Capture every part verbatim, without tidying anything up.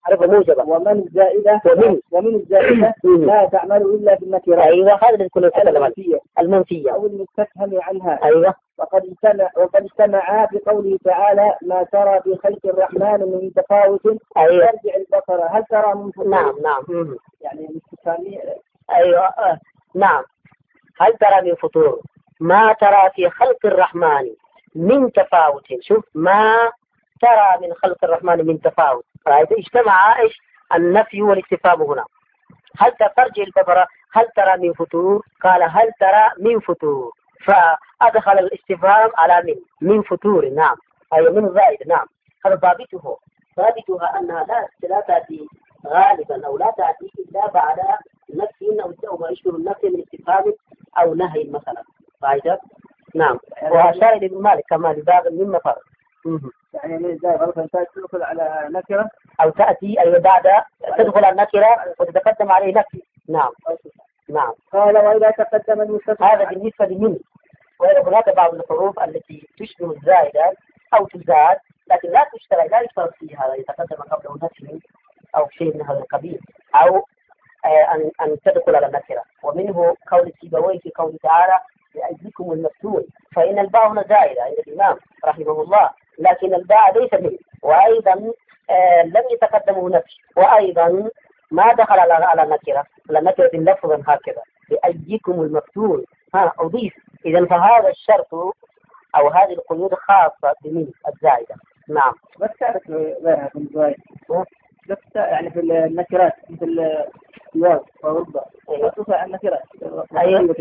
عرف موجبة. ومن الزائدة ومن ومن الزائدة لا تعمل إلا بالنكرة. أيوة هذا اللي كنا نتكلم عنه المنفية أو المستفهم عنها. أيوة. وقد اجتمع وقد اجتمعا بقوله تعالى ما ترى في خلق الرحمن من تفاوت. أيوة. ترجع البصر هل ترى من فطور؟ نعم نعم. يعني الاستفهامية. أيوة آه. نعم هل ترى من فطور ما ترى في خلق الرحمن من تفاوت. شوف ما ترى من خلق الرحمن من تفاوت. فإذا اجتمع إيش النفي والاستفهام هنا. هل ترجع البصر هل ترى من فطور قال هل ترى من فطور فأدخل الاستفهام على من من فطور. نعم أي من زائد. نعم هذا ضابطه ضابطها أنها لا لا تأتي غالبا أو لا تأتي إلا بعد نفي أو ما يشبه النفي من استفهام أو نهي مثلا. فايدة. نعم وأشار ابن مالك كما لباغ من مفر. يعني ازاي غلط انت تدخل على نكرة أو تأتي أي بعد تدخل النكرة وتتقدم عليه نفي. نعم نعم. قال وإذا تقدم المستثنى هذا بالنسبة لمن. وهناك بعض الحروف التي تشبه الزائدة أو تزاد لكن لا تشترط لا يشترط فيها هذا يتقدم قبله نفي أو شيء من هذا القبيل أو أن أن تدخل على النكرة. ومنه قول سيبويه في قوله تعالى لأجلكم المفتون فإن الباء هنا زائدة عند الإمام رحمه الله لكن الباء ليس منه. وأيضا آه لم يتقدمه نفي وأيضا ما دخل على على النكرة على نكرة لفظا هكذا لأجلكم المفتون ها أضيف. إذا فهذا الشرط أو هذه القيود خاصة بمن الزائدة. نعم. بس تعرف غيرها في الزائد بس يعني في النكرات مثل الواو وربا. أيوة. تطلع النكرات. أيوة.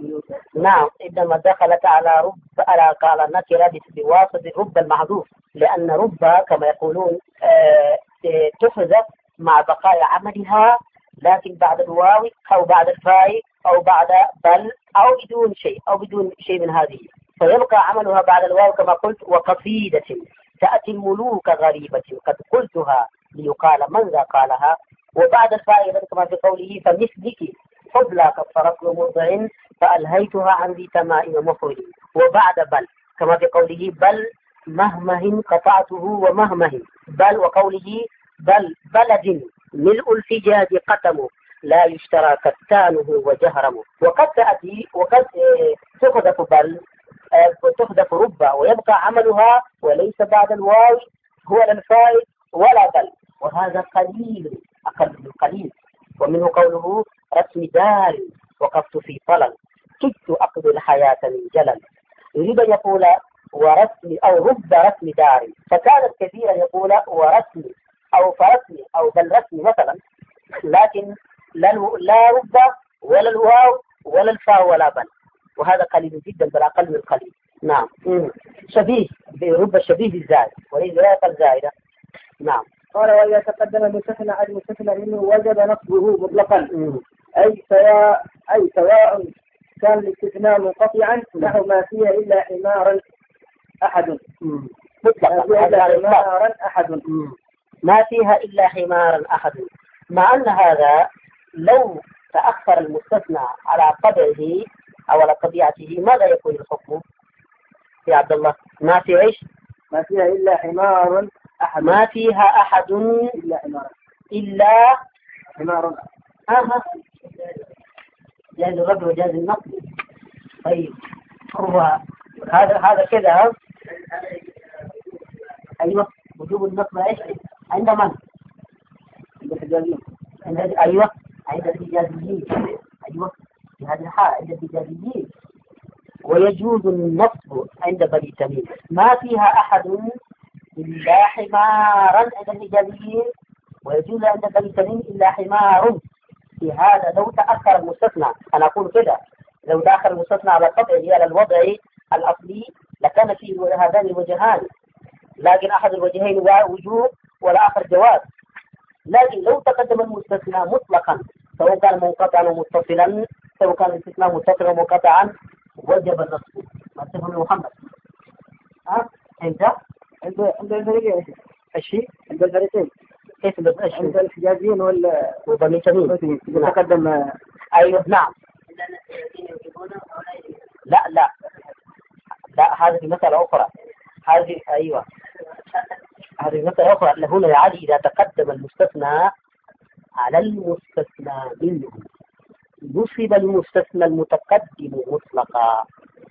نعم إنما دخلت على رب على على النكرة بواسطة رب المحذوف لأن رب كما يقولون آه تحذف مع بقاء عملها لكن بعد الواو أو بعد الفاء أو بعد بل أو بدون شيء أو بدون شيء من هذه فيبقى عملها بعد الواو كما قلت. وقصيدة تأتي الملوك غريبة قد قلتها ليقال من ذا قالها. وبعد الفاء كما في قوله فمثلك حبلى قد صرفت مرضع فألهيتها عن ذي تمائم مخرج. وبعد بل كما في قوله بل مهمه قطعته ومهمه بل وقوله بل بلد ملء الفجاج قتم لا يشترى كتانه وجهرم. وقد تأتي وقد تحذف بل تحذف رب ويبقى عملها وليس بعد الواو هو الفاء ولا بل وهذا قليل أقل من القليل. ومنه قوله رسم دار وقفت في طلل كدت أقضي الحياة من جلل. يريد أن يقول ورسم أو رب رسم دار فكانت كثيرا يقول ورسم أو فرسم أو بل رسم مثلا لكن لا رب ولا الواو ولا الفاء ولا بل وهذا قليل جدا بل أقل من القليل. نعم شبيه رب شبيه بالزائد وليس غير الزائدة. نعم. قال وإذا تقدم المستثنى على المستثنى منه وجب نصبه مطلقا أي سواء أي سواء كان الاستثناء منقطعا نحو ما فيها إلا حمارا أحد مطلقا حمارا أحد ما فيها إلا حمارا أحد. مع أن هذا لو تأخر المستثنى على قدره أو على طبيعته ماذا يكون الحكم يا عبد الله؟ ما في إيش؟ ما فيها إلا حمار أحد. ما فيها أحد إلا حمار إلا حمار. آه جاز الرب وجاز النقل. طيب هو هذا هذا كذا. أيوة وجوب النقل إيش عند من؟ عند الحجازيين. عند أيوة عند الحجازيين. أيوة في هذه الحالة عند الحجازيين. ويجوز النصب عند بني تميم ما فيها أحد إلا حمارا عند الحجازيين ويجوز عند بني تميم إلا حمار. في هذا لو تأخر المستثنى أنا أقول كده لو تأخر المستثنى على قطعه على الوضع الأصلي لكان فيه هذان الوجهان لكن أحد الوجهين وجوب والآخر جواز. لكن لو تقدم المستثنى مطلقا سواء كان منقطعا ومتصلا سواء كان الاستثناء متصلا ومنقطعا وجب النصب. ما تفهم محمد؟ ها أنت عند عند الفريقين الشيء عند الفريقين كيف الشيء عند الحجازيين ولا وبني تميم تقدم. أيوه نعم. لا لا لا هذه مسألة أخرى. هذه أيوة هذه مسألة أخرى. هنا يا علي إذا تقدم المستثنى على المستثنى منه نصب المستثنى المتقدم مطلقا.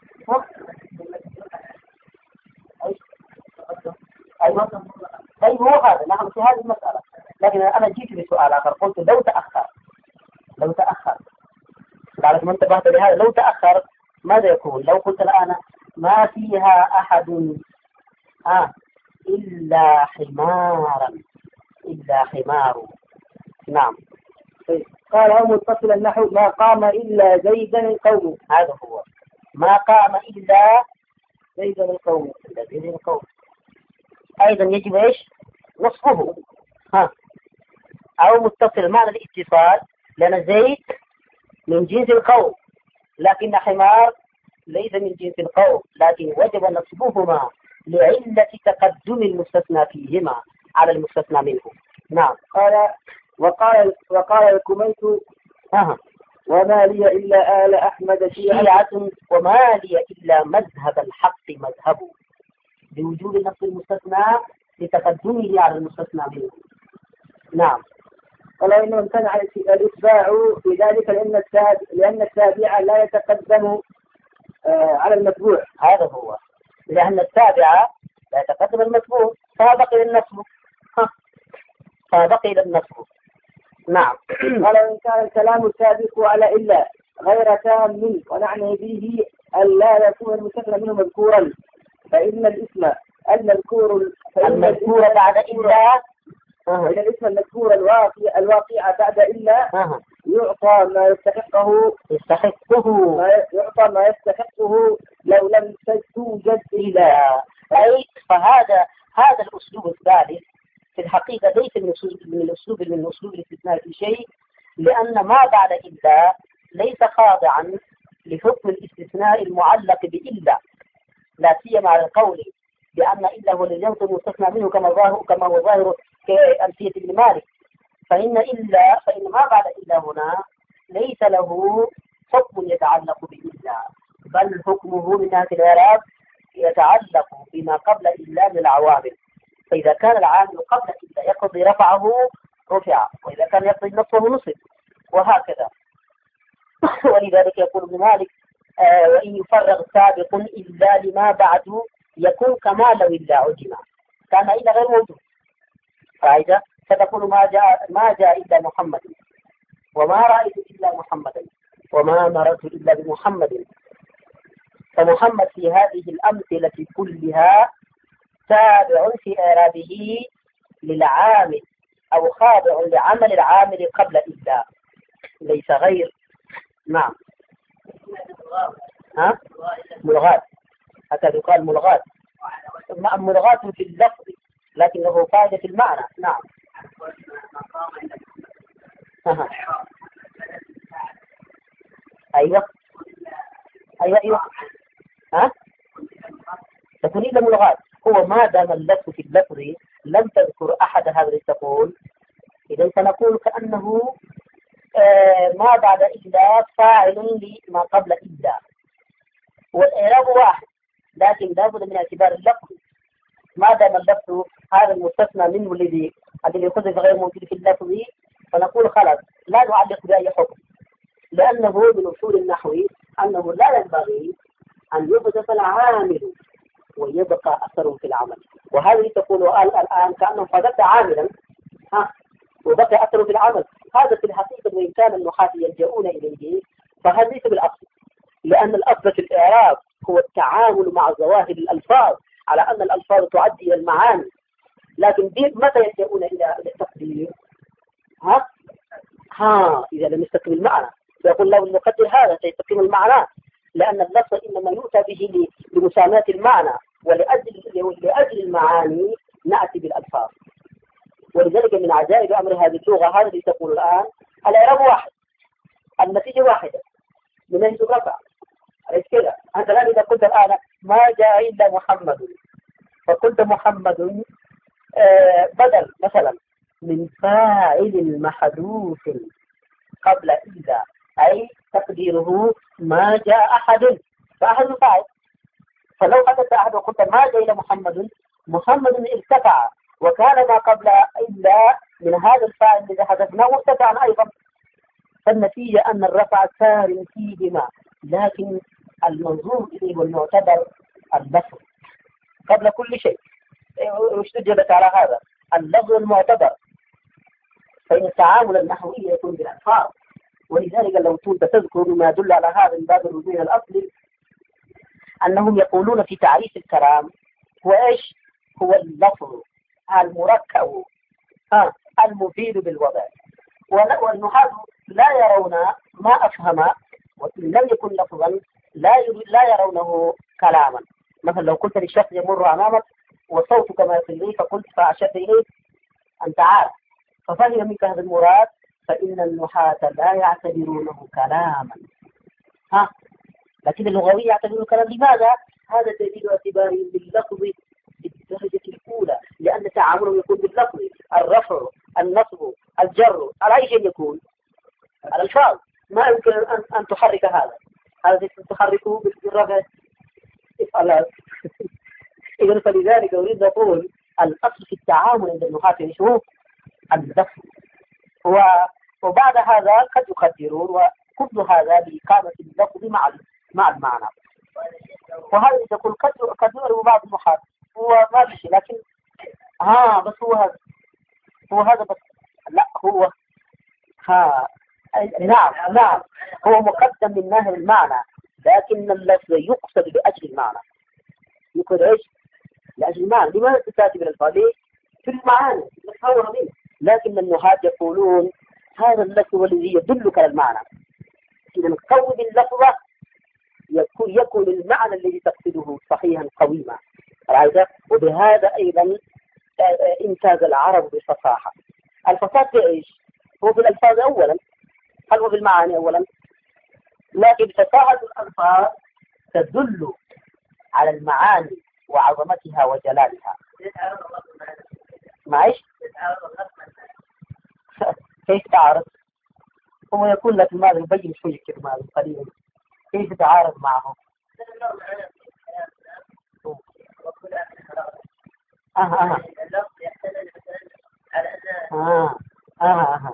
أيوة طيب هو هذا نعم في هذه المسألة. لكن أنا جيت بسؤال آخر قلت لو تأخر لو تأخر لعلك ما انتبهت لهذا. لو تأخر ماذا يكون؟ لو قلت الآن ما فيها أحد آه إلا حمارا إلا حمار. نعم. قال أو متصل النحو ما قام إلا زيدا القوم. هذا هو ما قام إلا زيدا القوم إلا زيدا القوم. أيضا يجب إيش؟ نصفه. ها أو متصل معنى الاتصال لأن زيد من جنس القوم لكن حمار ليس من جنس القوم، لكن وجب نصبهما لعلة تقدم المستثنى فيهما على المستثنى منه. نعم. قال وقال وقال الكميت أه. وما لي إلا آل أحمد شيعة وما لي إلا مذهب الحق مذهب بوجود نصب المستثنى لتقدمه على المستثنى منه. نعم. قال إنه امتنع الإتباع في ذلك لأن التابع لأن التابع لا يتقدم آه على المتبوع. هذا هو لأن التابع لا يتقدم المتبوع فبقي للنصب فبقي للنصب. نعم. قال إن كان الكلام السابق على إلا غير تام ونعني به أن لا يكون المستثنى منه مذكورا فإن الاسم المذكور المذكور بعد إلا فإن الاسم المذكور الواقع الواقع بعد إلا أه. يعطى ما يستحقه يستحقه ما يعطى ما يستحقه لو لم توجد إلا. أي فهذا هذا الأسلوب الثالث في الحقيقة ليس من من الأسلوب من أسلوب الاستثناء في شيء، لأن ما بعد إلا ليس خاضعا لحكم الاستثناء المعلق بإلا، لا سيما على القول بأن إلا هو الذي ينطق المستثنى منه كما ظاهر كما هو ظاهر كأمثلة ابن مالك. فإن إلا فإن ما بعد إلا هنا ليس له حكم يتعلق بإلا، بل حكمه من ناحية الإعراب يتعلق بما قبل إلا من العوامل. فإذا كان العامل قبل إلا يقضي رفعه رفع، وإذا كان يقضي نصبه نصب، وهكذا. ولذلك يقول ابن مالك آه وإن يفرغ سابق إلا لما بعده يكون كما لو إلا عجم، كان إلا غير موجود. فإذا فتقول ما جاء ما جاء إلا محمد وما رأيت إلا محمدا وما مررت إلا بمحمد. فمحمد في هذه الأمثلة كلها تابع في إعرابه للعامل أو خاضع لعمل العامل قبل إلا، ليس غير. نعم. ها ملغات، هكذا يقال ملغات، ملغات في اللفظ لكنه فائدة في المعنى. نعم. أه. أيوة أيوة أيوة ها تكون إلا ملغات. هو ما دام اللفظ في اللفظ لم تذكر أحد هذا اللي تقول، إذا سنقول كأنه آه ما بعد إلا فاعل لما قبل إلا، والإعراب واحد لكن لابد من اعتبار اللفظ. ما دام اللفظ هذا المستثنى منه الذي الذي يخرج غير موجود في اللفظ فنقول خلاص لا نعلق بأي حكم، لأنه من أصول النحو أنه لا ينبغي أن يحدث العامل ويبقى أثره في العمل. وهذه تقول الآن كأنه حدث عاملا ها وبقي أثره في العمل. هذا في الحقيقة وإن كان النحاة يلجؤون إليه فهذا ليس بالأصل، لأن الأصل في الإعراب هو التعامل مع ظواهر الألفاظ على أن الألفاظ تؤدي إلى المعاني. لكن متى يلجؤون إلى التقدير؟ ها ها إذا لم يستقم المعنى يقول له نقدر هذا سيستقيم المعنى، لأن اللفظ إنما يؤتى به لمساماة المعنى، ولأجل لأجل المعاني نأتي بالألفاظ. ولذلك من عجائب أمر هذه اللغة هذا اللي تقول الآن الإعراب واحد، النتيجة واحدة من أجل الرفع. أليس كذا؟ أنت الآن إذا قلت الآن ما جاء إلا محمد فقلت محمد آه بدل مثلا من فاعل محذوف قبل إذا، أي تقديره ما جاء أحد، فأحد فاعل. فلو حدث أحد وقلت ما جاء إلى محمد، محمد ارتفع وكان ما قبل إلا من هذا الفاعل الذي حدثناه مرتفعا أيضا، فالنتيجة أن الرفع سار فيهما، لكن المنظور إليه والمعتبر اللفظ قبل كل شيء. واستجبت على هذا اللفظ المعتبر، فإن التعامل النحوي يكون بالألفاظ، ولذلك لو كنت تذكر ما يدل على هذا من باب الرجوع إلى الأصل، أنهم يقولون في تعريف الكلام هو إيش؟ هو اللفظ المركب آه المفيد بالوضع. والنحاة لا يرون ما أفهم وإن لم يكن لفظا لا لا يرونه كلاما. مثلا لو قلت للشخص يمر أمامك وصوتك ما يصل فقلت فأشرت إليه أنت عارف، ففهم منك هذا المراد، فإن النحاة لا يعتبرونه كلاما. ها لكن اللغوية يعتبرونه كلاما. لماذا؟ هذا دليل اعتبارهم باللفظ بالدرجة الأولى، لأن تعامله يكون باللفظ، الرفع النصب الجر على أي شيء يكون على الفاظ، ما يمكن أن, أن تحرك هذا هذا تحركه بالرفع افعل. إذا فلذلك أريد أقول الأصل في التعامل عند النحاة هو اللفظ، وبعد هذا قد يقدرون، وكل هذا بإقامة اللفظ مع مع المعنى. وهذا يقول قد قد يعرف بعض النحاة هو ما في شيء، لكن ها بس هو هذا هو هذا بس لا هو ها نعم نعم هو مقدم من ناحية المعنى، لكن اللفظ يقصد لأجل المعنى. يقول ايش؟ لأجل المعنى. لماذا تتاتي بالألفاظ؟ في المعاني نتصور منه، لكن النحاة يقولون هذا اللفظ هو الذي يدلك على المعنى. إذا قوي باللفظة يكون يكون المعنى الذي تقصده صحيحا قويما. وبهذا أيضا امتاز العرب بالفصاحة. الفصاحة في ايش؟ هو في الألفاظ أولا، هل هو بالمعاني أولا؟ لكن فصاحة الألفاظ تدل على المعاني وعظمتها وجلالها. معيش؟ كيف تعرف؟ هو يقول لك ماذا يبين شوية كلمة قليلا كيف تتعارض معه. آه آه آه آه آه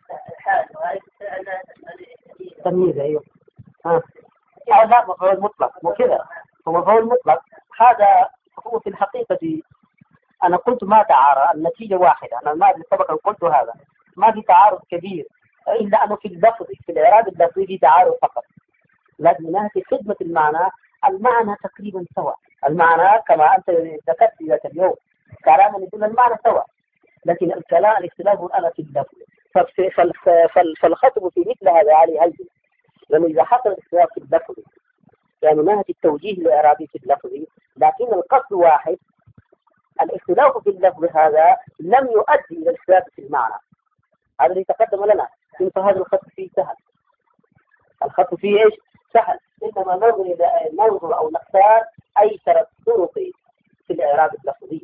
تمييز أيوه آه أو لا مفعول مطلق مو كذا، هو مفعول مطلق. هذا هو في الحقيقة أنا قلت ما تعارض، النتيجة واحدة. أنا ما سبق أن قلت هذا ما في تعارض كبير، إلا أنه في اللفظ في الإعراب اللفظي في تعارض فقط، لكن من ناحية خدمة المعنى المعنى تقريبا سواء. المعنى كما أنت ذكرت ذات اليوم كلاما يدل المعنى سواء، لكن الكلام الاختلاف الآن في اللفظ. فالخطب في مثل هذا عليه هيئة، لأنه إذا حصل الاختلاف في اللفظ يعني ناحية التوجيه الإعرابي في اللفظ، لكن القصد واحد، الاختلاف في اللفظ هذا لم يؤدي إلى الاختلاف في المعنى. هذا اللي تقدم لنا. انت هذا الخط فيه سهل، الخط فيه ايش؟ سهل. انما ننظر الى ننظر او نختار ايسر الطرق في الاعراب اللفظي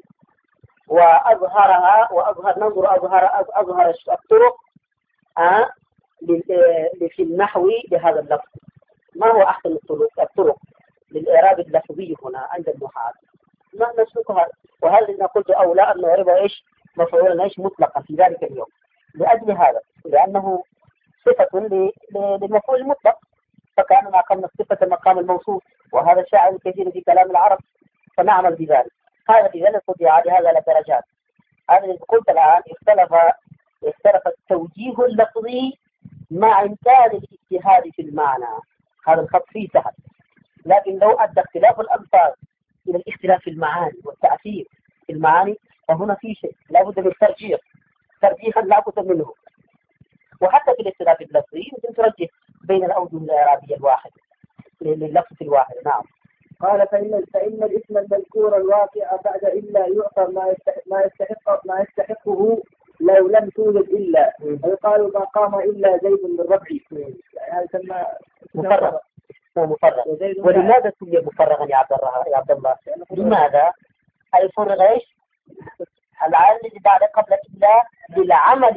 واظهرها، واظهر ننظر اظهر اظهر الطرق آه في النحو لهذا اللفظ. ما هو احسن الطرق الطرق للاعراب اللفظي هنا عند النحاة؟ ما نسلكها. وهذا اللي قلت او لا ان نعربه ايش؟ مفعولا ايش؟ مطلقا في ذلك اليوم. لأجل هذا، لأنه صفة للمفعول المطلق، فكان ما قمنا صفة مقام الموصوف، وهذا شائع كثير في كلام العرب، فنعمل بذلك. هذا بذلك قد يعاد هذا على درجات. هذا اللي قلت الآن اختلف اختلف التوجيه اللفظي مع إمكان الاجتهاد في المعنى. هذا الخط فيه سهل، لكن لو أدى اختلاف الألفاظ إلى الاختلاف في المعاني والتأثير في المعاني، فهنا في شيء لابد من الترجيح، ترجيحا لا بد منه. وحتى في الاختلاف اللفظي يمكن ترجح بين الأوجه الإعرابية الواحد لللفظ الواحد. نعم. قال فإن فإن الاسم المذكور الواقع بعد إلا يعطى ما يستحق ما يستحق ما يستحقه لو لم توجد إلا، ويقال ما قام إلا زيد من ربعي. هذا سمى مفرغ. هو مفرغ. ولماذا سمي مفرغا يا عبد الله يا عبد الله؟ لماذا؟ أي فرغ ايش؟ العامل اللي بعد قبل إلا للعمل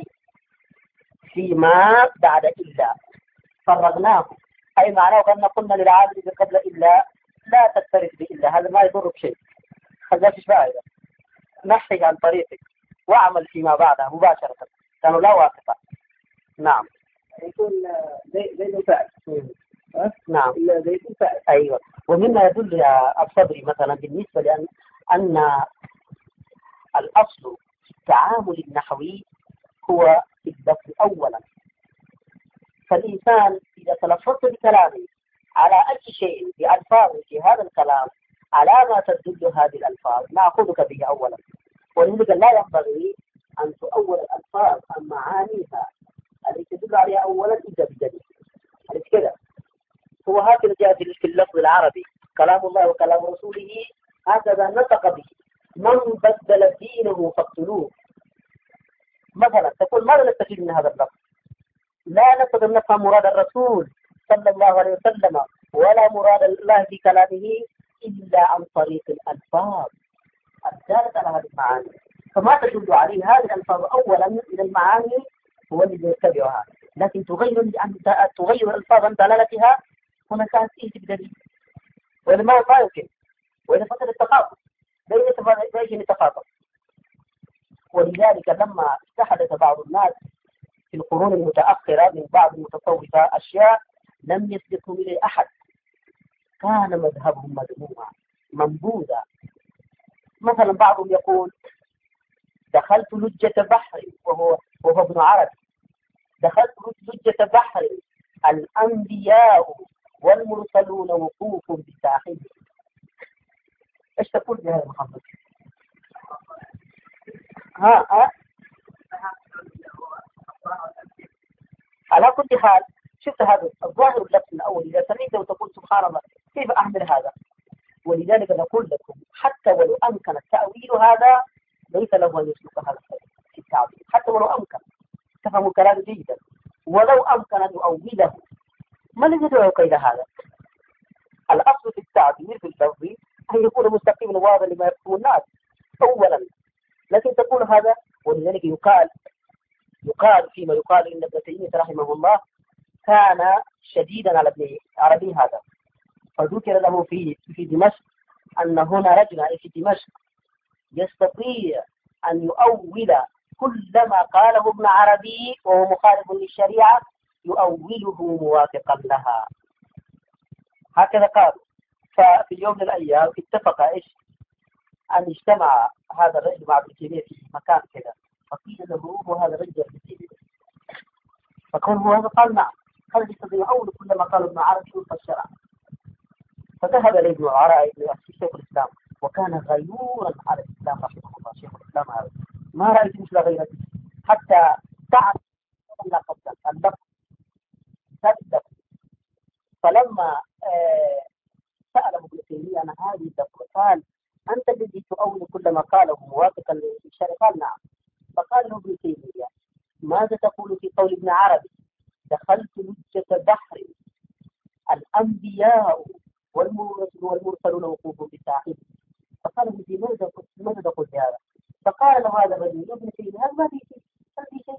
فيما بعد إلا فرغناه، أي معناه كأن قلنا للعامل اللي قبل إلا لا تكترث بإلا، هذا ما يضر بشيء. خذاش إيش بقى نحي عن طريقك واعمل فيما بعدها مباشرة، كانوا لا واسطة. نعم. يكون زي زي فعل. نعم. إلا زي فعل. أيوة. ومما يدل يا الصبري مثلا بالنسبة لأن أن الأصل في التعامل النحوي هو اللفظ أولا. فالإنسان إذا تلفظت بكلامه على أي شيء بألفاظ في هذا الكلام على ما تدل هذه الألفاظ نأخذك به أولا، ولذلك لا ينبغي أن تؤول الألفاظ عن معانيها التي تدل عليها أولا إلا بدليل. يعني كذا هو هكذا جاء في اللفظ العربي كلام الله وكلام رسوله هكذا نطق به. من بدل دينه فاقتلوه مثلا، تقول ماذا نستفيد من هذا اللفظ؟ لا نقدر نفهم مراد الرسول صلى الله عليه وسلم ولا مراد الله في كلامه إلا عن طريق الألفاظ الدالة على هذه المعاني. فما تدل عليه هذه الألفاظ أولا من المعاني هو الذي يتبعها، لكن تغير أن تغير الألفاظ عن دلالتها هنا كانت تأتي بدليل، وإذا ما ما يمكن، وإذا فقد التخاطب بين التخاطب. ولذلك لما استحدث بعض الناس في القرون المتأخرة من بعض المتصوفة أشياء لم يسبقهم إليه أحد، كان مذهبهم مذموما منبوذا. مثلا بعضهم يقول دخلت لجة بحر، وهو وهو ابن عربي، دخلت لجة بحر الأنبياء والمرسلون وقوف بساحله. ايش تقول بهذا محمد؟ ها ها على كل حال شفت هذا الظاهر اللفظ الأول إذا سمعته وتقول سبحان الله كيف أحمل هذا؟ ولذلك نقول لكم حتى ولو أمكن التأويل هذا ليس له أن يسلك هذا في التعويل، حتى ولو أمكن تفهموا الكلام جيدا، ولو أمكن أن يؤوله ما الذي يدعوك إلى هذا؟ الأصل في التعبير في اللفظ أن يكون مستقيما واضحا لما يفهم الناس أولا، لكن تقول هذا. ولذلك يقال يقال فيما يقال إن ابن تيمية رحمه الله كان شديدا على ابن عربي هذا، فذكر له في في دمشق أن هنا رجلا في دمشق يستطيع أن يؤول كل ما قاله ابن عربي وهو مخالف للشريعة يؤوله موافقا لها، هكذا قالوا. ففي يوم من الأيام اتفق إيش أن يجتمع هذا الرجل مع ابن تيمية في مكان كذا، فقيل له هو هذا الرجل ابن تيمية، فقال هو هذا، قال نعم هذا يستطيع يؤول كل ما قاله ابن عربي وفق الشرع. فذهب إليه ابن عربي شيخ الإسلام وكان غيورا على الإسلام رحمه الله. شيخ الإسلام هذا ما رأيت مثل غيرته حتى تعب لا قبل اللفظ تبدأ. فلما آه سأل ابن تيمية عن هذه اللفظ قال أنت الذي تؤول كل ما قاله موافقا للشرع؟ قال نعم. فقال له ابن تيمية ماذا تقول في قول ابن عربي دخلت لجة بحر الأنبياء والمرسلون وقوف بساحله؟ فقال ابن تيمية ماذا تقول في هذا؟ فقال له هذا الرجل ابن تيمية هذا ما في شيء، ما في شيء.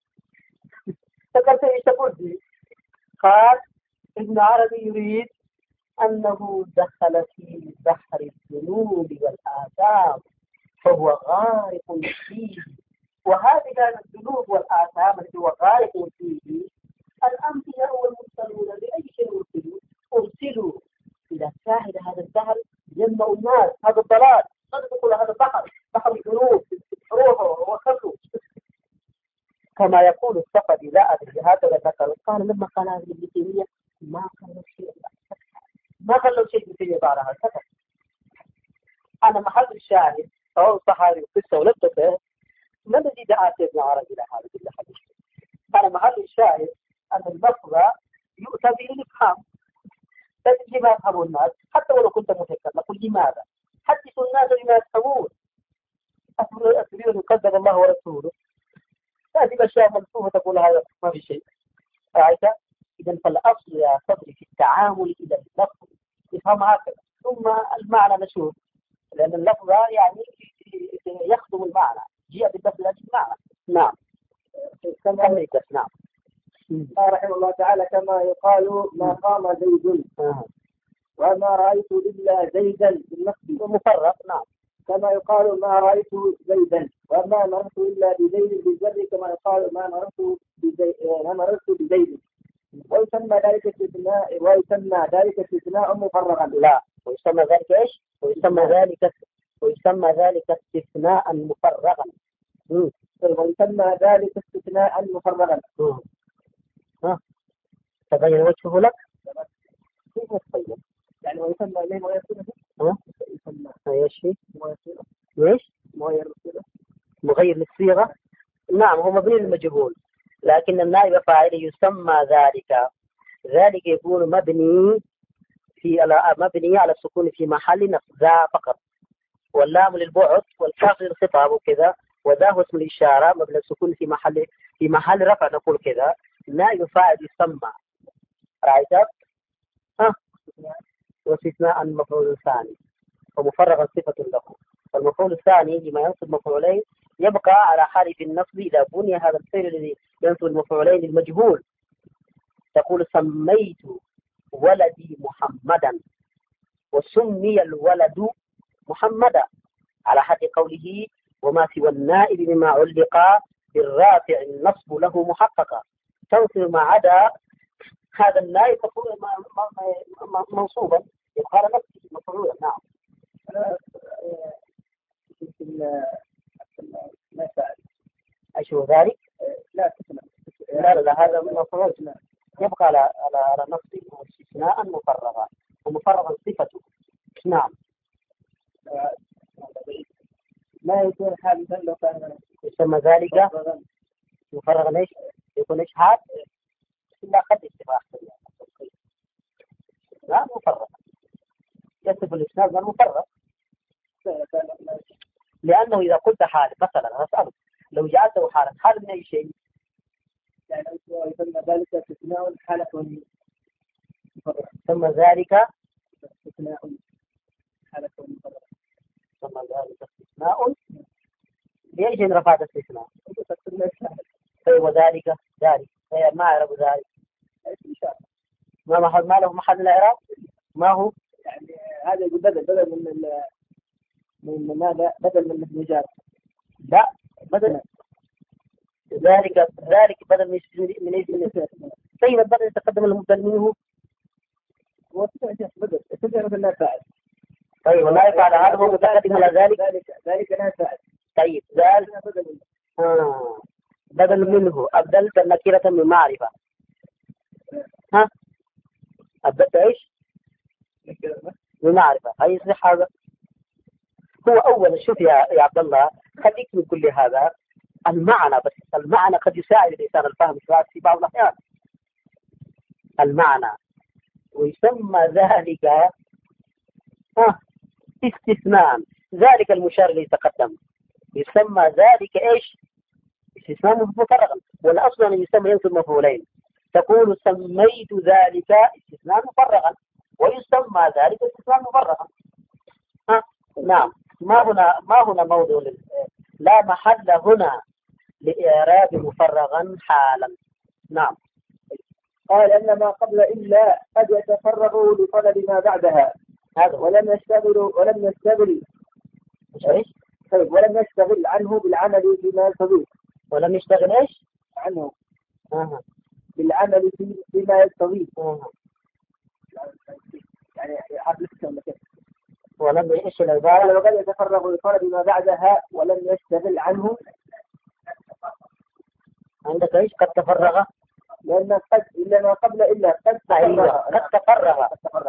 فقال ايش تقول فيه؟ قال ابن عربي يريد أنه دخل في بحر الذنوب والآثام فهو غارق فيه، وهذه الذنوب والآثام التي هو غارق فيه الأنبياء والمرسلون بأي شيء أرسلوا؟ أرسلوا إلى ساحل هذا البحر يجمع الناس، هذا الضلال، ماذا تقول هذا البحر؟ بحر الذنوب، روحه وخلوه كما يقول السفدي لا أدري هكذا ذكر. قال لما قال هذه ابن تيمية ما قالوا شيء، ما خلوا شيء في بعضها كتب. أنا محل الشاهد أو الصحابي وقصة ولبته ما الذي دعا ابن عربي إلى هذا الحديث؟ أنا محل الشاهد أن اللفظ يؤتى به الإفهام، تجد ما يفهم الناس حتى ولو كنت مفكر. نقول لماذا؟ حدثوا الناس بما يفهمون، أتريد كذب الله ورسوله هذه أشياء ملفوفة تقول هذا ما في شيء. رأيت؟ إذا فالأصل يا صدري في التعامل إلى اللفظ يفهم هكذا، ثم المعنى نشوف، لأن اللفظ يعني يخدم المعنى، جاء باللفظ هذا المعنى. نعم. كما نعم. قال رحمه الله تعالى كما يقال ما قام زيد آه. وما رأيت إلا زيدا بالنفس مفرق. نعم. كما يقال ما رأيت زيدا وما مررت إلا بزيد بالزر كما يقال ما مررت بزيد ما مررت بزيد. ويسمى ذلك استثناء ويسمى ذلك استثناء مفرغا. لا، ويسمى ذلك ايش؟ ويسمى ذلك ويسمى ذلك استثناء مفرغا. ويسمى ذلك استثناء مفرغا. ها تبين وجهه لك؟ كيف يتبين؟ يعني ويسمى ليه ما يصير؟ ها؟ يسمى ايش فيه؟ ما يصير؟ ايش؟ مغير للصيغة. مغير للصيغة؟ نعم، هو مبني للمجهول، لكن النائب فاعل يسمى ذلك. ذلك يكون مبني في على مبني على السكون في محل نصب ذا فقط، واللام للبعد والكاف للخطاب وكذا، وذا هو اسم الإشارة مبني السكون في محل في محل رفع نقول كذا. نائب فاعل يسمى. رأيت؟ ها؟ واستثناء المفعول الثاني ومفرغا صفة له. والمفعول الثاني لما ينصب مفعولين يبقى على حال في النصب إذا بني هذا الفعل الذي ينصب المفعولين المجهول. تقول سميت ولدي محمدا، وسمي الولد محمدا، على حد قوله وما سوى النائب مما علق بالرافع النصب له محققا. تنصب ما عدا هذا النائب تكون منصوبا يبقى على نفسه مفعولا. نعم. ما فعل أشو ذلك؟ لا لا لا, لا هذا مفعول يبقى على على على نفسه استثناء مفرغا ومفرغا صفته. نعم. ما يكون حادثا لو كان يسمى ذلك مفرغا. ايش يكون؟ ايش حاد؟ لا قد اتفاق. لا مفرغ يصف الاسناد مفرغ، لانه اذا قلت حال مثلا اسالك لو جعلته حالا حال من اي شيء؟ يعني يسمى ذلك استثناء حالة مفرغ. ثم ذلك استثناء حالة مفرغ. ثم ذلك استثناء. ليش رفعت استثناء؟ طيب وذلك ذلك ما اعرف ذلك ما محل ما له محل الاعراب. ما هو يعني هذا بدل بدل من من ماذا؟ بدل من النجار. لا بدل ذلك ذلك بدل من من ايش؟ من طيب البدل يتقدم المبدل منه هو بدل تجي مثل لا فاعل. طيب ولا يفعل هذا هو متقدم على ذلك. ذلك ذلك لا فاعل. طيب ذلك بدل آه. بدل منه أبدلت النكرة من معرفة. ها أبدلت إيش؟ من معرفة. هاي يصلح هذا. هو أول شوف يا يا عبد الله، خليك من كل هذا المعنى بس. المعنى قد يساعد الإنسان الفهم في بعض الأحيان. المعنى ويسمى ذلك ها استثناء. ذلك المشار اللي تقدم يسمى ذلك ايش؟ استثناء مفرغا، والاصل ان يسمى ينصب مفعولين. تقول سميت ذلك استثناء مفرغا، ويسمى ذلك استثناء مفرغا. ها نعم. ما هنا ما هنا موضوع لل... لا محل هنا لإعراب مفرغا حالا. نعم. قال أن ما قبل إلا قد يتفرغ لطلب ما بعدها. هذا ولم يشتغل ولم يشتغل ايش؟ طيب ولم يشتغل عنه بالعمل فيما يستضيف. ولم يشتغل ايش؟ عنه آه. بالعمل فيما يستضيف. آه. يعني عقل السنة كده. ولم ايش العبارة؟ وقد يتفرغ لطلب ما بعدها ولم يشتغل عنه. عندك ايش؟ قد تفرغ. لأن قد إلا ما قبل إلا قد تفرغ. قد تفرغ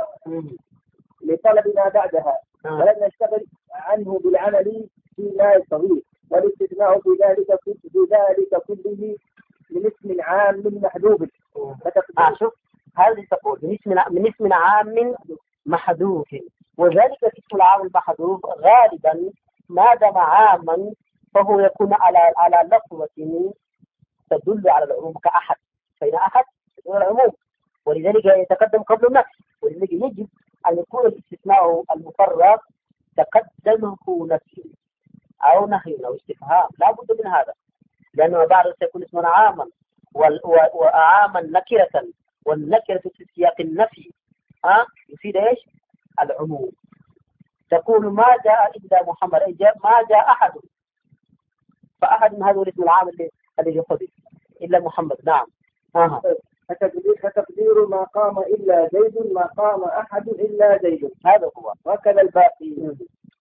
لطلب ما بعدها آه. ولم يشتغل عنه بالعمل فيما يستضيف. والاستثناء في ذلك في ذلك كله من اسم عام محذوف. آه شوف هذه تقول من اسم من اسم عام محذوف، وذلك اسم العام المحذوف غالبا ما دام عاما فهو يكون على على لفظة تدل على العموم كأحد، فإن أحد تدل على العموم، ولذلك يتقدم قبل النفس. ولذلك يجب أن يكون الاستثناء المفرغ تقدمه نفي أو نهي أو استفهام، لا بد من هذا، لأنه بعد سيكون اسما عاما وعاما نكرة، والنكرة في سياق النفي ها يفيد ايش؟ العموم. تقول ما جاء إلا محمد، أي جاء ما جاء أحد، فأحد من هذا الاسم العام اللي الذي يقصد إلا محمد. نعم. آه. فتقدير ما قام إلا زيد، ما قام أحد إلا زيد، هذا هو. وكذا الباقي.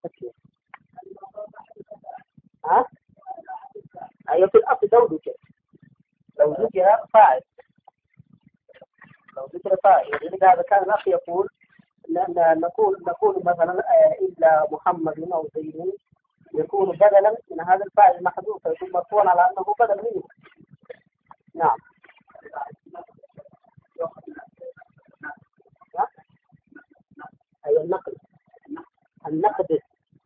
ها؟ أيوة في الأصل لو ذكر، لو ذكر فاعل، لو ذكر فاعل. لذلك هذا كان الأخ يقول لأن نقول نقول مثلا إلا محمد أو زيد، يكون بدلا من هذا الفاعل المحذوف، فيكون مرفوعا على أنه بدل منه. نعم. أي النقد، النقد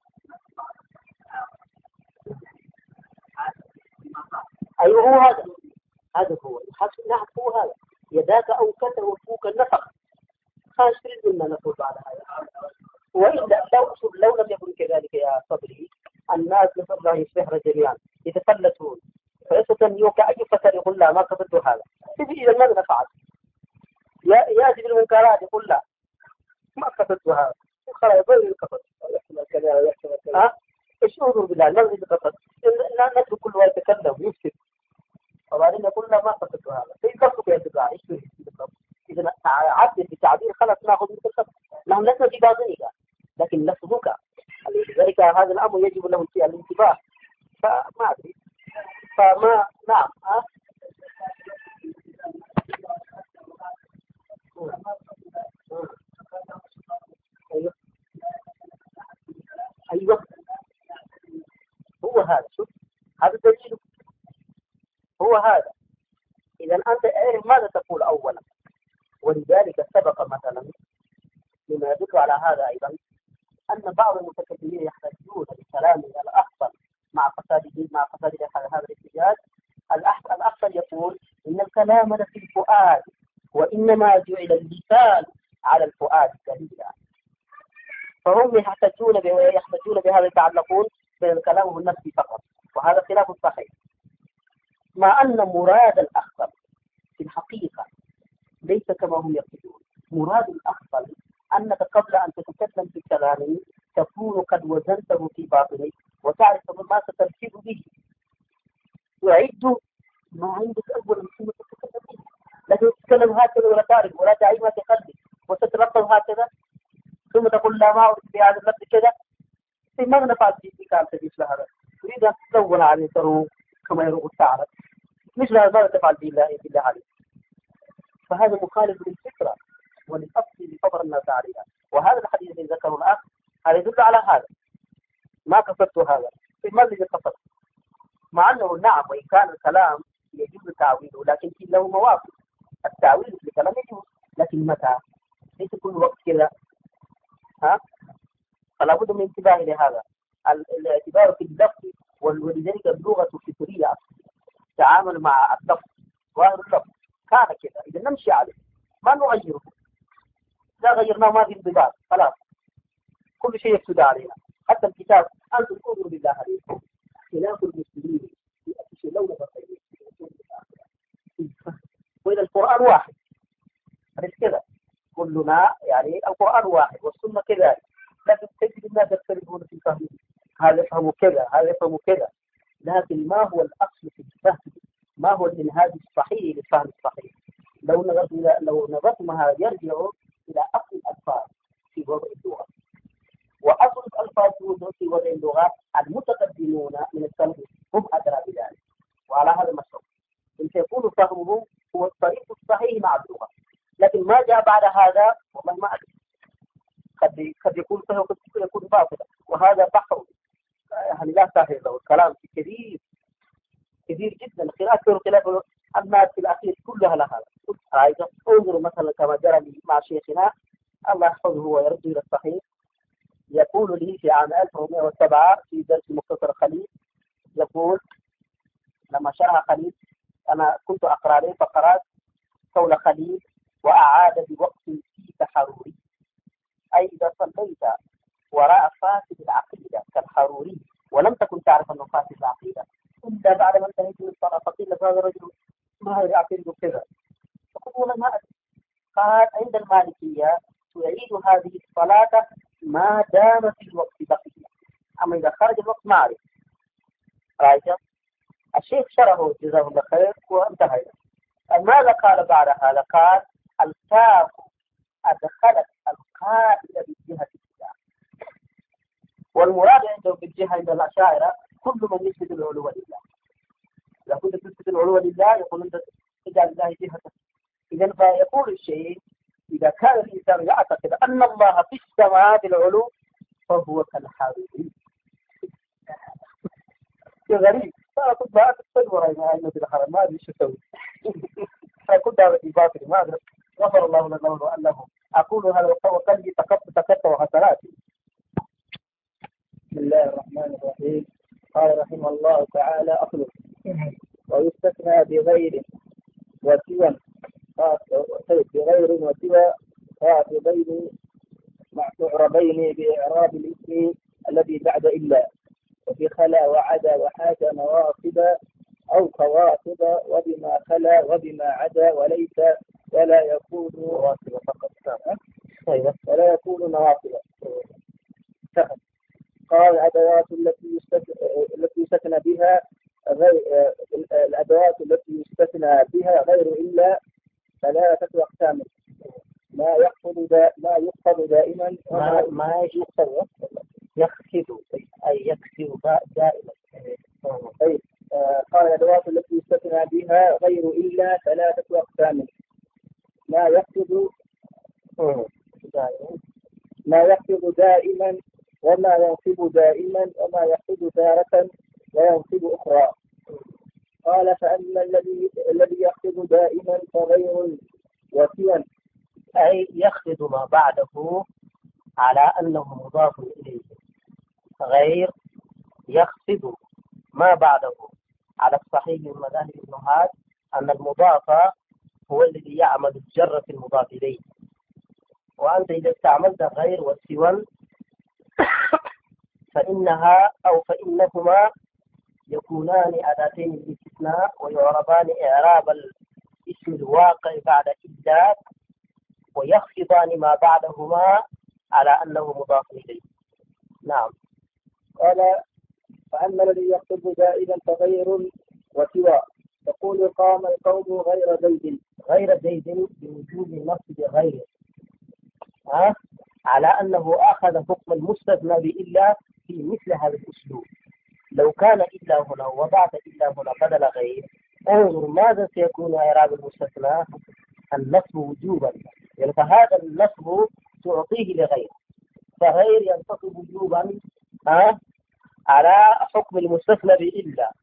أيوه هو هذا، هذا هو حسب نعم هو هذا. يداك أو كتر وفوك النفق خاش في مما نقول بعد هذا. وإلا لو لو لم يكن كذلك يا صدري، الناس نسأل الله يصلح جميعا يتفلتون، فيستنيوك أي فتر يقول لا ما كتبت هذا، تجي إذا ماذا نفعل؟ يأتي بالمنكرات يقول لا ما كتبت هذا، خلاص يضل الكفر يحتمل كذا ويحتمل كذا. ها ايش اعوذ بالله ما نريد الكفر، لا نترك كل واحد يتكلم ويفتي، وبعدين يقول لا ما كتبت هذا، في كفر بيتبع ايش تريد بالضبط؟ اذا عدل في تعبير خلاص ناخذ من الكفر، نحن لسنا في باطنك لكن لفظك، لذلك هذا الامر يجب له الانتباه. فما ادري فما نعم. ها ايوه ايوه هو هذا. شوف هذا الدليل هو هذا. اذا انت اعرف ماذا تقول اولا. ولذلك سبق مثلا لما يدل على هذا ايضا ان بعض المتكلمين يحتاجون لكلام الاخطر مع فساده مع فساد هذا الاحتجاج. الاخطر يقول ان الكلام لفي الفؤاد، وانما جعل اللسان على الفؤاد دليلا. فهم يحتجون يحتجون بهذا، يتعلقون بين الكلام والنفس فقط، وهذا خلاف الصحيح. مع ان مراد الاخطر في الحقيقه ليس كما هم يقولون. مراد الاخطر انك قبل ان تتكلم في كلام تكون قد وزنته في باطنك وتعرف ما ستركب به، وعد ما عندك اولا ثم تتكلم به. لكن تتكلم هكذا ولا تعرف ولا تعي ما في قلبك وتتلفظ هكذا ثم تقول لا ما أريد بهذا اللفظ كذا، في ماذا نفعل في كلام مثل هذا؟ تريد أن تلون عليه تروق كما يروق الثعلب، مثل هذا ماذا تفعل بالله بالله عليك؟ فهذا مخالف للفكرة وللأصل لفضل الناس عليها. وهذا الحديث الذي ذكره الأخ هذا يدل على هذا. ما قصدت هذا، في ما الذي قصدت؟ مع أنه نعم وإن كان الكلام يجوز تعويله لكن في له مواقف. التعويل في الكلام يجوز لكن متى؟ ليس كل وقت كذا. ها؟ فلا بد من انتباه لهذا الاعتبار في اللفظ. ولذلك اللغة الفطرية تعامل مع اللفظ ظاهر اللفظ كان كذا، إذا نمشي عليه ما نغيره. لا غيرناه ما في انضباط، خلاص كل شيء يفسد علينا. حتى الكتاب أنتم انظروا بالله عليكم خلاف المسلمين في أشياء لو نبقى وإذا القرآن واحد أليس كذا؟ كلنا يعني القرآن واحد والسنة كذلك، لكن تجد الناس يختلفون في فهمه، هذا يفهم كذا هذا يفهم كذا. لكن ما هو الأصل في الفهم؟ ما هو المنهاج الصحيح للفهم الصحيح؟ لو نظرت إلى لو نظرتمها يرجع إلى أصل الألفاظ في وضع اللغة. وأصل الألفاظ في وضع اللغة المتقدمون من السلف هم أدرى بذلك، وعلى هذا المشروع سيكون فهمه هو الطريق الصحيح مع اللغة. لكن ما جاء بعد هذا والله ما أدري، قد قد يكون صحيح وقد يكون باطلا، وهذا بحر يعني لا سهل له. الكلام كثير كثير جدا، خلاف خلاف الناس في الأخير كلها لها. انظروا مثلا كما جرى مع شيخنا الله يحفظه ويرد إلى الصحيح، يقول لي في عام ألف ومئة وسبعة في درس مختصر خليل، يقول لما شرح خليل أنا كنت أقرأ عليه فقرأت قول خليل وأعاد بوقت في تحروري، أي إذا صليت وراء فاسد العقيدة كالحروري ولم تكن تعرف أنه فاسد العقيدة إلا بعد ما انتهيت من الصلاة فقيل لك هذا الرجل ما هو يعتقد كذا، فقلت والله ما أدري. قال عند المالكية تعيد هذه الصلاة ما دام في الوقت بقية. أما إذا خرج الوقت ما أعرف. رايته الشيخ شرحه جزاه الله خير وانتهى. ماذا قال بعد هذا؟ قال الكاف أدخلت القائل بالجهة الإله، والمراد عنده بالجهة عند الأشاعرة كل من يثبت العلو لله. إذا كنت تثبت العلو لله يقول أنت تجعل الله جهة. إذا فيقول الشيء إذا كان الإنسان يعتقد أن الله في السماء بالعلو فهو كالحارث. غريب. فكنت بقى تتصور أين أين بالحرم ما أدري شو أسوي. فكنت أقول في باطل ما أدري. غفر الله لنا وأنه أقول هذا وقلبي تكت تكت وحسراتي. بسم الله الرحمن الرحيم. قال رحمه الله تعالى أخلص ويستثنى بغير وسوى بغير وسوى خافضين معربين بإعراب الاسم الذي بعد إلا، وفي خلا وعدا وحاجة نواصب أو خواطب وبما خلا وبما عدا وليس ولا يكون نواصب فقط ولا يكون نواصب. قال الأدوات التي التي يستثنى بها غير الأدوات التي يستثنى بها غير إلا ثلاثة أقسام. ما يحفظ دا ما يحفظ دائما ما ما يحفظ يخفض أي يكسر دائما. طيب قال الأدوات التي يستثنى بها غير إلا ثلاثة أقسام. ما يحفظ ما يحفظ دائما وما ينصب دائما وما يحفظ تارة وينصب أخرى. قال فأما الذي الذي يحفظ دائما فغير وسوى أي يخفض ما بعده على أنه مضاف إليه. غير يخفض ما بعده على الصحيح من مذاهب النحاة أن المضاف هو الذي يعمل الجر في المضاف إليه. وأنت إذا استعملت غير والسوى فإنها أو فإنهما يكونان أداتين الاستثناء ويعربان إعراب الاسم الواقع بعد إلا ويخفضان ما بعدهما على أنه مضاف إليه. نعم. قال فأما الذي يخفض دائما فغير وسوى. تقول قام القوم غير زيد. غير زيد بوجود النصب بغير ها على أنه أخذ حكم المستثنى بإلا في مثل هذا الأسلوب. لو كان إلا هنا ووضعت إلا هنا بدل غير انظر ماذا سيكون إعراب المستثنى؟ النصب وجوبا. يعني فهذا النصب تعطيه لغير، فغير ينتصب وجوبا ها على حكم المستثنى بإلا،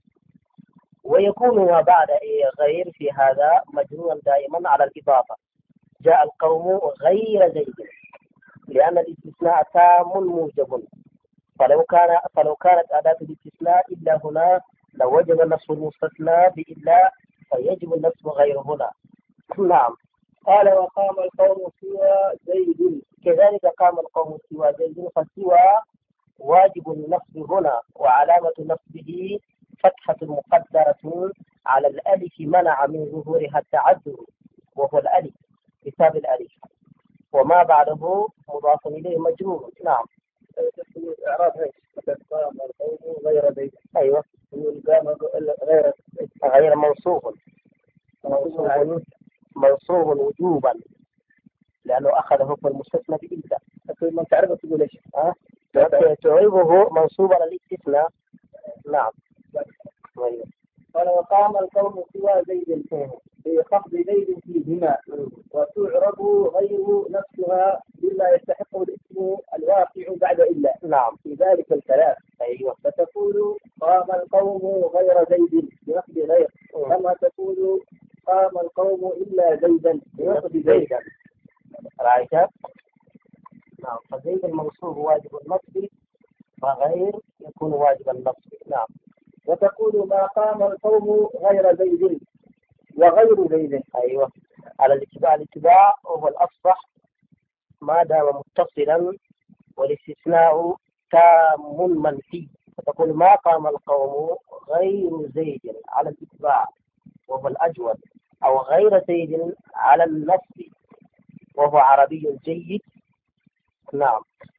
ويكون ما بعد إيه غير في هذا مجرورا دائما على الإضافة. جاء القوم غير زيد لأن الاستثناء تام موجب، فلو كان فلو كانت أداة الاستثناء إلا هنا لوجب نصب المستثنى بإلا فيجب النصب غير هنا. نعم. قال وقام القوم سوى زيد. كذلك قام القوم سوى زيد، فسوى واجب النصب هنا وعلامة نصبه فتحة مقدرة على الألف منع من ظهورها التعذر وهو الألف بسبب الألف، وما بعده مضاف إليه مجرور. نعم. إعراب هيك قام القوم غير زيد. أيوة. قام غير غير منصوب منصوب منصوب وجوبا لأنه أخذ حكم المستثنى بإلا. ما تعرف تقول إيش؟ ها؟ تعيبه منصوب على الاستثناء. نعم. قال وقام القوم سوى زيد بخفض زيد فيهما، وتعرب غير نفسها بما يستحق الاسم الواقع بعد إلا. نعم. في ذلك الكلام. أيوة. فتقول قام القوم غير زيد بنقد غير، كما تقول قام القوم إلا زيدا بنقد زيدا. رأيت؟ نعم. فزيد المنصوب واجب النصب وغير يكون واجب النصب. نعم. وتقول ما قام القوم غير زيد وغير زيد. أيوة. على الاتباع الاتباع وهو الأصح ما دام متصلا والاستثناء تام منفي، فتقول ما قام القوم غير زيد على الاتباع وهو الأجود، أو غير زيد على النصب وهو عربي جيد. نعم.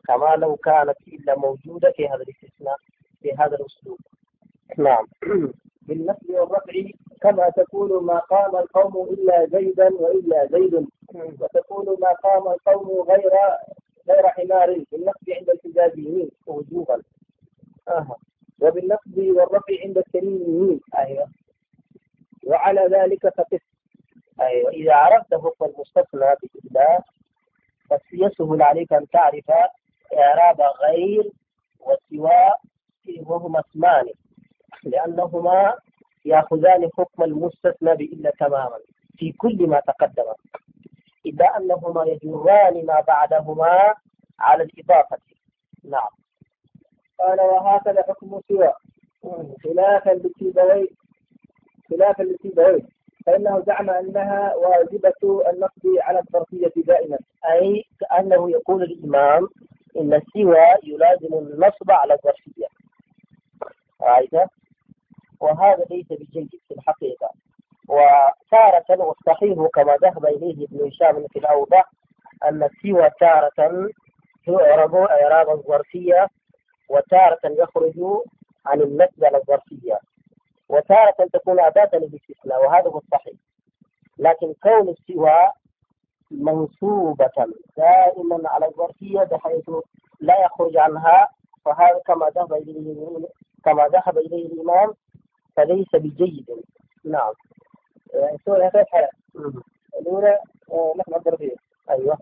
كما لو كانت إلا موجودة في هذا الاستثناء في هذا الأسلوب. نعم. بالنصب والرفع كما تقول ما قام القوم إلا زيدا وإلا زيد، وتقول ما قام القوم غير غير حمار بالنصب عند الحجازيين وجوبا. أه. وبالنصب والرفع عند التميميين. أيوه. وعلى ذلك فقس. أيوه. إذا عرفت حكم المستثنى بالله فسيسهل عليك أن تعرف إعراب غير وسواء وهما اسمان، لأنهما يأخذان حكم المستثنى بإلا تماما في كل ما تقدم، إلا أنهما يجران ما بعدهما على الإضافة. نعم. قال وهكذا حكم سوى خلافا لسيبويه خلافا لسيبويه فإنه زعم أنها واجبة النصب على الظرفية دائما، أي كأنه يقول الإمام إن السوى يلازم النصب على الظرفية. رأيت؟ وهذا ليس بجيد في الحقيقة. وتارة والصحيح كما ذهب إليه ابن هشام في الأوضح أن السوى تارة يعرب إعراب الظرفية، وتارة يخرج عن النصب على الظرفية، وتارة تكون أداة للاستثناء، وهذا هو الصحيح. لكن كون السوى منصوبة دائما على الظرفية بحيث لا يخرج عنها، فهذا كما ذهب إليه كما ذهب إليه الإمام فليس بجيد. نعم. يعني سورة ثلاث حالات. الأولى نحن الظرفية. أيوه.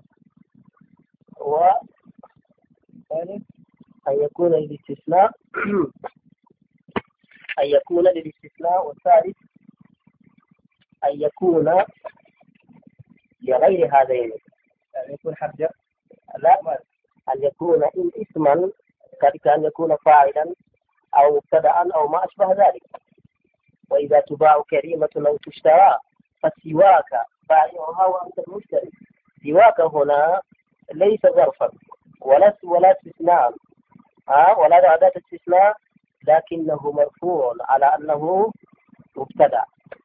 والثاني أن يكون للاستثناء أن يكون للاستثناء والثالث أن يكون لغير هذين، يعني يكون حرجة. لا، أن يكون إن اسما كأن يكون فاعلا أو مبتدأ أو ما أشبه ذلك. وإذا تباع كريمة أو تشترى فسواك بائعها وأنت المشتري. سواك هنا ليس ظرفا ولا ولا استثناء ها ولا أداة استثناء، لكنه مرفوع على أنه مبتدأ.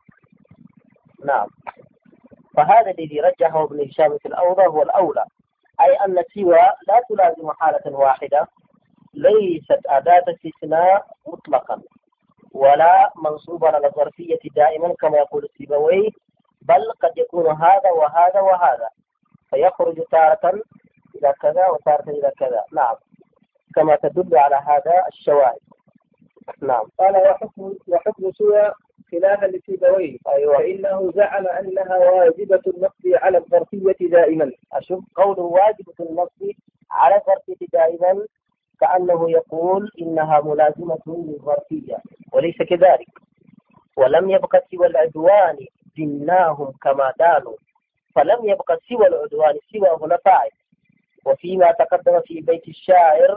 نعم. فهذا الذي رجحه ابن هشام في الأوضة هو الأولى، أي أن سوى لا تلازم حالة واحدة، ليست أداة استثناء مطلقا ولا منصوبا على الظرفية دائما كما يقول السيبويه، بل قد يكون هذا وهذا وهذا، فيخرج تارة إلى كذا وتارة إلى كذا. نعم. كما تدل على هذا الشواهد. نعم. قال وحكم وحكم سوى خلافا لسيبويه. أيوة. فإنه زعم أنها واجبة النصب على الظرفية دائما. أشوف قوله واجبة النصب على الظرفية دائما كأنه يقول إنها ملازمة للظرفية، وليس كذلك. ولم يبقى سوى العدوان دناهم كما دانوا، فلم يبقى سوى العدوان، سوى هنا فاعل. وفيما تقدم في بيت الشاعر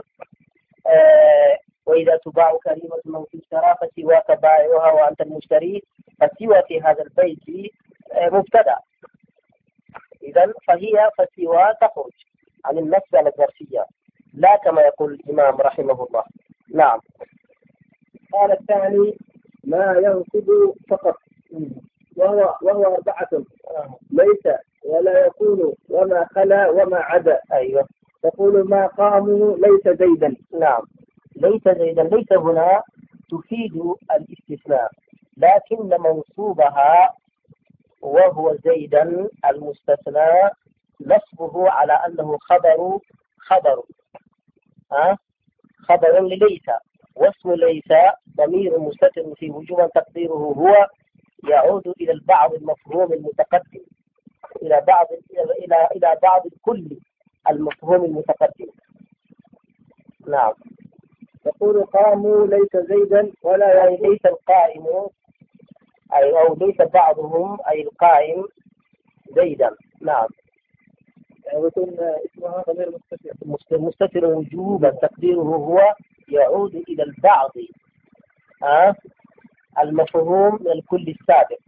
آه وإذا تباع كريمة من تشترى فسواك بائعها وأنت المشتري، فسوى في هذا البيت آه مبتدأ، إذن فهي فسوى تخرج عن النصب على الظرفية لا كما يقول الإمام رحمه الله. نعم. قال الثاني ما ينصب فقط، وهو وهو أربعة: ليس ولا يكون وما خلا وما عدا. أيوه. تقول ما قاموا ليس زيدا. نعم. ليس زيدا، ليس هنا تفيد الاستثناء، لكن منصوبها وهو زيدا المستثنى نصبه على أنه خبر خبر ها خبر لليس، واسم ليس ضمير مستتر في وجوبا تقديره هو يعود إلى البعض المفهوم المتقدم، إلى بعض إلى إلى بعض الكل المفهوم المتقدم. نعم. يقول قاموا ليس زيدا ولا يعني ليس القائم أي أو ليس بعضهم أي القائم زيدا. نعم. ويكون اسمها ضمير مستتر مستتر وجوبا تقديره هو يعود إلى البعض أه؟ المفهوم من الكل السابق.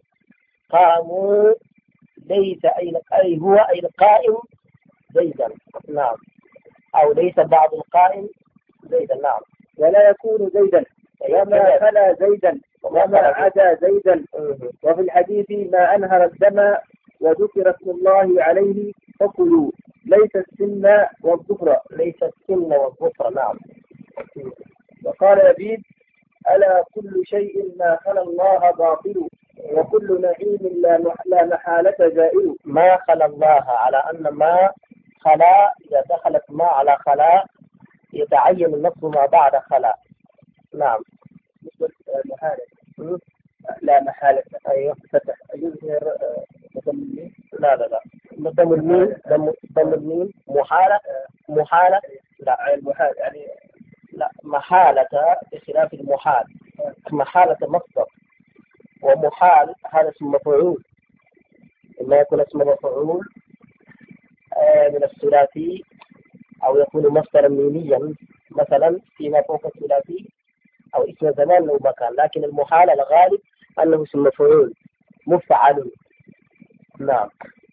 قاموا ليس أي هو أي القائم زيدا. نعم. أو ليس بعض القائم زيدا. نعم. ولا يكون زيدا وما خلا زيدا وما عدا زيدا. وفي الحديث ما أنهر الدم وذكر اسم الله عليه فكلوا. ليس السن والظفر. ليس السن والظفر. نعم. وقال يزيد: ألا كل شيء ما خلا الله باطل، وكل نعيم لا محالة زائل. ما خلا الله، على أن ما خلا إذا دخلت ما على خلا يتعين النصب ما بعد خلا. نعم. محالة. لا محالة. أيوه. فتح. يظهر ضم الميم. لا لا لا. ضم الميم. ضم الميم. محالة. محالة. لا المحال يعني لا محالة بخلاف المحال. محالة مصدر، ومحال هذا اسم مفعول، إما يكون اسم مفعول من الثلاثي أو يكون مصدرا ميميا مثلا فيما فوق الثلاثي، أو اسم زمان أو مكان، لكن المحال الغالب أنه اسم مفعول مفعل. نعم.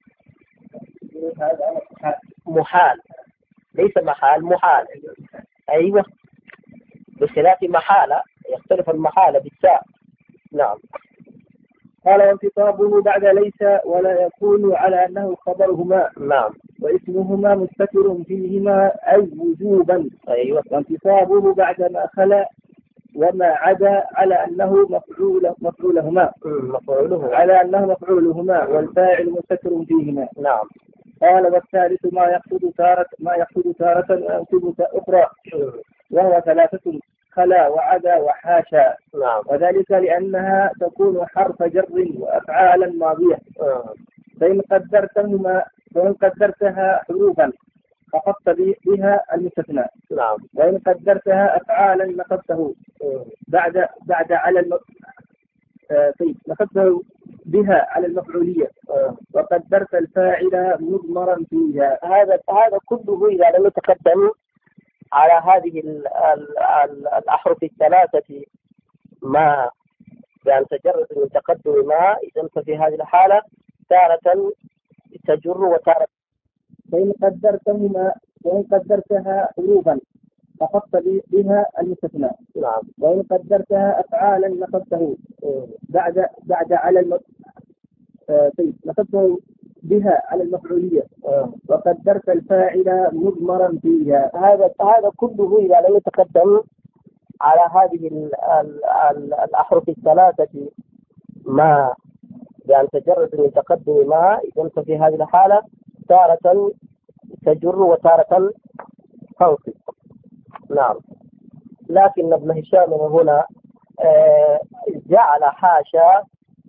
محال ليس محال، محال. أيوة، بخلاف محالة يختلف المحالة بالتاء. نعم. قال: وانتصابه بعد ليس ولا يكون على أنه خبرهما. نعم. واسمهما مستتر فيهما أي وجوبا. أيوة. وانتصابه بعد ما خلا وما عدا على أنه مفعول مفعولهما. مفعوله. على أنه مفعولهما والفاعل مستتر فيهما. نعم. قال: والثالث ما يقصد تارة ما يقصد تارة وينصب أخرى، وهو ثلاثة: خلا وعدا وحاشا. نعم. وذلك لأنها تكون حرف جر وأفعالا ماضية. آه. فإن قدرتهما فإن قدرتها حروفا فقدت بها المستثنى. نعم. وإن قدرتها أفعالا نقدته بعد بعد على الم... آه طيب نقدته بها على المفعولية. آه. وقدرت الفاعل مضمرا فيها. هذا هذا كله إذا لم يتقدم على هذه ال ال ال الأحرف الثلاثة ما بأن تجرد من تقدم ما، إذا ففي هذه الحالة تارة تجر وتارة. فإن قدرتهما وإن قدرتها حروفا فقدت بها المستثنى. نعم. وإن قدرتها أفعالا نقدته بعد بعد على الم... آه طيب نقدته بها على المفعولية. آه. وقدرت الفاعل مضمرا فيها. هذا هذا كله إذا لم يتقدم على هذه ال ال ال الأحرف الثلاثة ما بأن تجرد من تقدم ما، إذا ففي هذه الحالة تارة تجر وتارة تنصب. نعم. لكن ابن هشام هنا آه جعل حاشا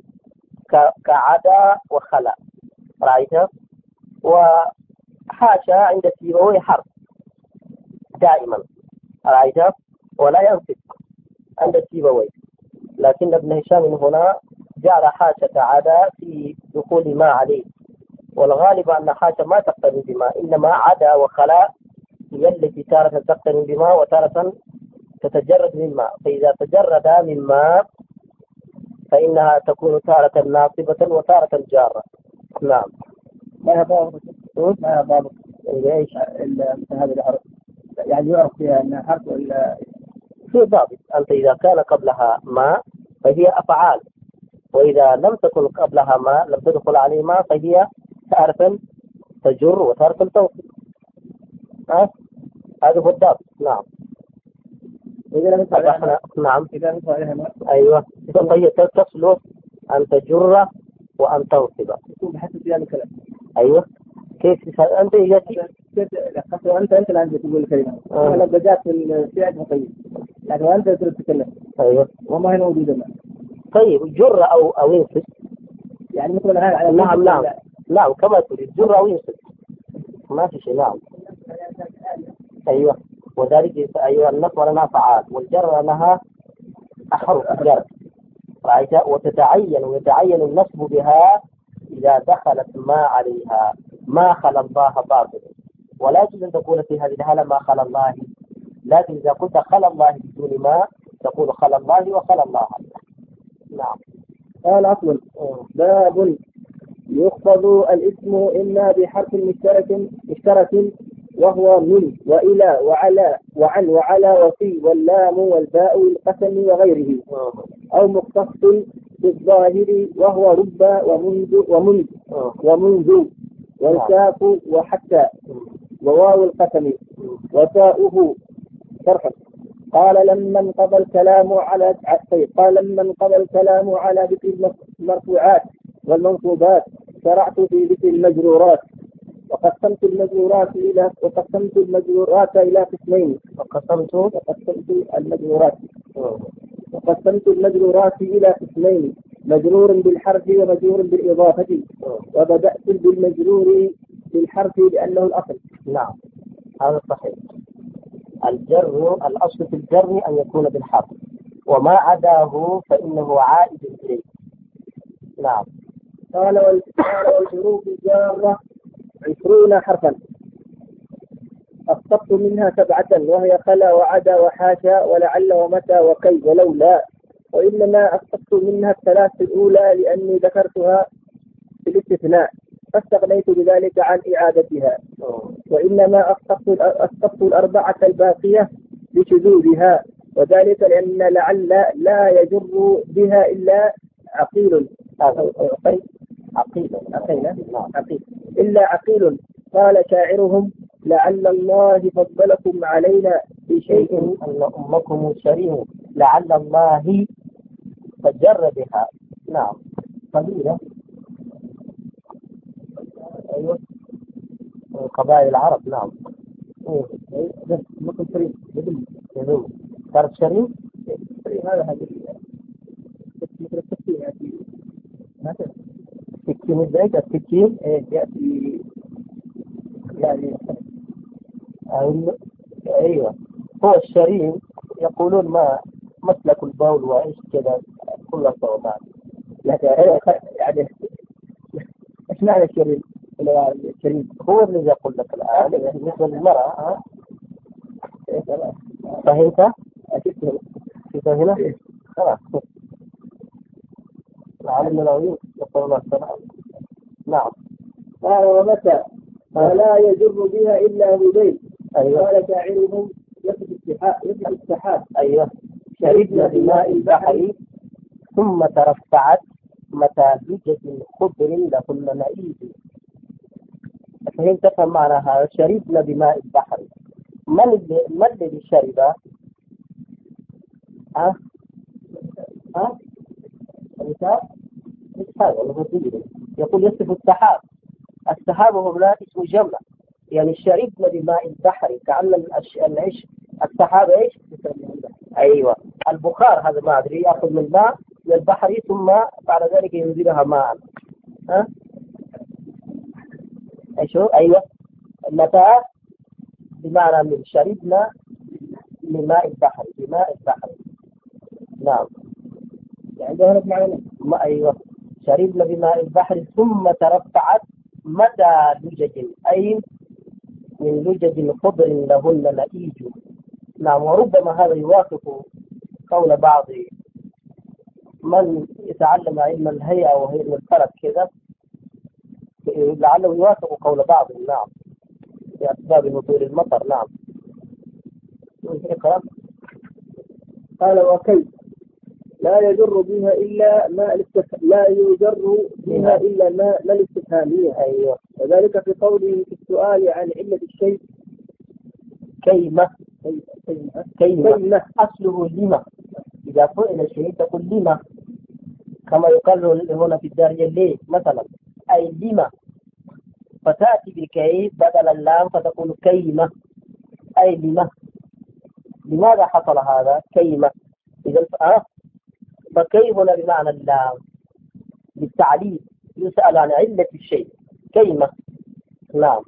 كعدا وخلا، رأيته؟ وحاشا عند سيبويه حرف دائما، رأيته؟ ولا ينصب عند سيبويه، لكن ابن هشام هنا جعل حاشا كعدا في دخول ما عليه، والغالب أن حاشا ما تقترن بما، إنما عدا وخلا هي التي تارة تقترن بما وتارة تتجرد مما، فإذا تجرد مما فإنها تكون تارة ناصبة وتارة جارة. نعم. ما هي ضابط؟ ما هي ضابط؟ إيش؟ هذا الحرف يعني يعرف فيها أنها حرف ولا في ضابط؟ أنت إذا كان قبلها ما فهي أفعال، وإذا لم تكن قبلها ما لم تدخل عليه ما فهي تارة تجر وتارة تنصب. ها؟ هذا هو الضابط. نعم. إذا لم احنا نعم إذا لم عليها ما أيوة، فهي تصلح أن تجر وأن تنصب. بحسب يعني الكلام. أيوة. كيف أنت إذا أنت أنت الآن تقول الكلمة. آه. أنا بجات في السياق مطيب، لكن أنت تتكلم. أيوة. وما هي موجودة ما. طيب جر أو أو ينصب. يعني مثلا هذا على نعم نعم نعم كما تريد، جر أو ينصب ما في شيء. نعم. أيوة. وذلك أيوة النصب لنا فعال والجر لها أحرف جر، رأيت؟ وتتعين ويتعين النصب بها إذا دخلت ما عليها. ما خلا الله باطل، ولا يجوز أن تقول في هذه الحالة ما خلا الله، لكن إذا قلت خلا الله بدون ما تقول خلا الله وخلا الله. نعم. قال أصل باب يخفض الاسم إما بحرف مشترك مشترك وهو من وإلى وعلى وعن وعلى وفي واللام والباء القسم وغيره، أو مختص بالظاهر وهو رب ومنذ ومنذ ومنذ والكاف وحتى وواو القسم وتاؤه شرحا. قال لما انقضى الكلام على قال لما انقضى الكلام على ذكر المرفوعات والمنصوبات شرعت في ذكر المجرورات. وقسمت المجرورات إلى وقسمت المجرورات إلى قسمين وقسمت وقسمت المجرورات وقسمت المجرورات إلى قسمين مجرور بالحرف ومجرور بالإضافة. وبدأت بالمجرور بالحرف لأنه الأصل. نعم هذا صحيح. الجر الأصل في الجر أن يكون بالحرف وما عداه فإنه عائد إليه. نعم. قال والحروف الجارة عشرون حرفا أسقطت منها سبعة وهي خلا وعدا وحاشا ولعل ومتى وكي ولولا. وإنما أسقطت منها الثلاث الأولى لأني ذكرتها في الاستثناء فاستغنيت بذلك عن إعادتها. وإنما أسقطت أسقطت الأربعة الباقية بشذوذها وذلك لأن لعل لا يجر بها إلا عقيل عقيل عقيل عقيل إلا عقيل. قال شاعرهم لعل الله فضلكم علينا بشيء أن أمكم شريه لعل الله فجر بها. نعم قبيلة أيوة قبائل العرب. نعم ممكن شريف يدوم صارت شريف هذا هذا مثل التسكين يأتي مثلا السكين ازاي السكين يأتي يعني ايوه هو الشريف يقولون ما مسلك البول وايش كذا كل الصوتات يعني ايش معنى الشريف؟ الشريف هو اللي يقول لك الآن بالنسبة للمرأة. فهمت؟ في هنا خلاص العالم العلوم يقول الله السلام. نعم. قال ومتى ولا يجر بها إلا هذيل. أيوة. قال شاعرهم يصف السحاب. أيوة. شربنا بماء البحر ثم ترفعت متى لجة خضر لهن نئيد. فهمت تفهم معنى هذا؟ شربنا بماء البحر. من اللي من الذي شرب؟ ها ها الكتاب السحاب يقول يصف السحاب. السحاب هنا اسم جمع يعني شربنا بماء البحر كأن العيش السحاب ايش؟ ايوه البخار هذا ما ادري ياخذ من الماء من البحر ثم بعد ذلك ينزلها ماء. ها ايشو ايوه متى بمعنى من شربنا من ماء البحر بماء البحر. نعم يعني ظهرت معنا ما ايوه شربنا بماء البحر ثم ترفعت متى لجج اي من لجج خضر لهن نئيج. نعم. وربما هذا يوافق قول بعض من يتعلم علم الهيئة وعلم الفلك كذا لعله يوافق قول بعض. نعم في أسباب نزول المطر. نعم. قال وكي لا يجر بها إلا ما الاستف... لا يجر بها إلا ما ما الاستفهامية. أيوة. وذلك في قوله في السؤال عن علة الشيء كيمة كيمة, كيمة. كيمة. أصله لما إذا فعل الشيء تقول لما كما يقال هنا في الدارجة ليه مثلا أي لما فتأتي بكي بدل اللام فتقول كيمة أي لما. لماذا حصل هذا؟ كيمة. إذا آه فكي هنا بمعنى اللام للتعليل يسأل عن علة الشيء كيمة. نعم.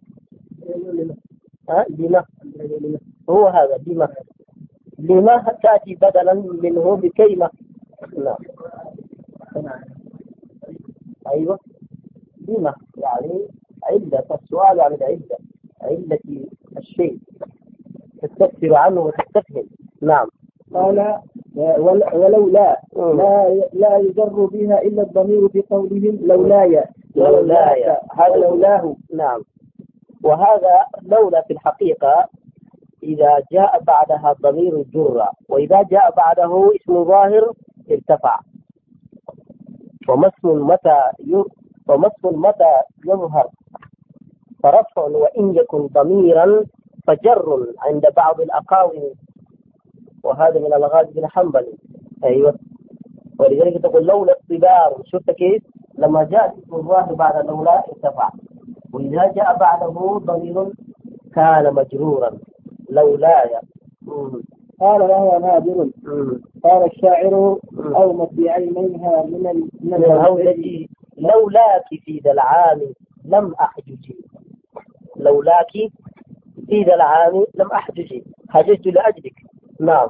ها لما هو هذا لما لما تأتي بدلا منه بكيمة. نعم. أيوة لما يعني علة السؤال عن العلة علة الشيء تستفسر عنه وتستفهم. نعم. قال ولولا لا لا يجر بها إلا الضمير في قولهم لولاي لولاي هذا لولاه. نعم. وهذا لولا في الحقيقة إذا جاء بعدها ضمير جر وإذا جاء بعده اسم ظاهر ارتفع. وما اسم متى ي... وما اسم متى يظهر فرفع وإن يكن ضميرا فجر عند بعض الأقاوم، وهذا من الغاز بن حنبل. أيوة، ولذلك تقول لولا الصبار. شفت كيف لما جاء اسم الله بعد لولا ارتفع، وإذا جاء بعده ضمير كان مجرورا لولاي. قال وهو نادر. قال الشاعر أومت بعينيها من من الهودج لولاك في ذا العام لم أحجج. لولاك في ذا العام لم أحجج، حججت لأجلك. نعم.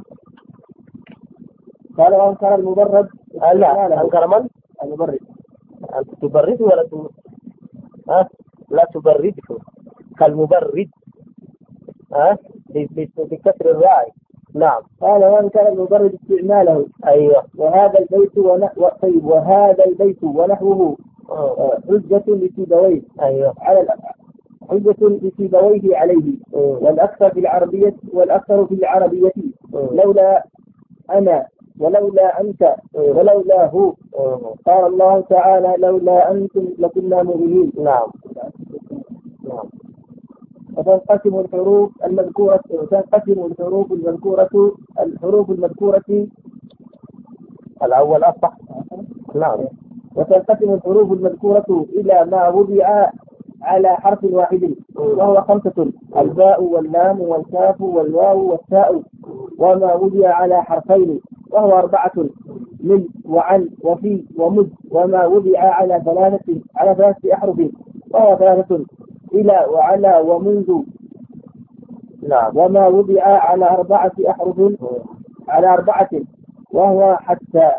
قال وأنكر المبرد. لا، أنكر من؟ المبرد. أنت تبرد ولا ت... ها؟ لا تبردك كالمبرد، ها؟ بكسر الراء. نعم. قال وأنكر المبرد استعماله. أيوة. وهذا البيت ونحو طيب وهذا البيت ونحوه حجة لسيبويه. أيوة. على حجة لسيبويه عليه. أوه. والأكثر في العربية والأكثر في العربية. أوه. لولا أنا ولولا أنت ولولا هو. قال الله تعالى لولا أنتم لكنا مؤمنين. نعم. نعم. وتنقسم الحروف المذكورة تنقسم الحروف المذكورة الحروف المذكورة الأول أصح. نعم. وتنقسم الحروف المذكورة إلى ما وضع على حرف واحد وهو خمسة: الباء واللام والكاف والواو والتاء، وما وضع على حرفين وهو أربعة: من وعن وفي ومذ، وما وضع على ثلاثة على ثلاثة أحرف وهو ثلاثة: إلى وعلى ومنذ. نعم. وما وضع على أربعة أحرف على أربعة وهو حتى.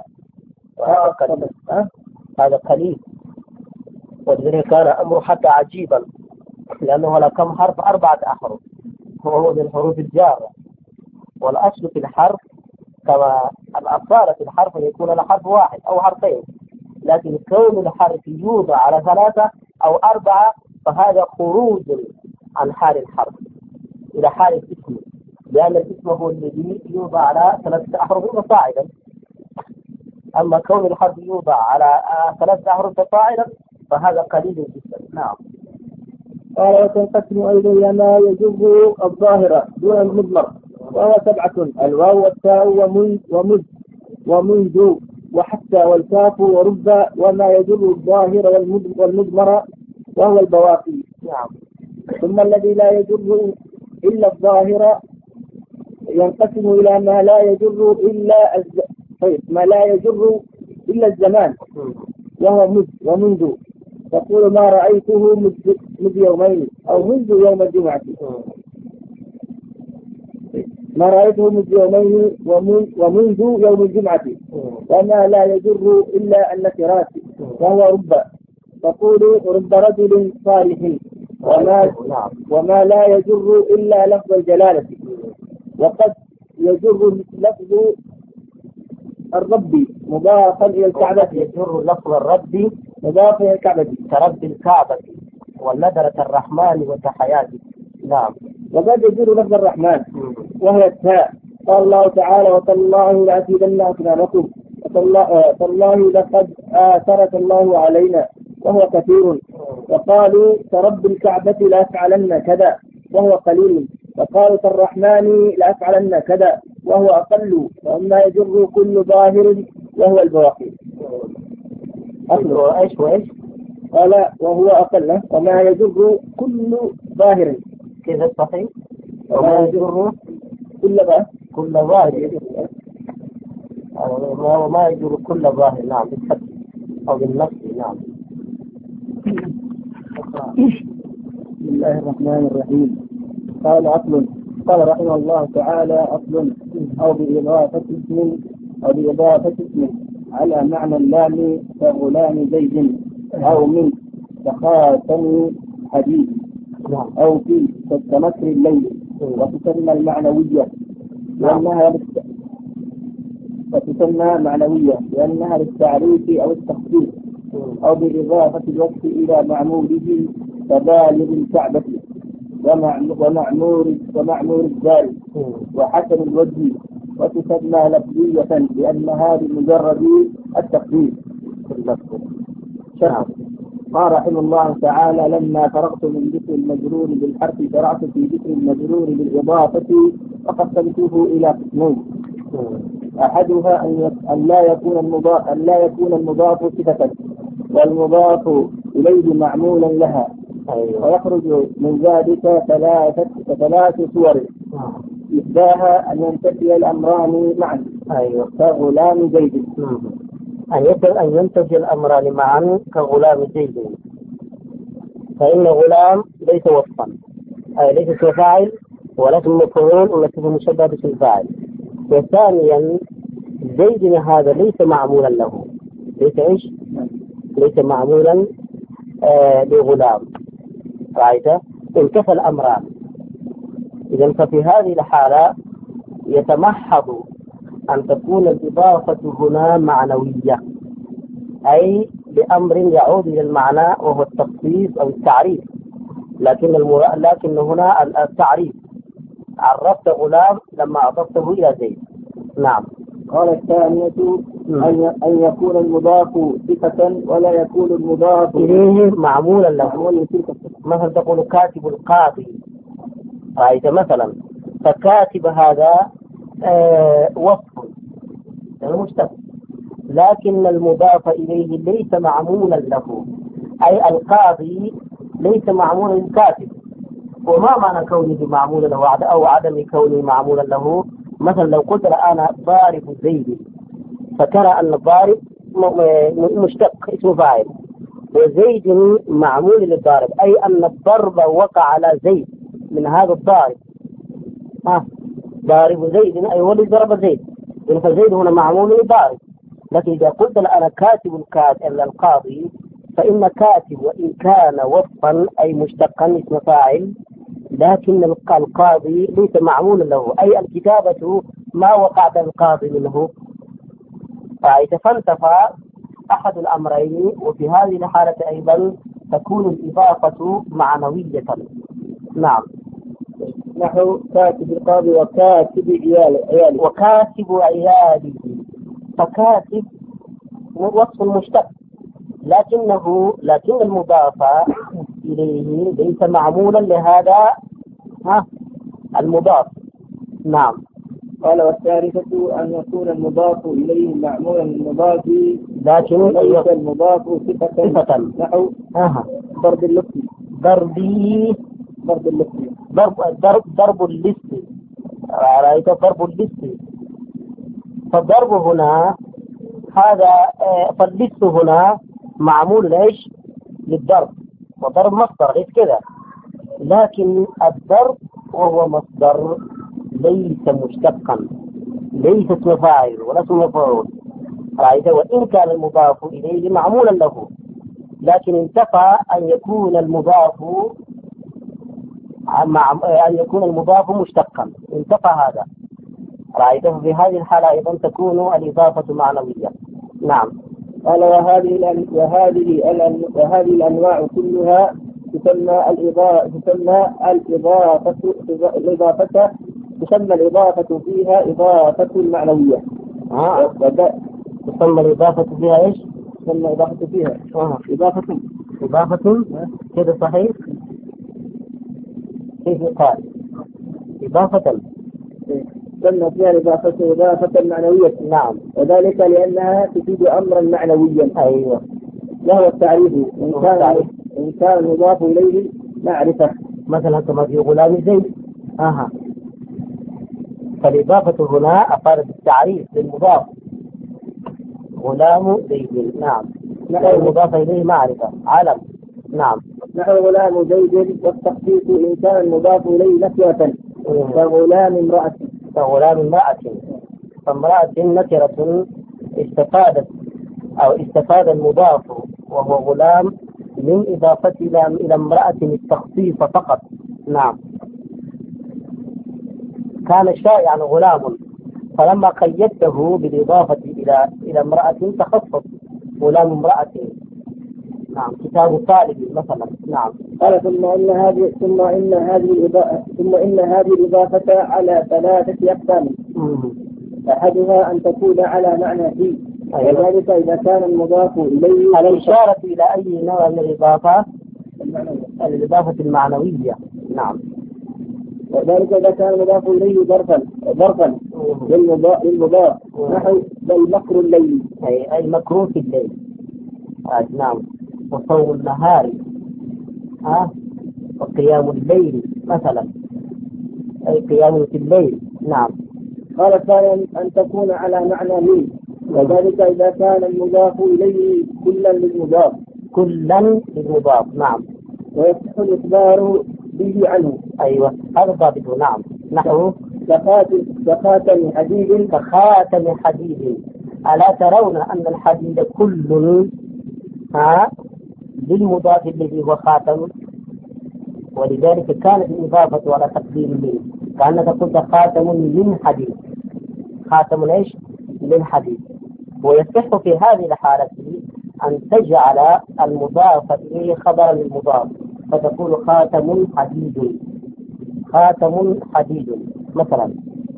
هذا قليل، ولذلك كان أمر حتى عجيبا، لأنه لكم حرف أربعة أحرف وهو من الحروف الجارة، والأصل في الحرف كما الأصالة في الحرف يكون لحرف واحد أو حرفين، لكن كون الحرف يوضع على ثلاثة أو أربعة فهذا خروج عن حال الحرف إلى حال الاسم، لأن الاسم هو الذي يوضع على ثلاثة أحرف فصاعدا، أما كون الحرف يوضع على ثلاثة أحرف فصاعدا فهذا قليل جدا. نعم. قال وتنقسم أيضا إلى ما يجر الظاهرة دون المضمر وهو سبعة: الواو والتاء ومن ومذ ومنذ وحتى والكاف ورب، وما يجر الظاهر والمضمر وهو البواقي. نعم. ثم الذي لا يجر إلا الظاهر ينقسم إلى ما لا يجر إلا الز... طيب ما لا يجر إلا الزمان وهو مذ ومنذ، تقول ما رأيته منذ يومين أو منذ يوم الجمعة، ما رأيته منذ يومين ومنذ يوم الجمعة. وما لا يجر إلا النكرات وهو رب، تقول رب رجل صالح. وما, وما لا يجر إلا لفظ الجلالة، وقد يجر لفظ الرب مضافا إلى الكعبة. يجر لفظ الرب مضافا إلى الكعبة كرب الكعبة والنذرة الرحمن والتحيات. نعم. وقد يجر لفظ الرحمن وهي التاء. قال الله تعالى وتالله لأكيدن أصنامكم، وتالله لقد آثرك الله علينا وهو كثير. وقالوا كرب الكعبة لأفعلن كذا وهو قليل، وقالوا كالرحمن لأفعلن كذا وهو أقل. وما يجر كل ظاهر وهو البواقي. أصله إيش وإيش؟ قال وهو أقل. وما يجر كل ظاهر كيف الصحيح؟ وما يجر كل ظاهر كل ظاهر وما يجر كل ظاهر. نعم، بالفتح أو بالنص. نعم. بسم الله الرحمن الرحيم. قال أصل. قال رحمه الله تعالى أصل أو بإضافة اسم أو بإضافة اسم على معنى اللام كغلام زيد، أو من كخاتم حديد، أو في كمكر الليل، وتسمى المعنوية لأنها وتسمى معنوية لأنها للتعريف أو التخصيص، أو بإضافة الوصف إلى معموله كبالغ الكعبة ومعمور ومعمور الدار وحسن الوجه، وتسمى لفظية لأنها بمجرد التخصيص. نعم. قال رحمه الله تعالى: لما فرغت من ذكر المجرور بالحرف شرعت في ذكر المجرور بالإضافة فقسمته إلى قسمين. أحدها أن لا يكون المضاف أن لا يكون المضاف صفة والمضاف إليه معمولا لها، ويخرج من ذلك ثلاثة ثلاث صور. إحداها أن ينتفي الأمران معا، أيوة، كغلام زيد. أن ينتفي الأمران معا كغلام زيد، فإن غلام ليس وصفا، أي ليس اسم فاعل ولا اسم مفعول ولا اسم مشبه باسم فاعل. وثانيا زيد هذا ليس معمولا له، ليس إيش؟ ليس معمولا آه لغلام. رأيت؟ انتفى الأمران. إذا ففي هذه الحالة يتمحض أن تكون الإضافة هنا معنوية، أي بأمر يعود إلى المعنى وهو التخصيص أو التعريف. لكن المر... لكن هنا التعريف عرفت غلام لما أضفته إلى زيد. نعم. قال الثانية أن أن يكون المضاف صفة ولا يكون المضاف إليه معمولا له. مثلا تقول كاتب القاضي، رأيت مثلا، فكاتب هذا آه وصف المشتق، لكن المضاف إليه ليس معمولا له، أي القاضي ليس معمولا للكاتب. وما معنى كونه معمولا له أو عدم كونه معمولا له؟ مثلا لو قلت أنا ضارب زيد، فكان أن الضارب مشتق اسم فاعل، وزيد معمول للضارب، أي أن الضرب وقع على زيد من هذا الضارب. ها ضارب زيد أي هو اللي ضرب زيد، فزيد هنا معمول للضارب. لكن إذا قلت أنا كاتب الكاتب القاضي، فإن كاتب وإن كان وصفا أي مشتقا اسم فاعل، لكن القاضي ليس معمولا له، أي الكتابة ما وقعت القاضي منه. فانتفى أحد الأمرين. وفي هذه الحالة أيضا تكون الإضافة معنوية. نعم. نحو كاتب القاضي وكاتب عياله. وكاتب عياله، فكاتب وصف مشتق، لكنه لكن المضاف إليه ليس معمولا لهذا ها المضاف. نعم. قال والثالثة أن يكون المضاف إليه معمولا للمضاف لكن ليس المضاف صفة. نحو أها ضرب اللص. ضربي ضرب اللص. ضرب ضرب ضرب اللص. رأيت ضرب اللص. فالضرب هنا هذا فاللص هنا معمول ليش؟ للضرب، وضرب مصدر ليس كذا، لكن الضرب وهو مصدر ليس مشتقا، ليس اسم فاعل ولا اسم مفعول. رأيت؟ وإن كان المضاف إليه معمولا له، لكن انتفى أن يكون المضاف مع أن يكون المضاف مشتقا، انتفى هذا. رأيت؟ في هذه الحالة أيضا تكون الإضافة معنوية. نعم. قال وهذه وهذه وهذه الأنواع كلها تسمى الإضافة تسمى الإضافة الإضافة تسمى الإضافة فيها إضافة معنوية. آه. تسمى الإضافة فيها إيش؟ تسمى إضافة فيها آه. إضافة إضافة كده صحيح؟ كيف يقال؟ إضافة تسمى فيها الإضافة إضافة معنوية. نعم. وذلك لأنها تفيد أمرا معنويا. أيوة. له التعريف إن كان إن كان المضاف إليه معرفة، مثلا كما في غلام زيد. أها. فالإضافة هنا أفادت التعريف للمضاف غلام زيد. نعم. المضاف إليه معرفة علم. نعم. نحو غلام زيد، والتخصيص إن كان المضاف إليه نكرة كغلام امرأة. كغلام امرأة، فامرأة نكرة استفادت أو استفاد المضاف وهو غلام من إضافة إلى امرأة التخصيص فقط. نعم. كان شائعا غلام، فلما قيدته بالإضافة إلى إلى امرأة تخصص غلام امرأة. نعم. كتاب طالب مثلا. نعم. قال ثم إن هذه ثم إن هذه الإضافة ثم إن هذه الإضافة على ثلاثة أقسام. أحدها أن تكون على معنى في، وذلك إذا كان المضاف إليه. الإشارة إلى أي نوع من الإضافة؟ الإضافة المعنوية. نعم. وذلك إذا كان المضاف إليه ظرفا ظرفا للمضاف نحو بل مكر الليل، أي أي مكروه في الليل. آه نعم. وصوم النهار، ها آه. وقيام الليل مثلا، أي قيام في الليل. نعم. قال الثاني أن تكون على معنى من، وذلك إذا كان المضاف إليه كلا للمضاف كلا للمضاف. نعم. ويصح الإخبار به عنه. أيوة هذا ضابطه. نعم. نحو كخاتم حديد، كخاتم حديد. ألا ترون أن الحديد كل ها للمضاف الذي هو خاتم، ولذلك كانت الإضافة على تقدير من، كأنك قلت خاتم من حديد، خاتم ايش؟ من حديد. ويصح في هذه الحالة أن تجعل المضاف إليه خبرا للمضاف، فتقول خاتم حديد، خاتم حديد مثلا.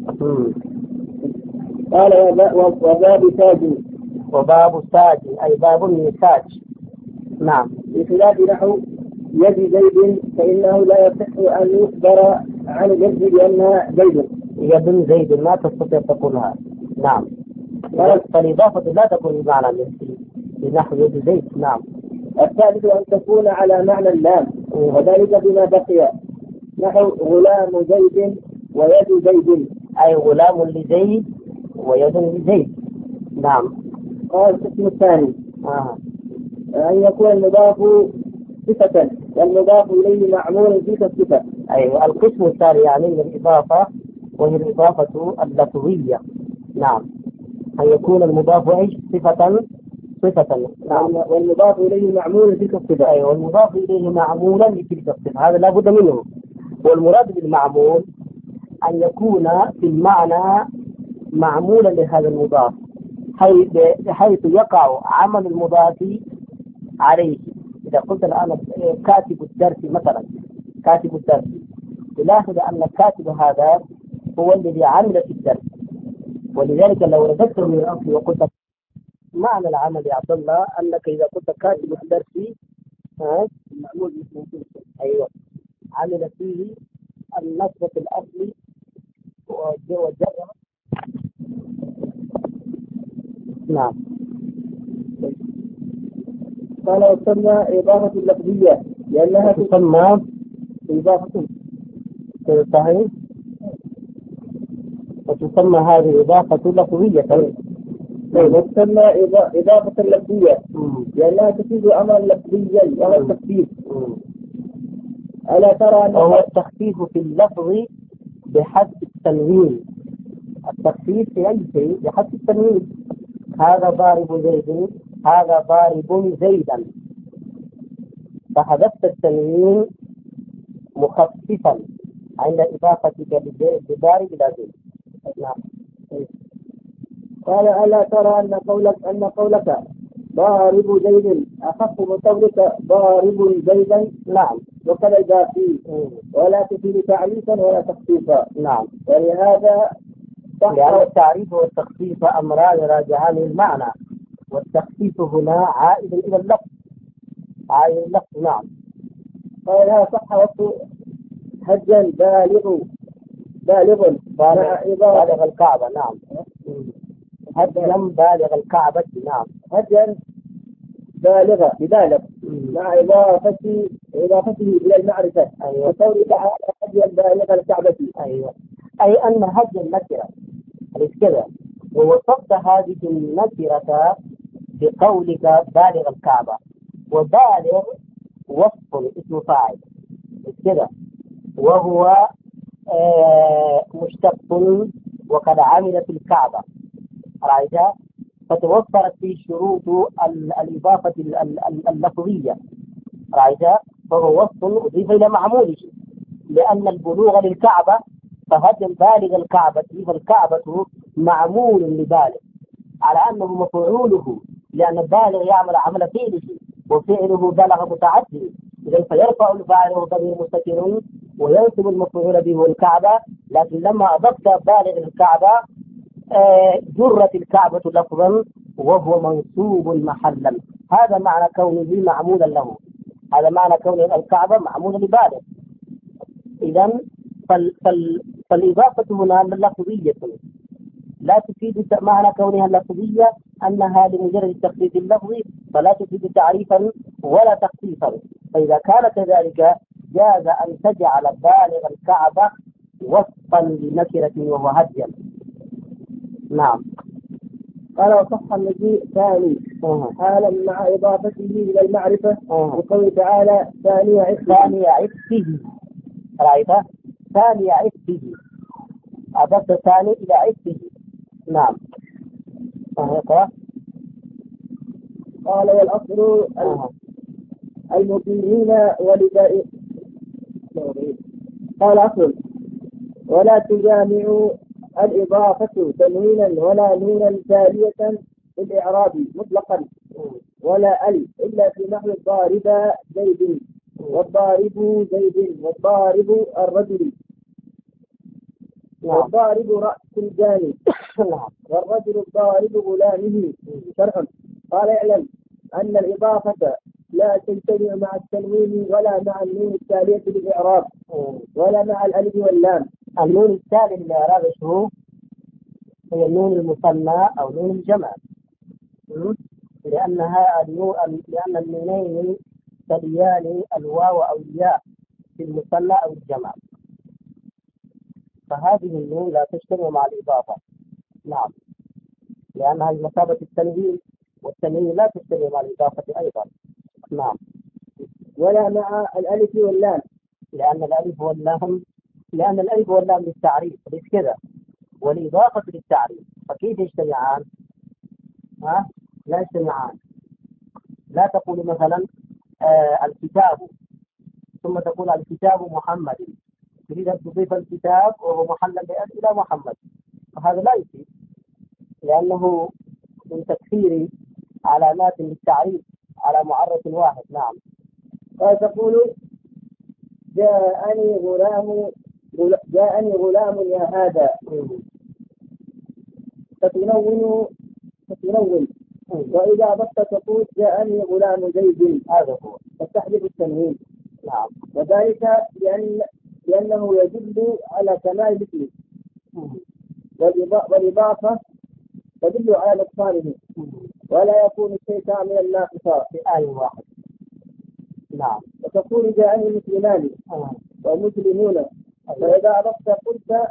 قال وباب تاج، وباب تاج أي باب من تاج. نعم. بخلاف نحو يد زيد فإنه لا يصح أن يخبر عن اليد بأنها زيد. يد زيد ما تستطيع تقولها. نعم. فالإضافة لا تكون بمعنى بنحو يد زيد. نعم. الثالث أن تكون على معنى اللام، وذلك بما بقي نحو غلام زيد ويد زيد، أي غلام لزيد ويد لزيد. نعم. قال القسم الثاني آه. أن يكون المضاف صفة والمضاف إليه معمول في الصفة. أيوة القسم الثاني يعني الإضافة، وهي الإضافة اللفظية. نعم. أن يكون المضاف إيش؟ صفة صفة. نعم. والمضاف إليه معمول في الصفة. أيوة والمضاف إليه معمولا لتلك الصفة، هذا لا بد منه. والمراد بالمعمول أن يكون في المعنى معمولا لهذا المضاف، بحيث يقع عمل المضاف عليه. إذا قلت الآن كاتب الدرس مثلا، كاتب الدرس، تلاحظ أن الكاتب هذا هو الذي عمل في الدرس، ولذلك لو رددته من الأصل وقلت معنى العمل يا عبد الله أنك إذا كنت كاتب الدرس ها معمول أيوة عمل فيه النصب في الأصل والجر. نعم. قال وتسمى إضافة اللفظية لأنها تسمى إضافة صحيح، وتسمى هذه إضافة لفظية. وتسمى إضافة لفظية لأنها تفيد أمرا لفظيا وهو التخفيف. ألا ترى أن هو التخفيف في اللفظ بحذف التنوين، التخفيف في أي شيء بحذف التنوين. هذا ضارب زيد، هذا ضارب زيدا، فحذفت التنوين مخففا عند إضافتك لضارب إلى زيد. نعم. قال ألا ترى أن قولك أن قولك ضارب زيد أخف من قولك ضارب زيدا؟ نعم. وكذا إضافي ولا تفيد تعريفا ولا تخفيفا. نعم. ولهذا لأن التعريف والتخفيف أمران راجعان للمعنى، والتخفيف هنا عائد إلى اللفظ، عائد إلى اللفظ. نعم. قالها صح وصف هجا بالغ بالغ بالغ الكعبة. نعم. هجا بالغ الكعبة. نعم. هجا بالغة ببالغ مع إضافة إضافته إلى المعرفة. أيوة. وقوله تعالى هجا بالغ الكعبة. أيوة. أي أن هجا النكرة أليس كذا، ووصفت هذه النكرة بقولك بالغ الكعبة، وبالغ وصف اسم فاعل كذا، وهو آه مشتق وقد عمل في الكعبة رأيتها، فتوفرت فيه شروط الإضافة اللفظية رأيتها، فهو وصف أضيف إلى معموله، لأن البلوغ للكعبة فهدم بالغ الكعبة، فالكعبة معمول لبالغ على أنه مفعوله، لأن البالغ يعمل عمل فعله وفعله بلغ متعدي، إذن فيرفع الفاعل ضمير مستتر وينسب المفعول به الكعبة. لكن لما أضفت بالغ الكعبة آه جرت الكعبة لفظا وهو منصوب محلا. هذا معنى كونه معمولا له، هذا معنى كون الكعبة معمولة لبالغ. إذن فال فال فالإضافة هنا لفظية لا تفيد معنى كونها اللفظية أنها لمجرد التخفيف اللفظي، فلا تفيد تعريفا ولا تخفيفا. فإذا كان كذلك جاز أن تجعل بالغ الكعبة وصفا لنكرة وهو هديا. نعم. قال وصح المجيء ثاني حالا مع إضافته إلى المعرفة وقوله تعالى ثاني عفه. ثاني عفه رأيته؟ ثاني عفه، أضفت ثاني إلى عفه. نعم. قال والأصل المقيمين ولداء. قال أصل ولا تجامع الإضافة تنوينا ولا نونا تالية في الإعراب مطلقا ولا أل إلا في نحو الضارب زيد والضارب زيد والضارب الرجل والضارب رأس الجاني والرجل الضارب غلامه. شرح. قال اعلم أن الإضافة لا تجتمع مع التنوين ولا مع النون التالية للإعراب ولا مع الألف واللام. النون التالي للإعراب ايش هو؟ هي النون المثنى أو نون الجمع، لأنها النون لأن النونين تليان الواو أو الياء في المثنى أو الجمع، فهذه النون لا تجتمع مع الإضافة. نعم، لأنها بمثابة التنوين، والتنوين لا تجتمع مع الإضافة أيضا. نعم. ولا مع الألف واللام، لأن الألف واللام لأن الألف واللام للتعريف ليس كذا، والإضافة للتعريف، فكيف يجتمعان؟ ها؟ لا يجتمعان. لا تقول مثلا آه الكتاب ثم تقول الكتاب محمد، تريد أن تضيف الكتاب وهو محلا إلى محمد، فهذا لا يفيد، لأنه من تكثير علامات للتعريف على معرف واحد. نعم. فتقول جاءني غلام جاءني غلام يا هذا، فتنون فتنون وإذا بطت تقول جاءني غلام زيد، هذا هو فتحذف التنوين. نعم. وذلك لأن لأنه يدل على كمال الاسم، والإضافة تدل على نقصانه، ولا يكون الشيء كاملا ناقصا في آية واحد. نعم. وتقول جاءني مسلمان ومسلمون، فإذا أردت قلت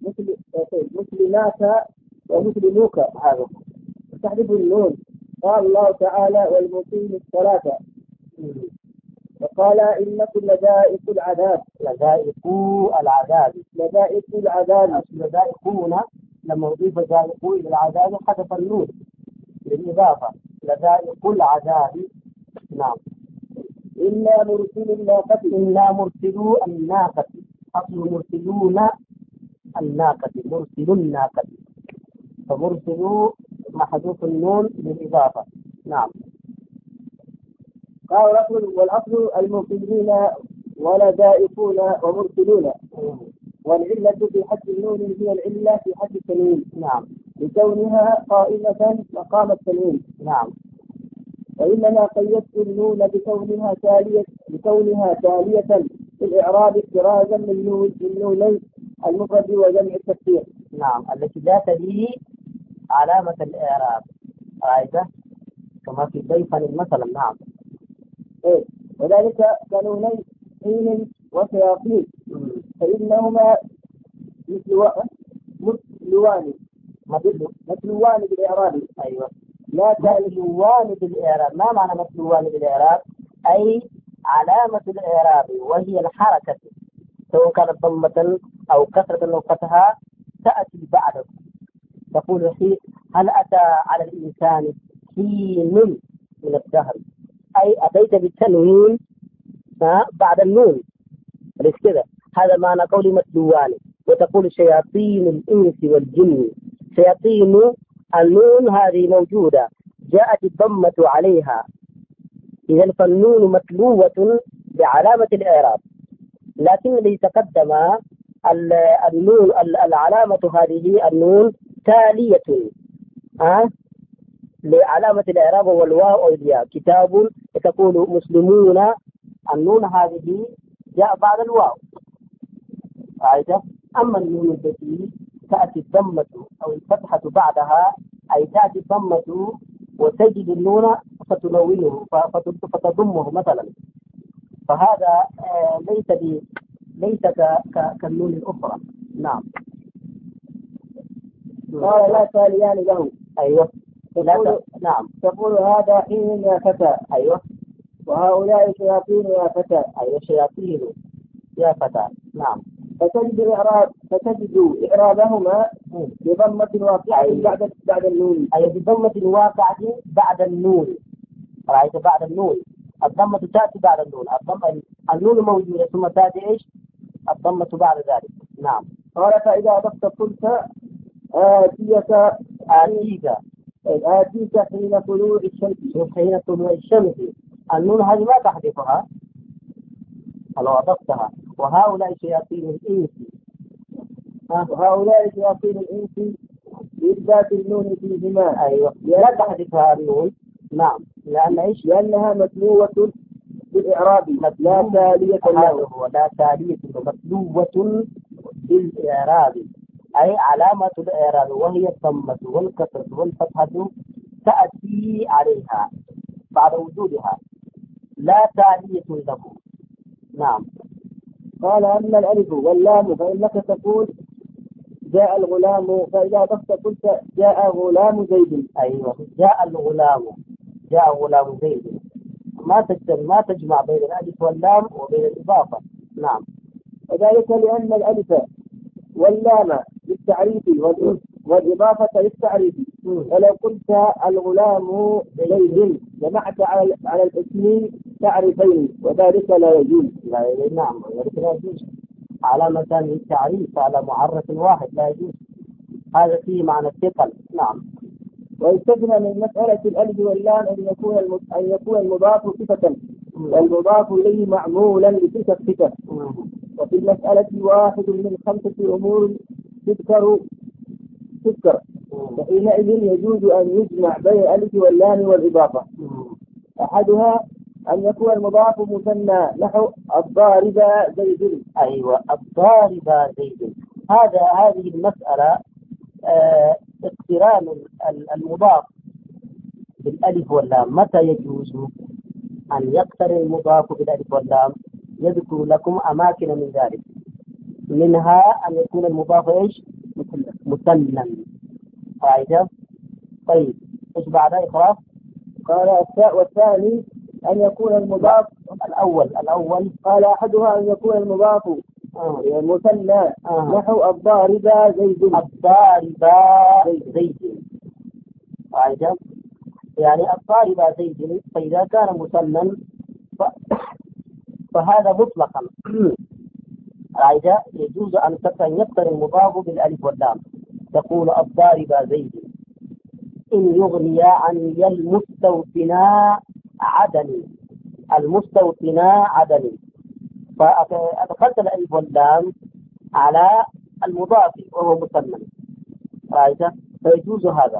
مسلمات ومسلموك، هذا تحذف النون. قال الله تعالى والمقيم الصلاة، وقال إنكم لذائق العذاب. لذائقوا العذاب لذائق العذاب لذائقون، لما أضيف ذائقوا إلى العذاب حذف النون بالإضافة. لذائق العذاب. نعم. إنا مرسل الناقة إنا مرسلو الناقة، أصل مرسلون الناقة، مرسل الناقة، فمرسلو محذوف النون بالإضافة. نعم. قال والأصل المقيمين ولذائقون ومرسلون، والعلة في حد النون هي العلة في حد التنوين. نعم. لكونها قائمة مقام التنوين. نعم. وإنما قيدت النون بكونها تالية بكونها تالية في الإعراب احترازا من نون من نوني المفرد وجمع التكسير. نعم، التي لا تلي علامة الإعراب، رأيته كما في ضيفا مثلا. نعم. إيه. وذلك كنوني حين وشياطين، فإنهما مثلوان مثلوان بالإعراب. أيوة. لا مثلوان بالإعراب. ما معنى مثلوان بالإعراب؟ أي علامة الإعراب وهي الحركة، سواء كانت ضمة أو كسرة أو فتحة، تأتي بعده. تقول حين هل أتى على الإنسان حين من الدهر، أي أتيت بالتنوين بعد النون، ليس كذا. هذا معنى قول مثلوان. وتقول شياطين الإنس والجن، شياطين النون هذه موجودة، جاءت الضمة عليها، إذا فالنون متلوة بعلامة الإعراب، لكن الذي تقدم النون العلامة هذه النون تالية. أه؟ لعلامة الإعراب والواو أو الياء. كتاب تقول مسلمون، النون هذه جاء بعد الواو. رأيت؟ أما النون التي تأتي الضمة أو الفتحة بعدها، أي تأتي الضمة وتجد النون فتنونه فتضمه مثلا، فهذا آه ليس ب ليس كالنون الأخرى. نعم. قال لا تاليان له. أيوه. تقول نعم. تقول هذا حين يا فتى. أيوه. وهؤلاء شياطين يا فتى. أيوه شياطين يا فتى. نعم. فتجد إعراب فتجد إعرابهما بضمة واقعة بعد بعد النون. أي بضمة واقعة بعد النون. رأيت؟ بعد النون الضمة تأتي بعد النون. الضمة النون موجودة ثم تأتي إيش؟ الضمة بعد ذلك. نعم. قال فإذا أضفت قلت آتيك آتيك آتيك حين طلوع الشمس. حين طلوع الشمس النون هذه ما تحذفها لو أضفتها. وهؤلاء شياطين الإنس. وهؤلاء شياطين الإنس بإثبات النون فيهما. أيوة. لا تحذفها النون. نعم. لأن إيش؟ لأنها متلوة بالإعراب لا تالية له. لا تالية متلوة بالإعراب، أي علامة الإعراب وهي الضمة والكسرة والفتحة تأتي عليها بعد وجودها، لا تالية له. نعم. قال أما الألف واللام فإنك تقول جاء الغلام، فإذا ضفت قلت جاء غلام زيد. أيوة. جاء الغلام، جاء غلام زيد. ما تجمع ما تجمع بين الألف واللام وبين الإضافة. نعم. وذلك لأن الألف واللام للتعريف والإضافة للتعريف. ولو قلت الغلام زيد جمعت على على الاسم تعريفين وذلك لا يجوز. لا يجوز. نعم. ذلك لا يجوز. علامة للتعريف على معرف واحد لا يجوز. هذا فيه معنى الثقل. نعم. ويستثنى من مسألة الألف واللام أن يكون أن يكون المضاف صفة والمضاف إليه معمولا لتلك الصفة. وفي المسألة واحد من خمسة أمور تذكر تذكر فحينئذ يجوز أن يجمع بين الألف واللام والإضافة. أحدها أن يكون المضاف مثنى نحو الضارب زيد. أيوة. الضارب زيد. هذا هذه المسألة اه اقتران المضاف بالألف واللام. متى يجوز أن يقترن المضاف بالألف واللام؟ يذكر لكم أماكن من ذلك، منها أن يكون المضاف إيش؟ مثنى. قاعدة. طيب إيش بعدها إخراج؟ قال الثاء والثاني أن يكون المضاف الأول الأول قال أحدها أن يكون المضاف آه. مثنى آه. نحو الضارب زيد. الضارب زيد. قاعدة. يعني الضارب زيد، فإذا كان مثنى ف... فهذا مطلقا قاعدة يجوز أن يقترن المضاف بالألف واللام. تقول الضارب زيد إن يغني عني المستوطنا عدني. المستوطنا عدني، فأدخلت الألف واللام على المضاف وهو مثنى. رأيت؟ فيجوز هذا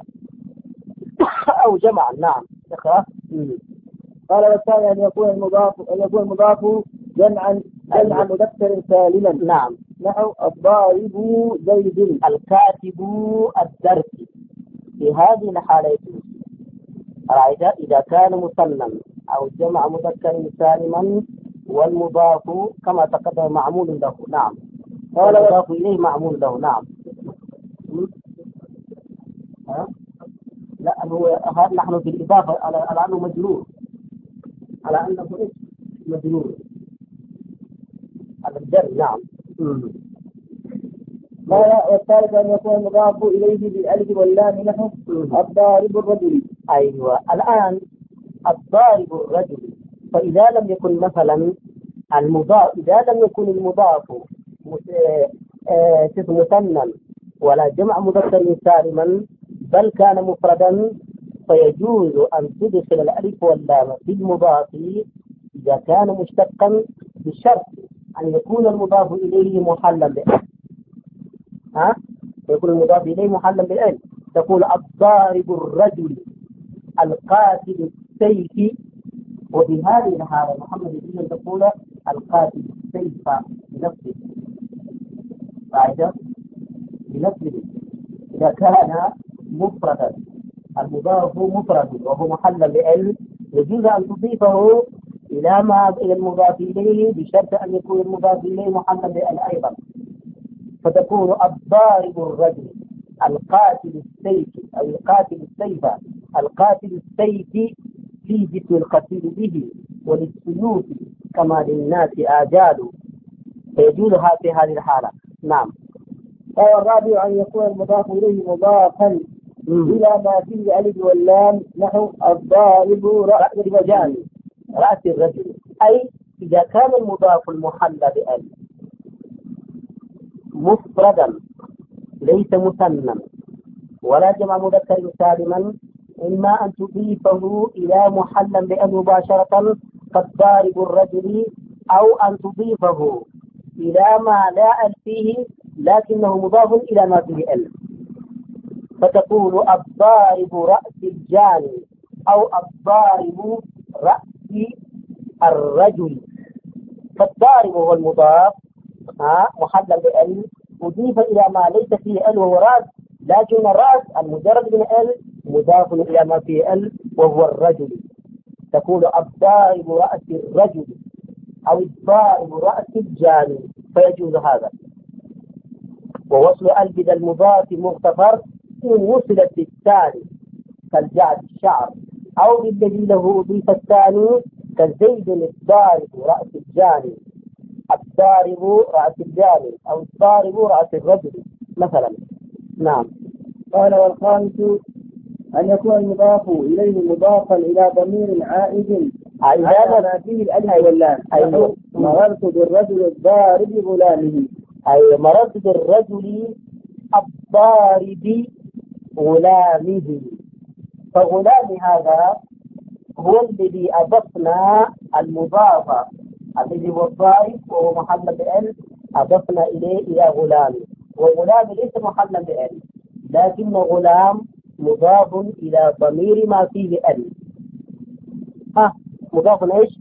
أو جمع. نعم. اقرأ. قال والثاني أن يكون المضاف أن يكون المضاف جمعا جمع مذكر سالما. نعم. نحو الضارب زيد الكاتب الدرس. في هذه الحالة رأيت؟ إذا كان مثنى أو جمع مذكر سالما والمضاف كما تقدم معمول له. نعم. قال المضاف إليه معمول له. نعم. ها؟ لا هو هذا نحن في الإضافة على أنه مجرور، على أنه مجرور على الجر. نعم. قال والثالث أن يكون المضاف إليه بالألف واللام نحو الضارب الرجل. أيوة. الآن الضارب الرجل، فإذا لم يكن مثلا المضاف إذا لم يكن المضاف مثنى ولا جمع مذكر سالما بل كان مفردا، فيجوز أن تدخل الألف واللام في المضاف إذا كان مشتقا بشرط أن يكون المضاف إليه محلا بالألف. ها؟ يكون المضاف إليه محلا بالألف. تقول الضارب الرجل القاتل السيف. وبهذه الحالة محمد يريد أن تقول القاتل السيف بنفسه قاعدة بنفسه إذا كان مفردا المضاف مفرد وهو محل بأل يجوز أن تضيفه إلى ما إلى المضاف إليه بشرط أن يكون المضاف إليه محل بأل أيضا، فتكون الضارب الرجل القاتل السيف أو القاتل السيف القاتل السيف في جسم القتيل به وللسيوف كما للناس آجال، فيجوز في هذه الحالة. نعم. قال الرابع أن يكون المضاف إليه مضافا إلى ما فيه ألف واللام نحو الضارب رأس الرجال رأس الرجل، أي إذا كان المضاف المحل بأل مفردا ليس مثنى ولا جمع مذكر سالما، إما أن تضيفه إلى محل بأل مباشرة كالضارب الرجل، أو أن تضيفه إلى ما لا أل فيه لكنه مضاف إلى ما فيه أل، فتقول الضارب رأس الجاني أو الضارب رأس الرجل. فالضارب هو المضاف محل بأل أضيف إلى ما ليس فيه أل وهو رأس، لكن الرأس المجرد من أل مضاف إلى ما فيه أل وهو الرجل، تقول الضارب رأس الرجل أو الضارب رأس الجاني، فيجوز هذا. ووصل أل بذا المضاف مغتفر إن وصلت الثاني كالجعد الشعر، أو بالذي له أضيف الثاني كزيد الضارب رأس الجاني الضارب رأس الجاني أو الضارب رأس الرجل مثلا. نعم. قال والخامس أن يكون المضاف إليه مضافا إلى ضمير عائد على ما فيه الألف واللام. أيوه. مررت بالرجل الضارب غلامه، أي مررت بالرجل الضارب غلامه. فغلام هذا هو الذي أضفنا المضاف الذي هو الضارب وهو محل بأل أضفنا إليه إلى غلام، وغلام ليس محلا بأل لكن غلام مضاف إلى ضمير ما فيه أل. ها مضاف إيش؟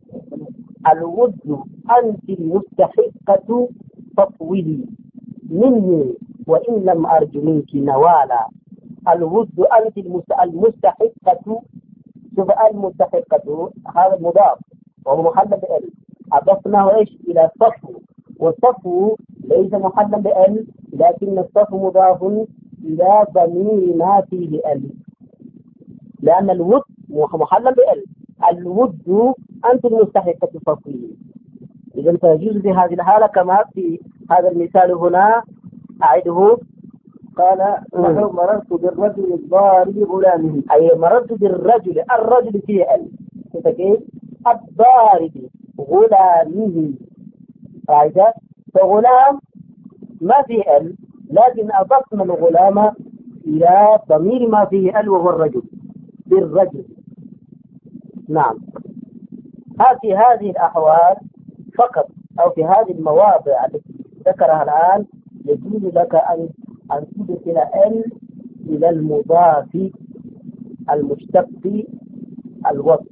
الود أنت المستحقة تطويلي مني وإن لم أرج منك نوالا. الود أنت المستحقة، شوف المستحقة هذا المضاف وهو محل بأل أضفناه إيش إلى الصفو، والصفو ليس محلا بأل لكن الصفو مضاف إلى ضمير ما فيه أل، لأن الود محلا بأل الود أنت المستحقة تطويله. إذا فيجوز في هذه الحالة كما في هذا المثال هنا أعده. قال نحو مررت بالرجل الضارب غلامه، أي مررت بالرجل الرجل فيه ال كيف الضارب غلامه قاعدة. فغلام ما فيه ال لكن أضفنا الغلام إلى ضمير ما فيه ال وهو الرجل بالرجل. نعم. في هذه الأحوال فقط أو في هذه المواضع التي ذكرها الآن يجوز لك أن أن تدخل ال إلى المضاف المشتق الوصف،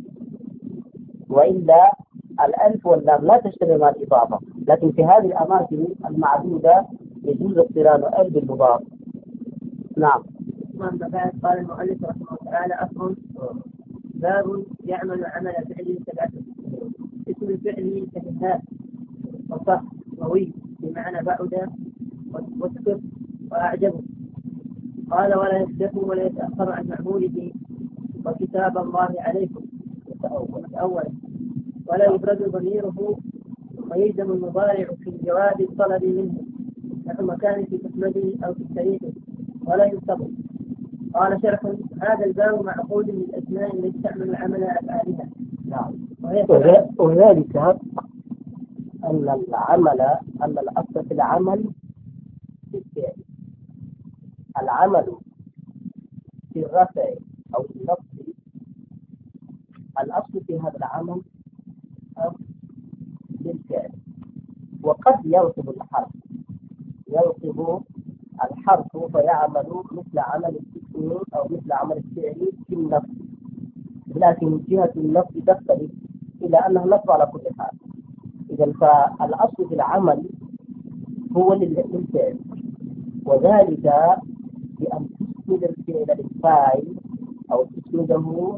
وإلا الألف واللام لا تشتمل مع الإضافة، لكن في هذه الأماكن المعدودة يجوز اقتران ال بالمضاف. نعم. أما بعد قال المؤلف رحمه الله تعالى أصل باب يعمل عمل فعل سبعة. اسم الفعل كفتاء وصح قوي بمعنى بعد واسكت وأعجبه. قال ولا يصدق ولا يتأخر عن معموله وكتاب الله عليكم أولا. ولا يفرد ضميره ويلزم المضارع في جواب الطلب منه نحو مكان في تحمده أو في التاريخ ولا ينتظر. قال شرح هذا الباب معقول من الأسماء التي تعمل عمل أفعالها. وذلك أن العمل أن الأصل في العمل في الفعل. العمل في الرفع أو في النصب الأصل في هذا العمل بالفعل، وقد يرتب الحرف يرتب الحرف فيعمل مثل عمل الاسم أو مثل عمل الفعل في النصب لكن من جهة النصب تختلف إلى أنه نصب على كل حال. إذا فالأصل في العمل هو للفعل، وذلك بأن تسند الفعل للفاعل أو تسنده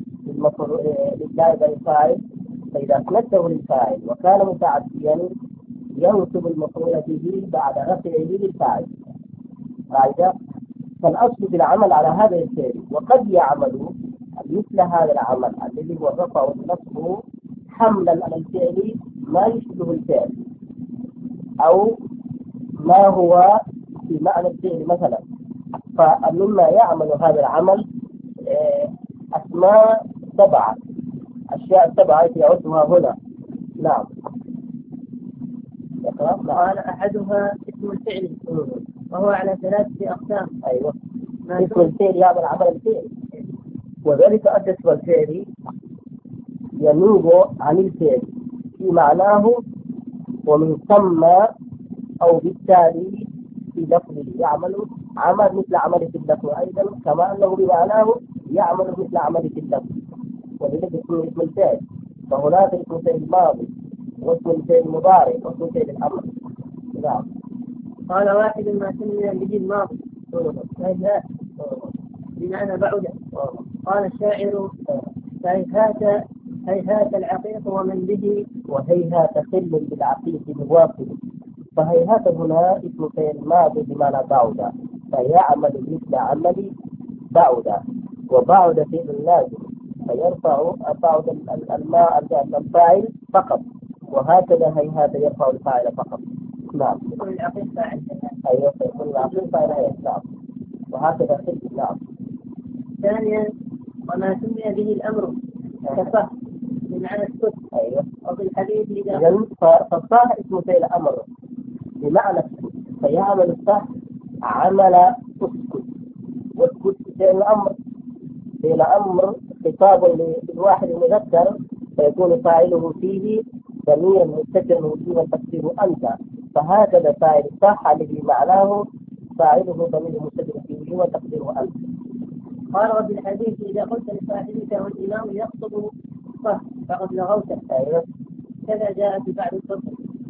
لله للفاعل. فإذا أسندته للفاعل وكان متعديا ينصب المفعول به بعد رفعه للفاعل. هذا فالأصل في العمل على هذا الفعل، وقد يعمل مثل هذا العمل الذي هو الرفع والنصب حملا على الفعل ما يشبه الفعل أو ما هو في معنى الفعل مثلا. فمما يعمل هذا العمل أسماء سبعة، أشياء سبعة يعدها هنا. نعم. قال أحدها اسم الفعل وهو على ثلاثة أقسام. أيوة. اسم الفعل يعمل عمل الفعل، وذلك أن اسم الفعل ينوب عن الفعل في معناه ومن ثم أو بالتالي في لفظه يعمل عمل مثل عمله في اللفظ أيضا، كما أنه بمعناه يعمل مثل عمله في اللفظ، ولذلك اسمه اسم الفعل. فهناك اسم الفعل الماضي واسم الفعل المضارع واسم الفعل الأمر. نعم. قال واحد ما سمي به الماضي هيهات بمعنى بعد. قال الشاعر هيهات هيهات العقيق ومن به وهيهات خل بالعقيق مواصل. فهيهات هنا اسم فعل ماضي بمعنى بعد، فيعمل مثل عمل بعد، وبعد فعل لازم فيرفع بعد الماء الفاعل فقط، وهكذا هيهات يرفع الفاعل فقط. نعم. يكون العقيق فاعل. أيوة يكون العقيق فاعل. نعم. وهكذا خل. نعم. ثانيا وما سمي به الأمر كصح بمعنى السكت. أيوة. وفي الحديث إذا فالصح اسم فعل أمر بمعنى السكت، فيعمل الصح عمل اسكت، واسكت فعل أمر، فعل أمر خطاب للواحد المذكر فيكون فاعله فيه ضمير مستتر وجوبا تقديره أنت، فهكذا فاعل الصح الذي معناه فاعله ضمير مستتر فيه وجوبا تقديره أنت. قال وفي الحديث إذا قلت لصاحبك والإمام يخطب صح فقد لغوته. أيوة. كذا جاء في بعض الطرق.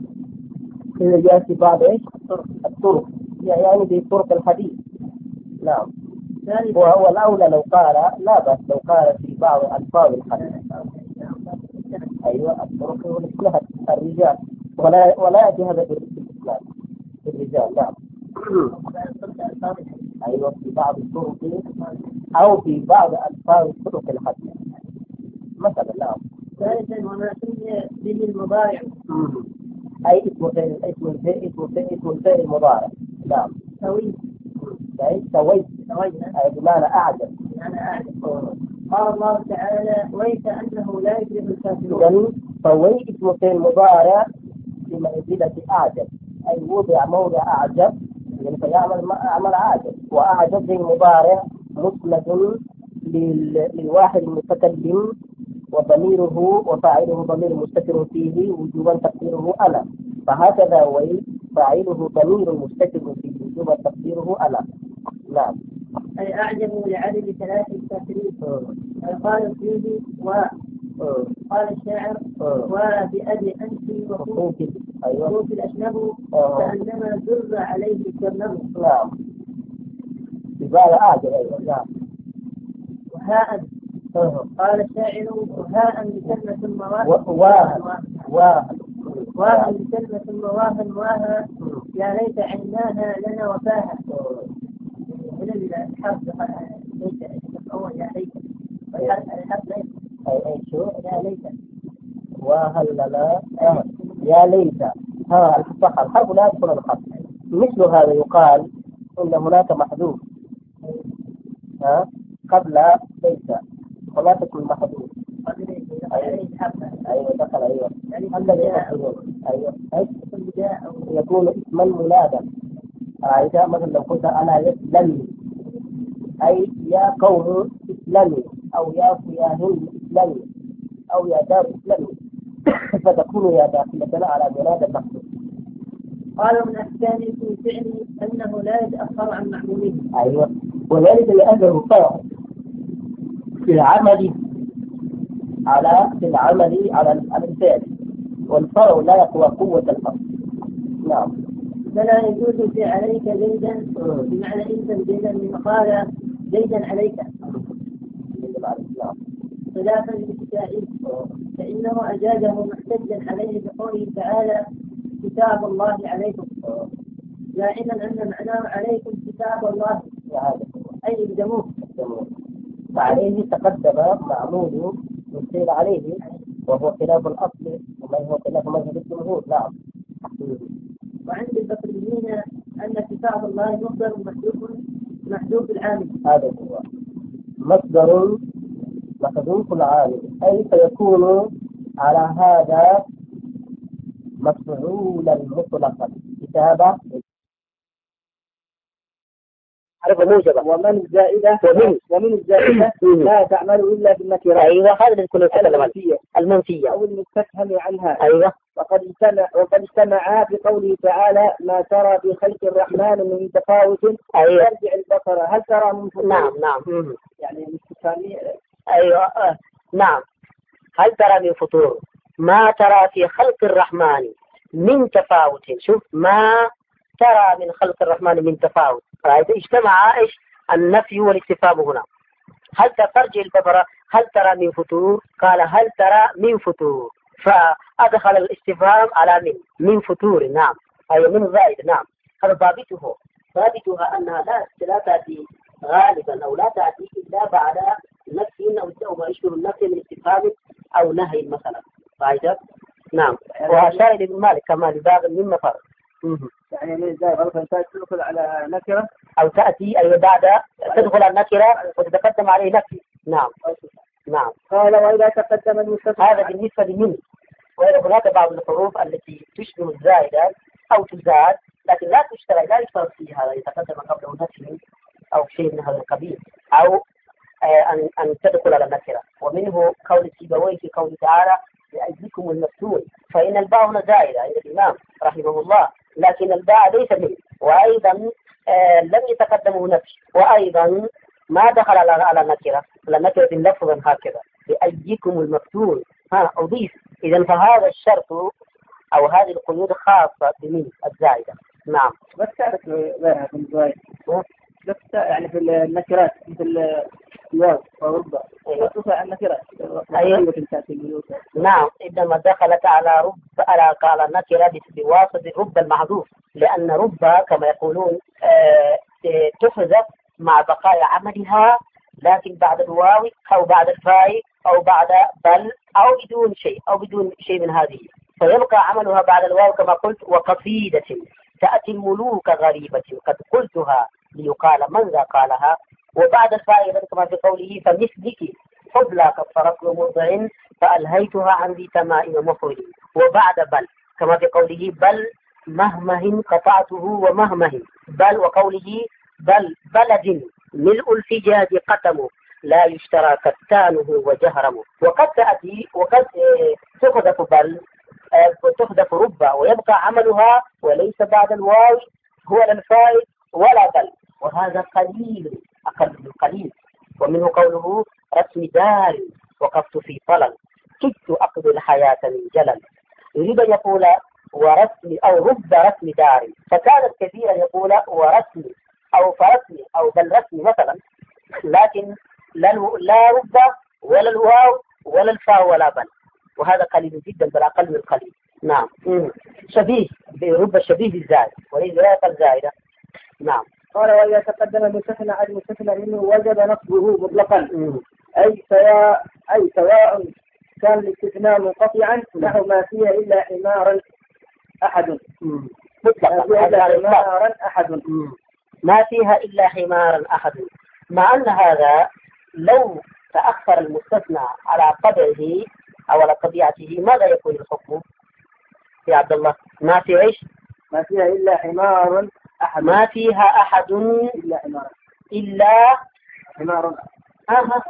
كذا جاء في بعض إيش؟ الطرق. الطرق يعني في طرق الحديث. نعم. وهو الأولى لو قال لا بس لو قال في بعض ألفاظ الحديث. أيوة. الطرق هو الإسناد الرجال، ولا ولا يأتي هذا بالإسناد الرجال. نعم. أيوة في بعض الطرق أو في بعض ألفاظ طرق الحديث مثلا. نعم. ثالثا وما سمي به المضارع أي اسم فعل اسم الفعل اسم الفعل اسم الفعل المضارع. نعم. سوي. أي سوي. سوي. أي بمعنى أعجب. بمعنى أعجب. قال الله تعالى ويك أنه لا يفلح الكافرون. إذن سوي اسم فعل مضارع بمنزلة أعجب، أي وضع موضع أعجب يعني فيعمل عمل عاجب، وأعجب زي المضارع مسند للواحد المتكلم وضميره وفاعله ضمير مستتر فيه وجوبا تقديره أنا، فهكذا وي فاعله ضمير مستتر فيه وجوبا تقديره أنا. نعم. أي أعجب لعدد ثلاث الكافرين. قال فيه و قال الشاعر وبأبي أنت وخوف وخوف الأشنب كأنما زر عليه الكرنب. نعم. بمعنى أعجب. أيضا. نعم. وهاء قال الشاعر وهاء بكلمة مواها واها واها بكلمة مواها واها يا ليت عيناها لنا وفاها. هنا الحرف ليت الأول يا ليت والحرف ليت أي أي شو يا ليت وهل لنا آه. يا ليت ها الحرف الحرف لا يدخل الحرف. مثل هذا يقال إن هناك محذوف ها قبل ليس ولا تكون محذوف. أيوة. أيوة دخل. أيوة الذي يقولون أيوة أي يكون اسما منادى. إذا مثلا لو قلت أنا يسلمني أي يا قوم اسلمي أو يا يا هند اسلمي أو يا دار اسلمي فتكون يا داخلة على منادى المحذوف. قال من أحكام في فعل أنه لا يتأخر عن معموله. أيوة. وذلك لأنه فاعل في العمل على في العمل على على الفعل، والفرع لا يقوى قوة الأصل. نعم. فلا يجوز في عليك زيدا بمعنى انت زيدا من قال زيدا عليك خلافا للكتائب، فإنه أجازه محتجا عليه بقوله تعالى كتاب الله عليكم، زائما أن معناه عليكم كتاب الله أي الجموع. فعليه تقدم معمول يصير عليه، وهو خلاف الأصل وما هو خلاف مذهب الجمهور. نعم. وعند البصريين أن كتاب الله مصدر محذوف محذوف العامل. هذا هو مصدر محذوف العامل، أي فيكون على هذا مفعولا مطلقا. كتابة حرف موجبة، ومن الزائدة ومن ومن الزائدة لا تعمل إلا بالنكرة. أيوة، هذا اللي كنا نتكلم عنه، المنفية أو المستفهم عنها. أيوة. وقد اجتمع وقد اجتمعا بقوله تعالى ما ترى في خلق الرحمن من تفاوت. أيوة. ارجع البصر هل ترى من فطور؟ نعم نعم. يعني الاستفهامية. أيوة آه. نعم. هل ترى من فطور؟ ما ترى في خلق الرحمن من تفاوت. شوف، ما ترى من خلق الرحمن من تفاوت، فإذا اجتمع ايش النفي والاستفهام هنا. هل ترجع البصر هل ترى من فطور؟ قال هل ترى من فطور، فأدخل الاستفهام على من من فطور. نعم، أي من زائد. نعم، هذا ضابطه ضابطها أنها لا لا تأتي غالبا أو لا تأتي إلا بعد نفي أو ما يشبه النفي من استفهام أو نهي مثلا. فهذا نعم. وأشار ابن مالك كما لباب من مفر. يعني من ازاي غلط انت تدخل على نكرة أو تأتي أي بعد تدخل النكرة وتتقدم عليه نفي. نعم نعم. قال وإذا تقدم المستفهم. هذا بالنسبة لمن، وهناك بعض الحروف التي تشبه الزائدة أو تزاد لكن لا تشترى، لا يشترط فيها يتقدم قبله نفي أو شيء من هذا القبيل، أو أن أن تدخل على النكرة. ومنه قول سيبويه في قوله تعالى لأجلكم المفتون، فإن الباء هنا زائدة عند الإمام رحمه الله، لكن الباء ليس منه، وأيضا آه لم يتقدمه نفي، وأيضا ما دخل على على النكرة، على النكرة لفظا هكذا لأجلكم المفتون. ها أضيف. إذا فهذا الشرط أو هذه القيود خاصة بمن الزائدة. نعم. بس تعرف غيرها في الزائد بس يعني في النكرات مثل الواو وربا. أيوة. النكرات. أيوة. نعم، إنما دخلت على رب على على النكرة بواسطة رب المحذوف، لأن رب كما يقولون آه تحذف مع بقاء عملها، لكن بعد الواو أو بعد الفاء أو بعد بل أو بدون شيء أو بدون شيء من هذه، فيبقى عملها بعد الواو كما قلت. وقصيدة تأتي الملوك غريبة قد قلتها ليقال من ذا قالها. وبعد الفاء كما في قوله فمثلك حبلى قد صرفت مرضع فألهيتها عن ذي تمائم مفرد. وبعد بل كما في قوله بل مهمه قطعته ومهمه بل، وقوله بل بلد ملء الفجاج قتم لا يشترى كتانه وجهرمه. وقد تأتي وقد تحذف بل وتحذف رب ويبقى عملها وليس بعد الواو هو الفاء ولا بل، وهذا قليل أقل من قليل. ومنه قوله رسم دار وقفت في طلل كدت أقضي الحياة من جلل. يريد أن يقول ورسم أو رب رسم دار، فكانت كثيرا يقول ورسم أو فرسم أو بل رسم مثلا، لكن لا لا رب ولا الواو ولا الفاء ولا بل، وهذا قليل جدا بل أقل من قليل. نعم. شبيه برب شبيه بالزائد وليس لا يقل زائدة. نعم. قال وإذا تقدم المستثنى على المستثنى منه وجب نصبه مطلقا. أي سواء أي سواء كان الاستثناء منقطعا نحو ما فيها إلا حمارا أحد. مطلقا حمارا أحد ما فيها إلا حمارا أحد. مع أن هذا لو تأخر المستثنى على قدره أو على طبيعته ماذا يكون الحكم يا عبد الله؟ ما في إيش؟ ما فيها إلا حمار أحد. ما فيها أحد إلا حمار إلا حمار. أها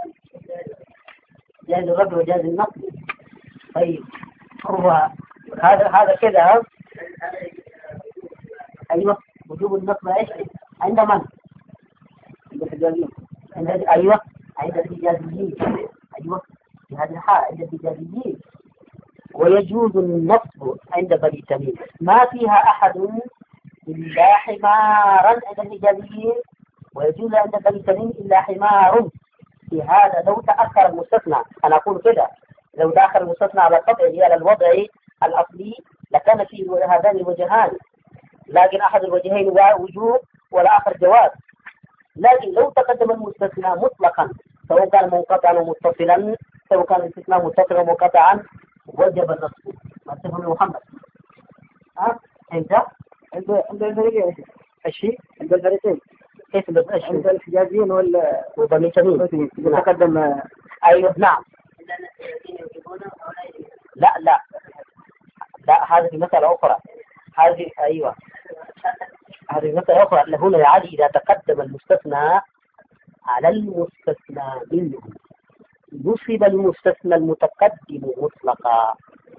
جاز الرد وجاز النقل. طيب هو هذا هذا كذا. أيوة، وجوب النقل إيش عند من؟ الحجازيين. أيوة عند الحجازيين. أيوة في هذه الحالة عند الحجازيين، ويجوز النصب عند بني تميم. ما فيها أحد إلا حمارا عند الحجازيين، ويجوز عند بني تميم إلا حمار. في هذا لو تأخر المستثنى، أنا أقول كده، لو تأخر المستثنى على القطع هي على الوضع الأصلي لكان فيه هذان الوجهان، لكن أحد الوجهين وجوب والآخر جواز. لكن لو تقدم المستثنى مطلقا سواء كان منقطعا ومتصلا، سواء كان الاستثناء متصلا ومنقطعا، وجب النصب. ما تفهم محمد؟ ها انت عند عند الفريقين الشيء عند الفريقين كيف بالغش عند الحجازيين ولا وبني تميم تقدم؟ ايوه نعم. لا لا لا هذه مسألة أخرى. هذه أيوة هذه مسألة أخرى. هنا يا علي إذا تقدم المستثنى على المستثنى منه نصب المستثنى المتقدم مطلقا.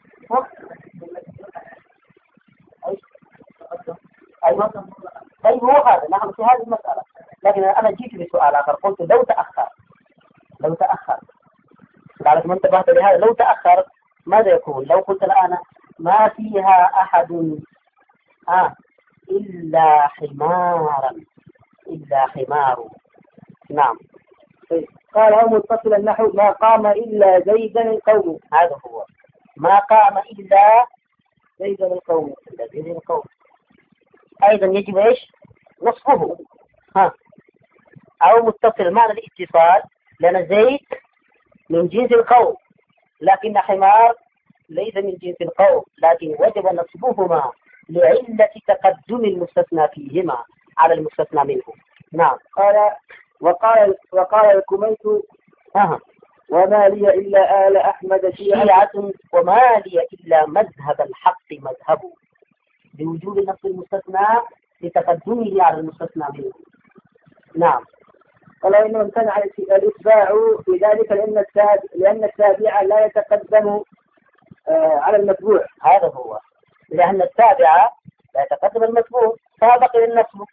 أيوة طيب هو هذا نحن في هذه المسألة. لكن أنا جيت بسؤال آخر، قلت لو تأخر لو تأخر لعلك ما انتبهت لهذا. لو تأخر ماذا يكون؟ لو قلت الآن ما فيها أحد آه إلا حمارا إلا حمار. نعم. قال أو متصل النحو ما قام إلا زيدا القوم. هذا هو ما قام إلا زيدا القوم. إلا زيدا القوم. أيضا يجب إيش؟ نصفه. ها أو متصل معنى الاتصال، لأن زيد من جنس القوم لكن حمار ليس من جنس القوم، لكن وجب نصبهما لعلة تقدم المستثنى فيهما على المستثنى منه. نعم. قال وقال وقال الكميت أه. وما لي إلا آل أحمد شيعة وما لي إلا مذهب الحق مذهبه، بوجوب نصب المستثنى لتقدمه على المستثنى منه. نعم. قال إنه امتنع الإتباع في ذلك لأن التابع لأن التابع لا يتقدم آه على المتبوع. هذا هو، لأن التابع لا يتقدم المتبوع فبقي إلى النصب.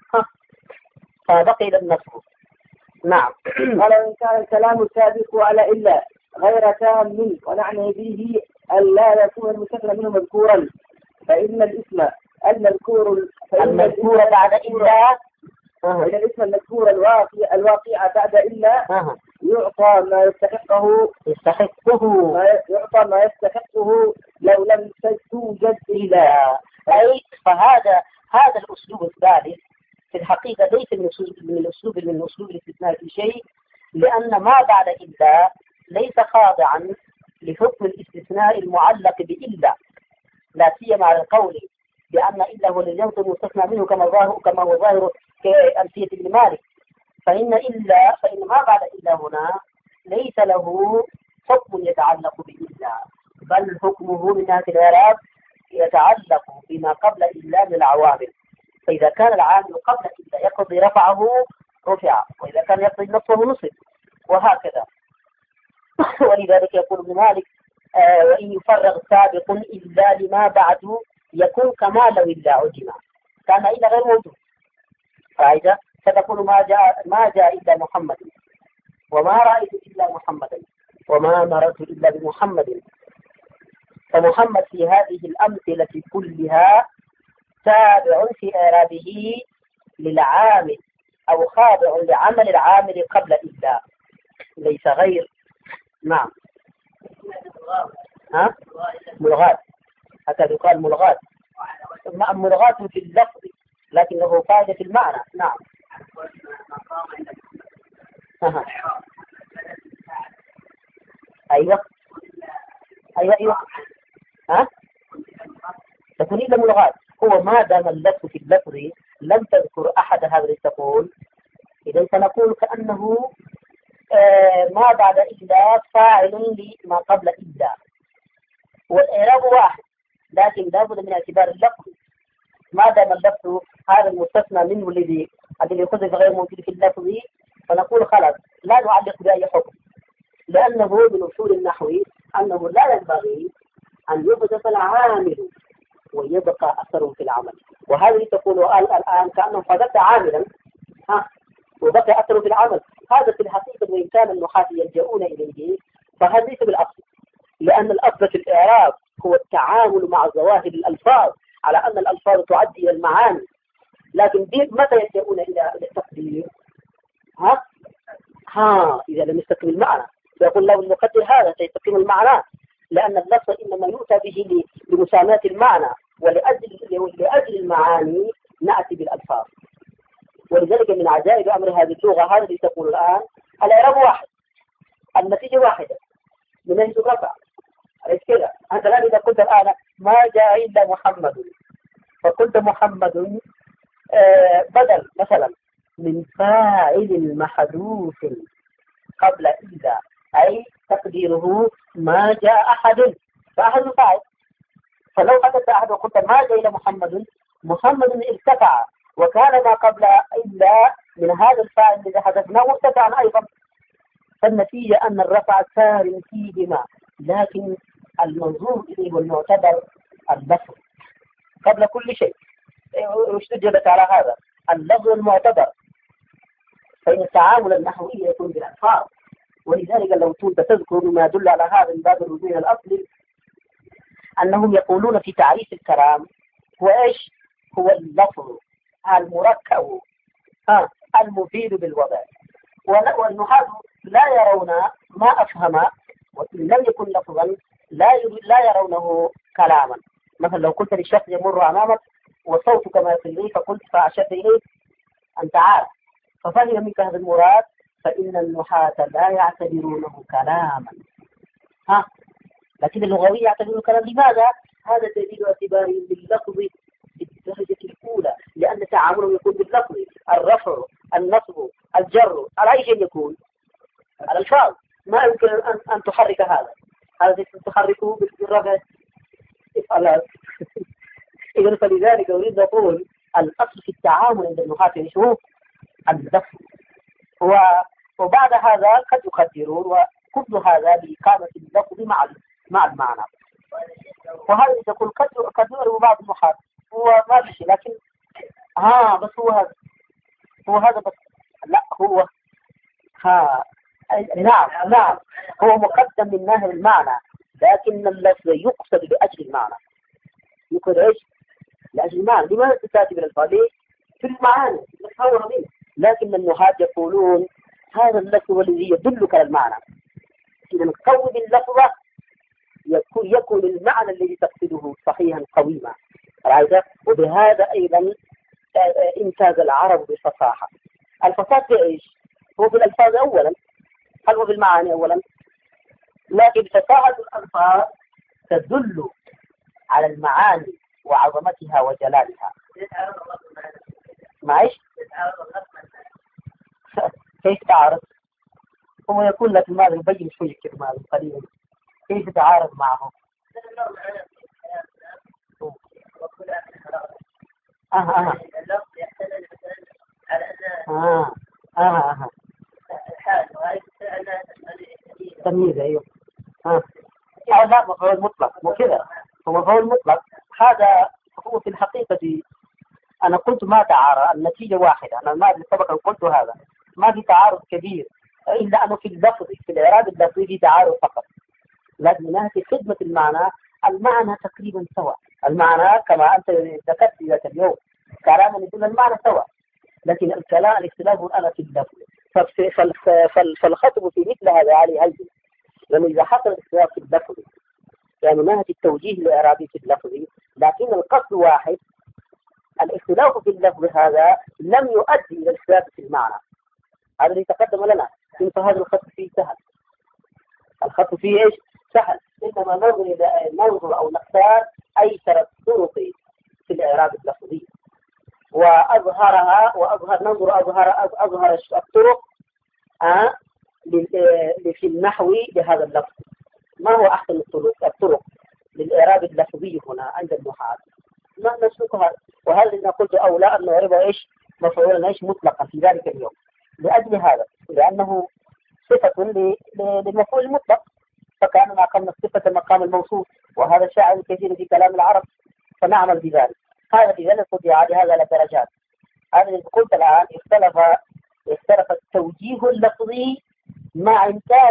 فبقي إلى النصب. نعم. قال إن كان الكلام السابق على إلا غير تام ونعني به أن لا يكون المستثنى منه مذكورا، فإن الاسم المذكور المذكور بعد إلا فإن الاسم المذكور الواقع الواقع بعد إلا أه. يعطى ما يستحقه يستحقه ما يعطى ما يستحقه لو لم توجد إلا. أي فهذا هذا الأسلوب الثالث في الحقيقة ليس من أسلوب من الأسلوب من أسلوب الاستثناء في شيء، لأن ما بعد إلا ليس خاضعا لحكم الاستثناء المعلق بإلا، لا سيما على القول بأن إلا هو الذي ينطق المستثنى منه كما ظاهر كما هو ظاهر كألفية ابن مالك. فإن إلا فإن ما بعد إلا هنا ليس له حكم يتعلق بإلا، بل حكمه من ناحية الإعراب يتعلق بما قبل إلا من العوامل. فإذا كان العامل قبل إلا يقضي رفعه رفع، وإذا كان يقضي نصبه نصب، وهكذا. ولذلك يقول ابن مالك آه وإن يفرغ سابق إلا لما بعده يكون كما لو إلا عدم، كان إلا غير موجود. فإذا فتقول ما جاء ما جاء إلا محمد، وما رأيت إلا محمدا، وما مررت إلا بمحمد. فمحمد في هذه الأمثلة كلها تابع في إعرابه للعامل أو خاضع لعمل العامل قبل إلا، ليس غير. نعم. ها ملغات، هكذا يقال ملغات. ملغات في اللفظ لكنه فائدة في المعنى. نعم. أه. أيوة أيوة أيوة ها تكون إلا ملغات. هو ما دام اللفظ في اللفظ لم تذكر أحد هذا اللي تقول، إذا سنقول كأنه آه ما بعد إلا فاعل لما قبل إلا، والإعراب واحد لكن لابد من اعتبار اللفظ. ما دام اللفظ هذا المستثنى منه الذي الذي يخرج غير موجود في اللفظ، فنقول خلاص لا نعلق بأي حكم، لأنه من أصول النحو أنه لا ينبغي أن يحدث العامل ويبقى أثره في العمل. وهذه تقول الآن كأنه حدث عاملا ها وبقى أثره في العمل. هذا في الحقيقة وإن كان النحاة يلجؤون إليه فهذا ليس بالأصل، لأن الأصل في الإعراب هو التعامل مع ظواهر الألفاظ على أن الألفاظ تؤدي إلى المعاني، لكن متى يلجؤون إلى التقدير؟ ها؟ ها إذا لم يستقم المعنى فيقول له المقدر هذا سيستقيم المعنى، لأن اللفظ إنما يؤتى به لمساماة المعنى، ولأجل لأجل المعاني نأتي بالألفاظ. ولذلك من عجائب أمر هذه اللغة هذا اللي تقول الآن الإعراب واحد، النتيجة واحدة من أجل الرفع. أليس كذا؟ أنت الآن إذا قلت الآن ما جاء إلا محمد، فقلت محمد آه بدل مثلا من فاعل محذوف قبل إذا، أي تقديره ما جاء أحد، فأحد فاعل. فلو حدث أحد وقلت ما جاء إلى محمد، محمد ارتفع، وكان ما قبل إلا من هذا الفاعل الذي حدثناه ارتفع أيضا. فالنتيجة أن الرفع سار فيهما، لكن المنظور إليه والمعتبر اللفظ قبل كل شيء. واستجبت على هذا اللفظ المعتبر، فإن التعامل النحوي يكون بالألفاظ. ولذلك لو كنت تذكر ما يدل على هذا من باب الرجوع إلى الأصل، أنهم يقولون في تعريف الكلام هو إيش؟ هو اللفظ المركب ها المفيد بالوضع. والنحاة لا يرون ما أفهم، وإن لم يكن لفظا لا لا يرونه كلاما. مثلا لو قلت للشخص يمر أمامك وصوتك ما يصل إليه، فقلت فأشرت إليه أن تعال، ففهم منك هذا المراد، فإن النحاة لا يعتبرونه كلاما. ها لكن اللغوية يعتبرونه كلاما. لماذا؟ هذا دليل اعتبارهم باللفظ بالدرجة الأولى، لأن تعاملهم يكون باللفظ، الرفع النصب الجر على أي شيء يكون؟ على الألفاظ. ما يمكن أن, أن تحرك هذا هذا تحركه بالرفع افعل. إذا فلذلك أريد أقول الأصل في التعامل عند النحاة هو اللفظ، وبعد هذا قد يقدرون، وكل هذا بإقامة اللفظ مع مع المعنى. وهذا تقول قد قد يعرف بعض النحاة هو ما في شيء، لكن ها بس هو هذا هو هذا بس لا هو ها نعم نعم هو مقدم من ناحية المعنى، لكن اللفظ يقصد لأجل المعنى. يقول إيش؟ لأجل المعنى. لماذا تتاتي بالألفاظ؟ في المعاني نتصور منه، لكن النحاة يقولون هذا اللفظ هو الذي يدلك على المعنى. إذا قوم اللفظة يكون يكون المعنى الذي تقصده صحيحا قويما. وبهذا أيضا امتاز العرب بالفصاحة. الفصاحة في إيش؟ هو في الألفاظ أولا، هل هو في المعاني أولا؟ لكن فصاحة الألفاظ تدل على المعاني وعظمتها وجلالها. معيش؟ كيف تعرف؟ هو يقول لك ماذا يبين شوية كده ماذا قليلا كيف تتعارض معه؟ آه آه آه آه آه تمييز. أيوه آه آه لا مفعول مطلق مو كذا، هو مفعول مطلق. هذا هو في الحقيقة أنا قلت ما تعارض، النتيجة واحدة. أنا ما سبق أن قلت هذا ما في تعارض كبير، إلا أنه في اللفظ في الإعراب اللفظي في تعارض فقط، لكن من ناحية خدمة المعنى المعنى تقريبا سواء. المعنى كما أنت ذكرت ذاك اليوم كلام يدل المعنى سواء، لكن الكلام الاختلاف الآن في اللفظ. فالخطب في مثل هذا عليه هيئة، لأنه إذا حصل اختلاف في اللفظ يعني من ناحية التوجيه الإعرابي في اللفظ، لكن القصد واحد، الاختلاف في اللفظ هذا لم يؤدي إلى الاختلاف في المعنى. هذا اللي تقدم لنا. فهذا الخط فيه سهل، الخط فيه إيش؟ سهل. إنما ننظر إلى ننظر أو نختار أيسر الطرق في الإعراب اللفظي وأظهرها، وأظهر ننظر أظهر أظهر الطرق آه في النحو لهذا اللفظ. ما هو أحسن الطرق الطرق للإعراب اللفظي هنا عند النحاة؟ ما نسلكها. وهل إذا قلت أو لا أن نعربه إيش مفعولا إيش مطلقا في ذلك اليوم، لأجل هذا لأنه صفة للمفعول المطلق، فكان ما قمنا الصفة مقام الموصوف، وهذا شائع كثير في كلام العرب، فنعمل بذلك. هذا بذلك قد يعاد هذا على درجات. هذا اللي قلت الآن اختلف اختلف التوجيه اللفظي مع إمكان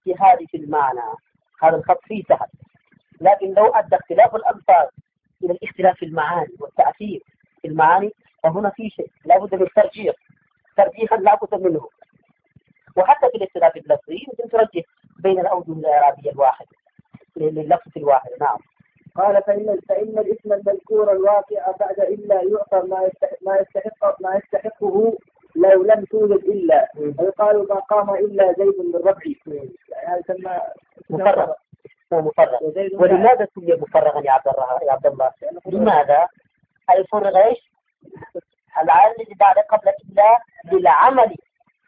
الاجتهاد في المعنى. هذا الخط فيه سهل، لكن لو أدى اختلاف الألفاظ إلى الاختلاف في المعاني والتأثير في المعاني فهنا في شيء لا بد من الترجيح، ترجيحا لا بد منه. وحتى في الاختلاف اللفظي يمكن ترجح بين الأوجه الإعرابية الواحد لللفظ الواحد. نعم. قال فإن فإن الاسم المذكور الواقع بعد إلا يعطى ما يستحق ما يستحق ما يستحقه لو لم توجد إلا، ويقال ما قام إلا زيد من ربعي. هذا يسمى مفرغ، هو مفرغ. ولماذا سمي مفرغا يا عبد الله يا عبد الله؟ لماذا؟ أي فرغ ايش؟ العامل اللي بعد قبل إلا للعمل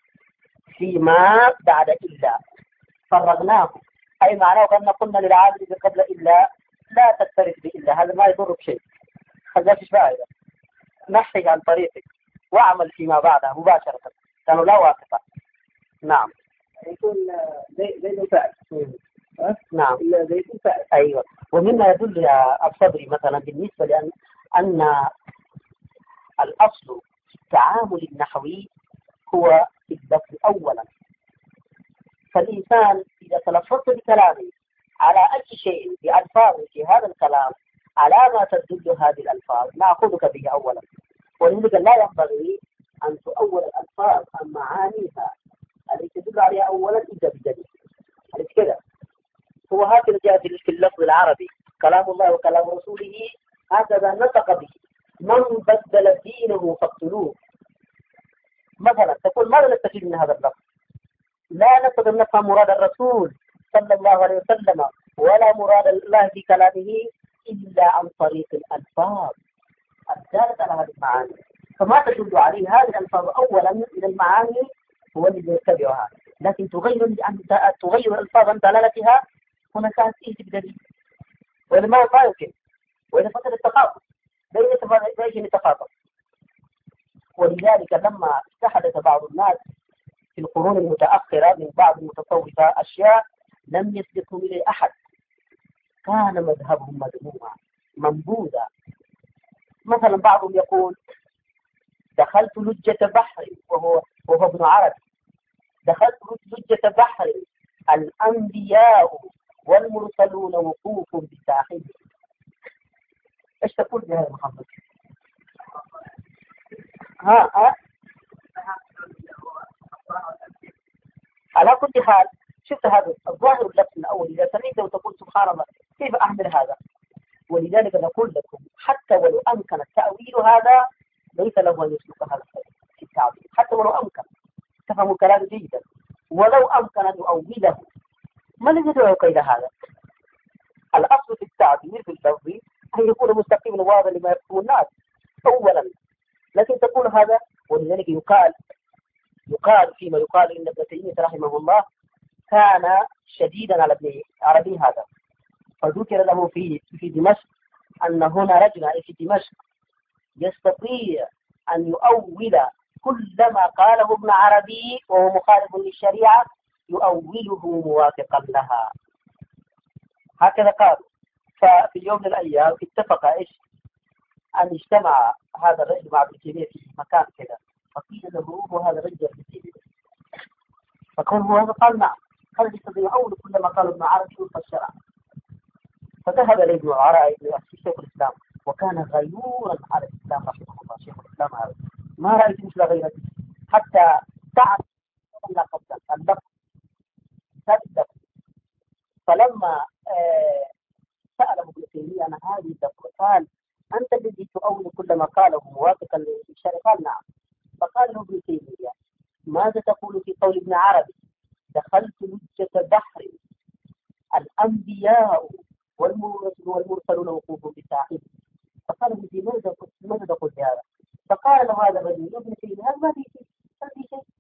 فيما بعد إلا فرغناه، أي معناه كأن قلنا للعامل اللي قبل إلا لا تكترث بإلا، هذا ما يضر بشيء، خلاش فائدة، نحرج عن طريقك واعمل فيما بعده مباشرة كانوا لا واقفة. نعم. يكون زي زي فاعل. نعم. إلا زي فاعل. أيوة. ومما يدل يا الصبري مثلا بالنسبة لأن أن الأصل في التعامل النحوي هو اللفظ أولا، فالإنسان إذا تلفظت بكلامه على أي شيء بألفاظ في هذا الكلام على ما تدل هذه الألفاظ نأخذك به أولا، ولذلك لا ينبغي أن تؤول الألفاظ عن معانيها التي تدل عليها أولا إلا بدليل. يعني كذا هو هكذا جاء في اللفظ العربي كلام الله وكلام رسوله هكذا نطق به، من بدل دينه فاقتلوه. مثلا تقول ماذا نستفيد من هذا اللفظ؟ لا نستطيع أن نفهم مراد الرسول صلى الله عليه وسلم ولا مراد الله في كلامه إلا عن طريق الألفاظ الدالة على هذه المعاني، فما تدل عليه هذه الألفاظ أولا من المعاني هو الذي يتبعها، لكن تغير تغير الألفاظ عن دلالتها هنا كانت فيه بدليل، وإذا ما ما يمكن، وإذا فقد التخاطب بين التخاطب. ولذلك لما استحدث بعض الناس في القرون المتأخرة من بعض المتصوفة أشياء لم يسبقهم إليه أحد، كان مذهبهم مذموما منبوذا. مثلا بعضهم يقول دخلت لجة بحر، وهو وهو ابن عربي، دخلت لجة بحر الأنبياء والمرسلون وقوف بساحله. ايش تقول بهذا محمد؟ ها ها على كل حال شفت هذا الظاهر اللفظ الأول إذا سمعته وتقول سبحان الله كيف أحمل هذا؟ ولذلك نقول لكم حتى ولو أمكن التأويل هذا ليس له أن يسلك هذا في التعبير، حتى ولو أمكن تفهموا الكلام جيدا، ولو أمكن أن يؤوله ما الذي يدعو قيد هذا؟ الأصل في التعبير في اللفظ أن يكون مستقيما واضحا لما يفهم الناس أولا، لكن تقول هذا. ولذلك يقال يقال فيما يقال إن ابن تيمية رحمه الله كان شديدا على ابن عربي هذا، فذكر له في في دمشق أن هنا رجلا في دمشق يستطيع أن يؤول كل ما قاله ابن عربي وهو مخالف للشريعة يؤوله موافقا لها، هكذا قال. ففي يوم من الأيام اتفق إيش أن يجتمع هذا الرجل مع ابن تيمية في مكان كذا، فقيل له هو هذا الرجل ابن تيمية، فقال هو هذا، قال نعم، قال يستطيع يؤول كل ما قال ابن عربي وفق الشرع. فذهب إليه ابن عربي شيخ الإسلام وكان غيورا على الإسلام رحمه الله. شيخ الإسلام هذا ما رأيت مثل غيرته حتى تعب لا قدر اللفظ تبدأ. فلما آه سأله ابن تيمية عن هذه اللفظ قال أنت الذي تؤول كل ما قاله موافقا للشرع؟ قال نعم. فقال له ابن تيمية ماذا تقول في قول ابن عربي دخلت لجة بحر الأنبياء والمرسلون وقوف بساحله؟ فقال ابن تيمية ماذا تقول بهذا؟ فقال له هذا الرجل ابن تيمية هذا ما في شيء ما في شيء.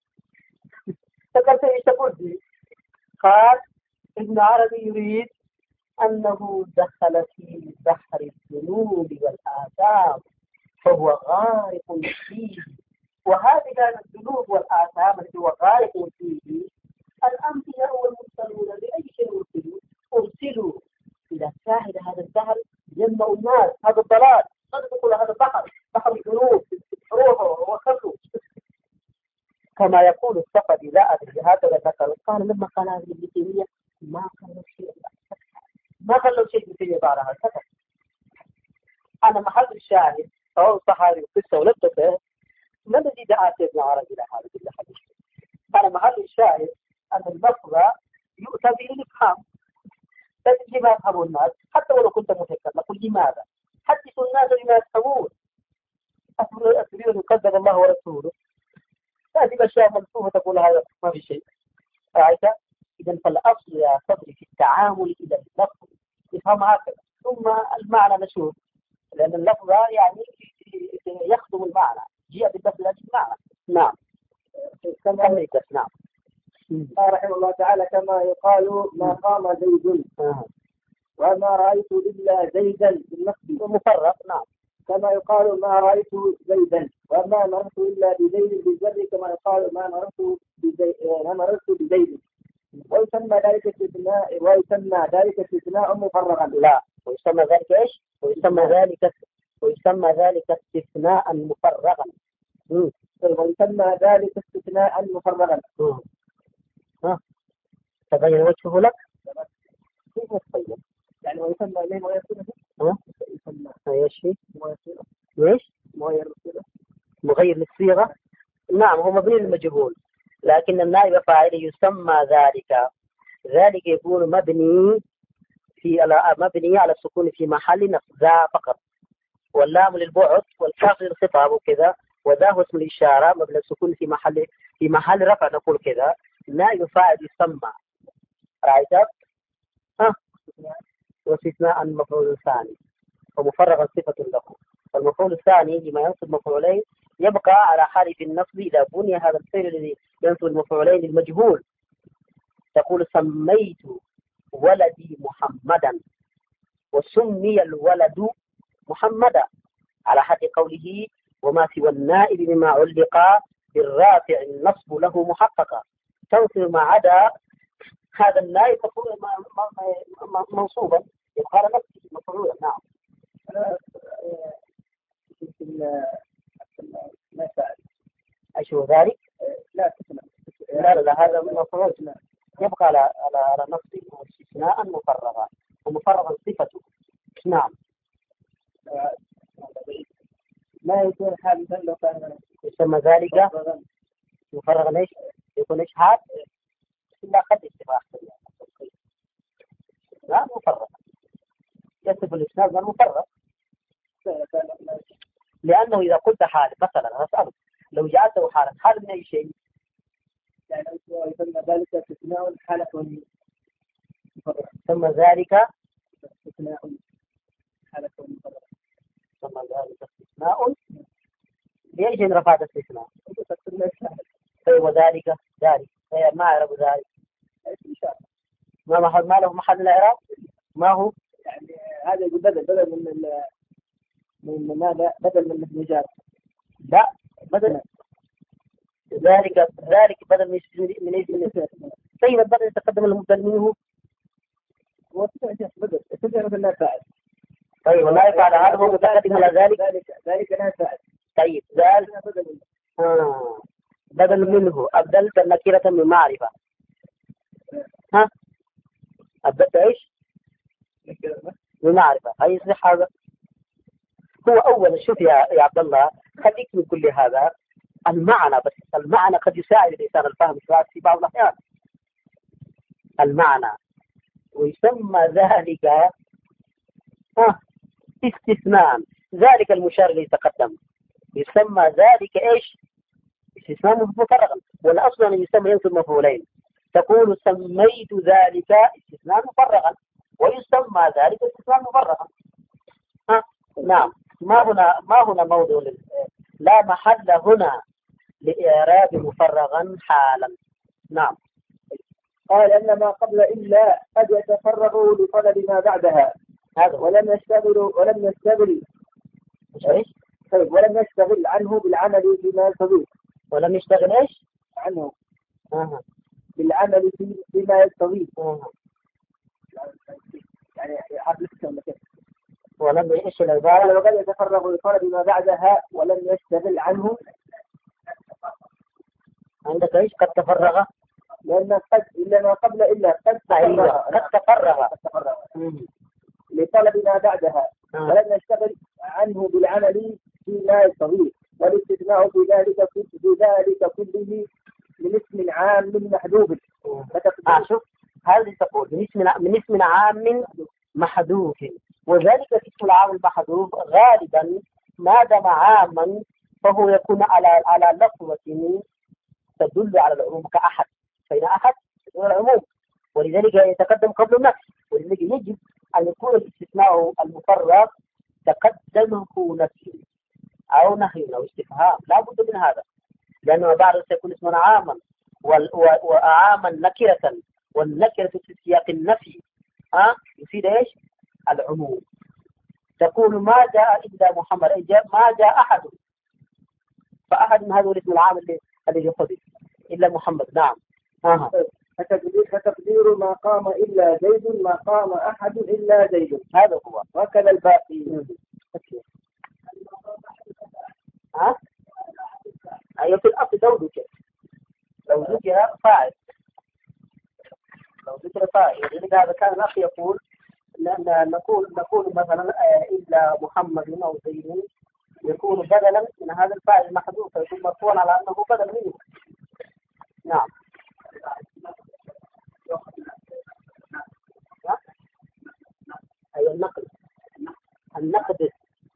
فقال ايش تقول به؟ قال ابن عربي يريد أنه دخل في بحر الذنوب والآثام فهو غارق فيه، وهذه الذنوب والآثام التي هو غارق فيه الأنبياء والمرسلون بأي شيء أرسلوا؟ أرسلوا إلى ساحل هذا البحر يمنع الناس هذا الضلال. ماذا تقول هذا البحر؟ بحر الذنوب روحه وخفه كما يقول السفدي لا أدري هكذا ذكر. قال لما قال هذه ابن أنا محل الشاهد أو الصحابي قصة ولبته ما الذي دعا سيدنا عربي إلى هذا الحديث؟ أنا محل الشاهد أن اللفظ يؤتى به الإفهام. تجد لما يفهم الناس حتى ولو كنت مفكر نقول لماذا؟ حدثوا الناس بما يفهمون. أخبرون يقدر الله ورسوله. هذه أشياء ملفوفة تقول هذا ما في شيء. رأيت؟ إذا فالأصل يا صدري في التعامل إلى اللفظ يفهم هكذا، ثم المعنى نشوف، لأن اللفظ يعني يخدم المعنى، جاء باللفظ هذا المعنى. نعم. كما نعم. قال رحمه الله تعالى كما يقال ما قام زيد وما رأيت إلا زيدا بالنصب مفرق. نعم. كما يقال ما رأيت زيدا وما مررت إلا بزيد بالزر، كما يقال ما مررت بزيد ما مررت بزيد. ويسمى ذلك استثناء ويسمى ذلك استثناء مفرغا. لا، ويسمى ذلك ايش؟ ويسمى ذلك ويسمى ذلك استثناء مفرغا. امم ويسمى ذلك استثناء مفرغا. امم ها تبين وجهه لك؟ كيف تبين؟ يعني ويسمى ليه ما يصير؟ ها؟ يسمى ايش فيه؟ ما يصير؟ ليش؟ مغير الصيغة. مغير للصيغة؟ نعم، هو مبني للمجهول، لكن النائب فاعل يسمى ذلك. ذلك يكون مبني في مبني على السكون في محل نصب ذا فقط، واللام للبعد والكاف للخطاب وكذا، وذا هو اسم الإشارة مبني السكون في محل في محل رفع نقول كذا. نائب فاعل يسمى. رأيت؟ ها؟ واستثناء المفعول الثاني ومفرغا صفة له. والمفعول الثاني لما ينصب مفعولين يبقى على حال في النصب إذا بني هذا الفعل الذي ينصب المفعولين المجهول. تقول سميت ولدي محمدا وسمي الولد محمدا، على حد قوله وما سوى النائب بما علق بالرافع النصب له محققا. تنصب ما عدا هذا النائب منصوبا يبقى على نفسه مفعولا. نعم. ما فعل أشو ذلك؟ لا لا لا, لا هذا مفعول يبقى على على على نفسه استثناء مفرغا ومفرغا صفته. نعم. ما يكون حادثا لو كان يسمى ذلك مفرغا. ايش يكون؟ ايش حاد إلا قد اتفاق. لا مفرغ يصف الإسناد من مفرغ، لأنه إذا قلت حال مثلا أسألك لو جعلته حالا حال من أي شيء؟ يعني يسمى ذلك استثناء حالة مفرغ. ثم ذلك استثناء حالة مفرغ. ثم ذلك استثناء لأي شيء رفعت استثناء؟ طيب وذلك ذلك ما أعرف ذلك ما محل ما له محل الإعراب ما هو؟ يعني هذا بدل بدل من من ماذا؟ بدل من المجال. لا بدل ذلك ذلك بدل من من ايش من طيب البدل يتقدم المبدل منه هو بدل تجرب الناس فاعل. طيب ولا يفعل هذا هو متقدم على ذلك ذلك ذلك ناس فاعل. طيب ذلك بدل آه. بدل منه أبدلت النكرة من معرفة. ها أبدلت ايش من معرفة. هاي يصلح هذا. هو أولا شوف يا يا عبد الله خليك من كل هذا المعنى، بس المعنى قد يساعد الإنسان الفهم في بعض الأحيان. المعنى ويسمى ذلك ها استثناء. ذلك المشار اللي تقدم يسمى ذلك ايش؟ استثناء مفرغا، والأصل أن يسمى ينصب مفعولين. تقول سميت ذلك استثناء مفرغا ويسمى ذلك استثناء مفرغا. ها نعم. ما هنا ما هنا موضوع لل... لا محل هنا لإعراب مفرغا حالا. نعم. قال أن ما قبل إلا قد يتفرغ لطلب ما بعدها هذا ولم يشتغل ولم يشتغل ايش؟ طيب ولم يشتغل عنه بالعمل بما يستطيع. ولم يشتغل ايش؟ عنه آه. بالعمل بما يستطيع. آه. يعني حرف كم كده. ولم ايش العبارة؟ وقد يتفرغ لطلب ما بعدها ولم يشتغل عنه. عندك ايش؟ قد تفرغ لأن قد إلا ما قبل إلا قد تفرغ قد تفرغ لطلب ما بعدها آه. ولم يشتغل عنه منه بالعمل فيما يستطيع، والاستثناء في ذلك في ذلك كله من اسم عام محذوف. آه شوف هذه تقول من اسم من اسم عام محذوف، وذلك اسم العام المحذوف غالبا ما دام عاما فهو يكون على على لفظة تدل على العموم كأحد، فإن أحد تدل على العموم، ولذلك يتقدم قبل النفي، ولذلك يجب أن يكون الاستثناء المفرغ تقدمه نفي أو نهي أو استفهام، لا بد من هذا، لأنه بعد سيكون اسما عاما وعاما نكرة، والنكرة في سياق النفي ها يفيد ايش؟ العموم. تقول ما جاء إلا محمد، أي جاء ما جاء أحد، فأحد من هذا الاسم العام اللي الذي يقصد إلا محمد. نعم. آه. فتقدير ما قام إلا زيد، ما قام أحد إلا زيد، هذا هو، وكذا الباقي. ها؟ أيوة في الأصل لو ذكر لو ذكر فاعل لو ذكر فاعل، لذلك هذا كان الأخ يقول لأن نقول نقول مثلا إلا محمد أو زيد يكون بدلا من هذا الفاعل المحذوف، فيكون مرفوعا على أنه بدل منه. نعم. أي النقد النقد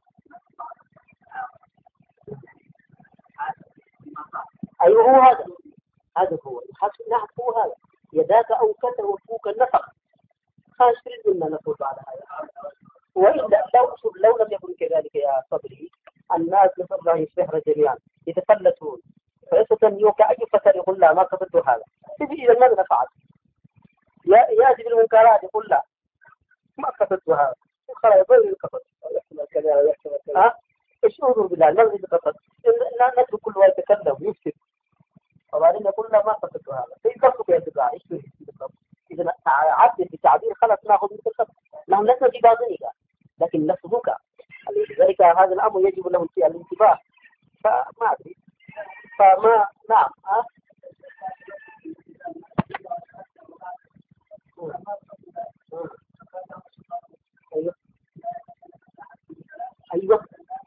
أيوه هو هذا هذا هو الحسن. نعم هو هذا يداك أو كثر وفوك النفق خاش تريد لنا نقول بعد هذا. وإلا لو لو لم يكن كذلك يا صبري الناس نسأل الله يصلح جميعا يتفلتون، فيسأل يوك أي فتر يقول لا ما كتبت هذا، تجي إذا ماذا نفعل؟ يأتي بالمنكرات يقول لا ما كتبت هذا، خلاص يبغي الكفر يحتمل كذا ويحتمل كذا. ها إيش أعوذ بالله ما نريد الكفر، لا نترك كل واحد يتكلم ويفسد، وبعدين يقول لا ما كتبت هذا، في كفر بيتبع إيش تريد بالضبط؟ إذا عدل بتعبير خلاص نأخذ مثل الكفر، نحن لسنا في باطنك لكن لفظك، لذلك هذا الأمر يجب له الانتباه. فما أدري فما نعم. ها أيوه أيوه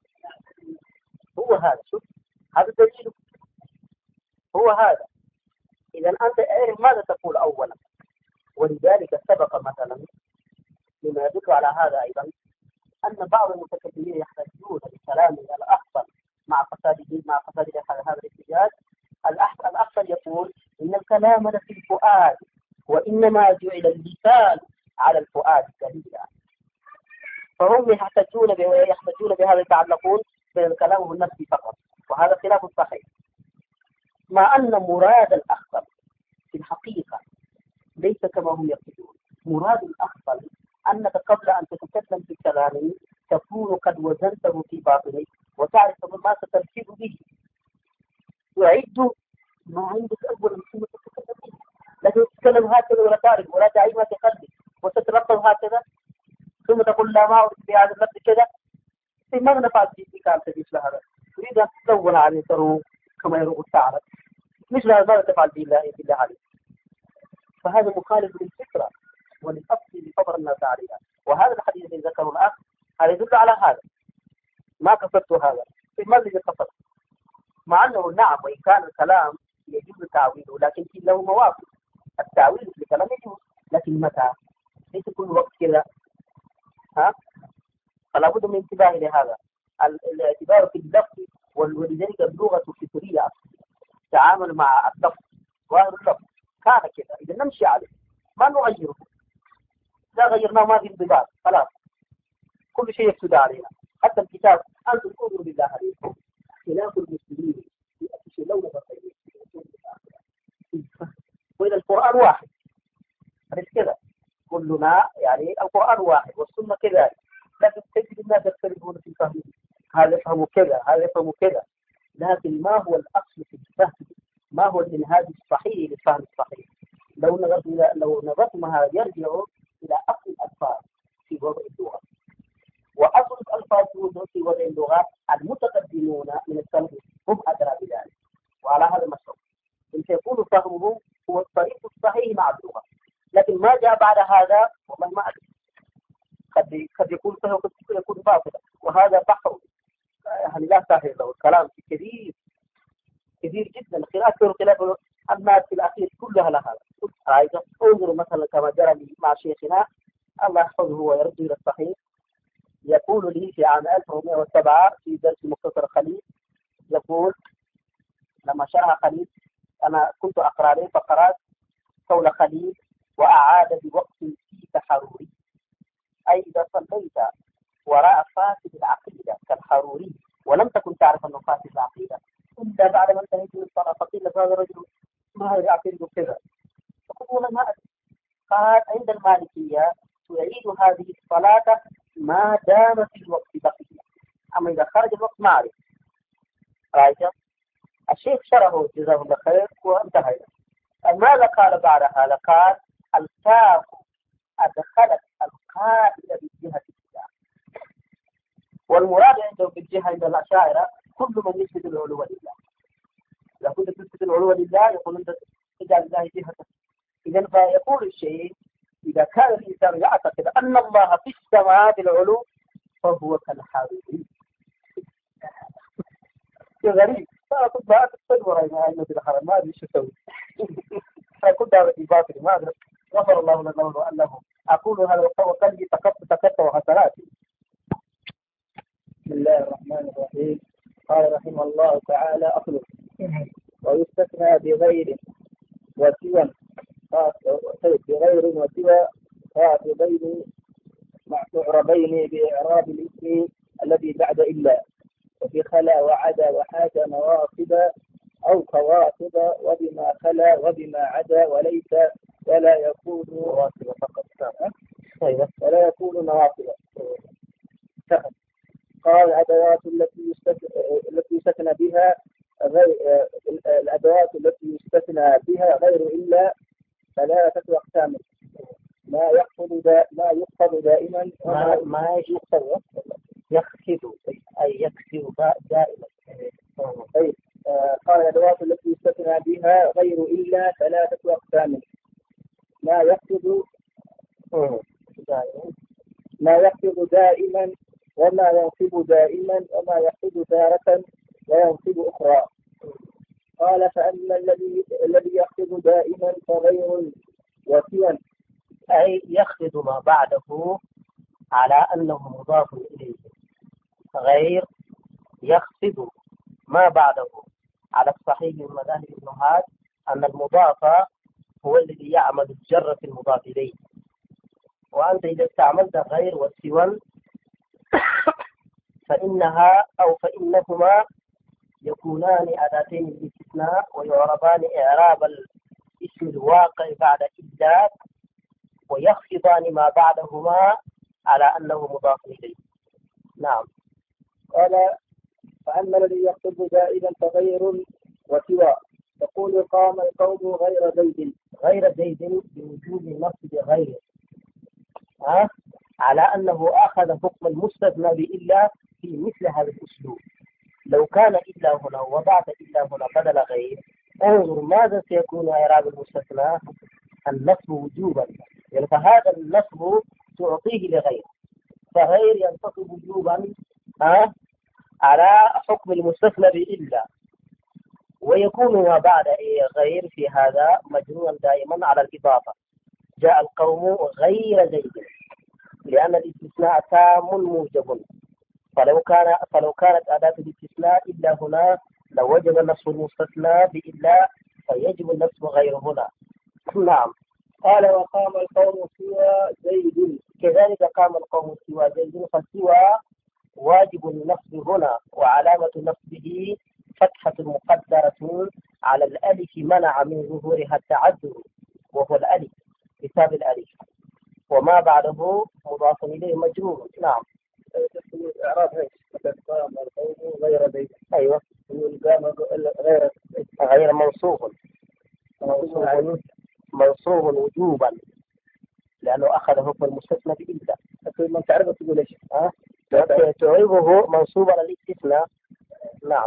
هو هذا. شوف هذا الدليل هو هذا. إذا أنت أعرف ماذا تقول أولا، ولذلك سبق مثلا لما يدل على هذا أيضا أن بعض المتكلمين يحتاجون لكلام الأخطر مع فساده مع فساد هذا الاحتجاج. الأخطر يقول إن الكلام لفي الفؤاد، وإنما جعل اللسان على الفؤاد دليلا، فهم يحتاجون يحتاجون بهذا يتعلقون بين الكلام والنفس فقط، وهذا خلاف صحيح، مع أن مراد الأخطر في الحقيقة ليس كما هم يقولون. مراد الأخطر أنك قبل أن تتكلم في الكلام تكون قد وزنته في باطنك وتعرف ما ستركب به، وعد ما عندك أول ثم تتكلم به، لكن تتكلم هكذا ولا تعرف ولا تعي ما في قلبك وتتلفظ هكذا ثم تقول لا ما أريد بهذا اللفظ كذا، في ماذا نفعل في كلام مثل هذا؟ تريد أن تلون عليه تروق كما يروق الثعلب، مثل هذا ماذا تفعل بالله بالله عليك؟ فهذا مخالف للفكرة وللأصل لفضل الناس عليها. وهذا الحديث الذي ذكره الأخ هذا يدل على هذا، ما كفرت هذا في ماذا كفرت، مع أنه نعم وإن كان الكلام يجوز تعويله لكن في له مواقف. التعويل في الكلام يجوز لكن متى؟ ليس كل وقت كذا. ها فلا بد من انتباه لهذا الاعتبار في اللفظ، ولذلك اللغة الفكرية تعامل مع اللفظ ظاهر اللفظ كان كذا إذا نمشي عليه ما نغيره، لا غيرناه ما في انضباط خلاص كل شيء يفسد علينا. حتى الكتاب أنتم تؤمنوا بالله عليكم خلاف المسلمين في أشياء لو نبقى وإذا القرآن واحد أليس كذا؟ كلنا يعني القرآن واحد والسنة كذلك، لكن تجد الناس يختلفون في الفهم، هذا يفهم كذا هذا يفهم كذا، لكن ما هو الأصل في الفهم؟ ما هو المنهاج الصحيح للفهم الصحيح؟ لو نظرت لو نظرتمها يرجع إلى أصل الألفاظ في وضع اللغة، وأصل الألفاظ في وضع اللغة المتقدمون من السلف هم أدرى بذلك، وعلى هذا المشروع إن سيكون فهمهم هو الطريق الصحيح مع اللغة، لكن ما جاء بعد هذا والله ما أدري، قد قد يكون صحيح وقد يكون باطلا، وهذا بحر يعني لا ساحر له الكلام كثير كثير جدا، خلاف خلاف الناس في الأخير كلها لها. انظروا مثلا كما جرى مع شيخنا الله يحفظه ويرد إلى الصحيح، يقول لي في عام ألف ومئة وسبعة في درس مختصر خليل، يقول لما شرح خليل أنا كنت أقرأ عليه فقرات قول خليل وأعاد بوقت في تحروري، أي إذا صليت وراء فاسد العقيدة كالحروري ولم تكن تعرف أنه فاسد العقيدة إلا بعد ما انتهيت من الصلاة فقيل لك هذا الرجل ما هي عقيدته كذا، فقلت والله ما أدري. قال عند المالكية تعيد هذه الصلاة ما دام في الوقت بقية، أما إذا خرج الوقت ما أعرف. رايته الشيخ شرحه جزاه الله خير وانتهى. ماذا قال بعد هذا؟ قال الكاف أدخلت القائل بالجهة الجهة، والمراد عنده بالجهة عند الأشاعرة كل من يثبت العلو لله. إذا كنت تثبت العلو لله يقول أنت تجعل الله جهة. إذا فيقول الشيء إذا كان الإنسان يعتقد أن الله في السماء بالعلو فهو كالحروري. يا غريب، أنا كنت بقى تتصور أنا أين في الحرم ما أدري شو أسوي. فكنت هذا في باطل ما أدري. غفر الله لنا وأنه أقول هذا وقلبي تكت تكت وحسناتي. بسم الله الرحمن الرحيم. قال رحمه الله تعالى أخلص ويستثنى بغير وسوى بغير وسوى خافضين معربين بإعراب الاسم الذي بعد إلا، وفي خلا وعدا وحاجة نواصب أو كواصب وبما خلا وبما عدا وليس ولا يكون نواصب فقط ولا يكون نواصب. قال الأدوات التي التي يستثنى بها غير الأدوات التي يستثنى بها غير إلا ثلاثة أقسام: ما يقصد دا ما يقصد دائما ما ما يقصد يقصد أي يكسب دائما. أي قال الأدوات التي يستثنى بها غير إلا ثلاثة أقسام: ما يقصد ما يقصد دائما وما ينصب دائما وما يقصد تارة وينصب أخرى. قال فأما الذي الذي يقصد دائما فغير وسوى، أي يخفض ما بعده على أنه مضاف إليه، غير يخفض ما بعده. على الصحيح من مذاهب ابن هاد أن المضاف هو الذي يعمل الجر في المضاف إليه، وأنت إذا استعملت غير وسوى فإنها أو فإنهما يكونان أداتين للاستثناء ويعربان إعراب الاسم الواقع بعد إلا، ويخفضان ما بعدهما على أنه مضاف إليه. نعم. قال فأما الذي يقصد دائما فغير وسوى، تقول قام القوم غير زيد. غير زيد بوجود نصب غير، ها على أنه أخذ حكم المستثنى بإلا في مثل هذا الأسلوب. لو كان إلا هنا وضعت إلا هنا بدل غير، انظر ماذا سيكون إعراب المستثنى؟ النصب وجوبا، يعني فهذا النصب تعطيه لغير، فغير ينتصب وجوبا ها على حكم المستثنى بإلا، ويكون ما بعد غير في هذا مجرورا دائما على الإضافة. جاء القوم غير زيد لأن الاستثناء تام موجب، فلو كان فلو كانت أداة الاستثناء إلا هنا لوجب نصب المستثنى بإلا فيجب النصب غير هنا. نعم. قال وقام القوم سوى زيد، كذلك قام القوم سوى زيد، فسوى واجب النصب هنا، وعلامة نصبه فتحة مقدرة على الألف منع من ظهورها التعذر وهو الألف بسبب الألف، وما بعده مضاف إليه مجرور. نعم. إعراب هيك قام القوم غير زيد. أيوة. قام غير غير منصوب منصوب منصوب وجوبا لأنه أخذ حكم المستثنى بإلا. ما تعرف تقول إيش؟ ها؟ تعربه منصوبا للاستثناء. نعم.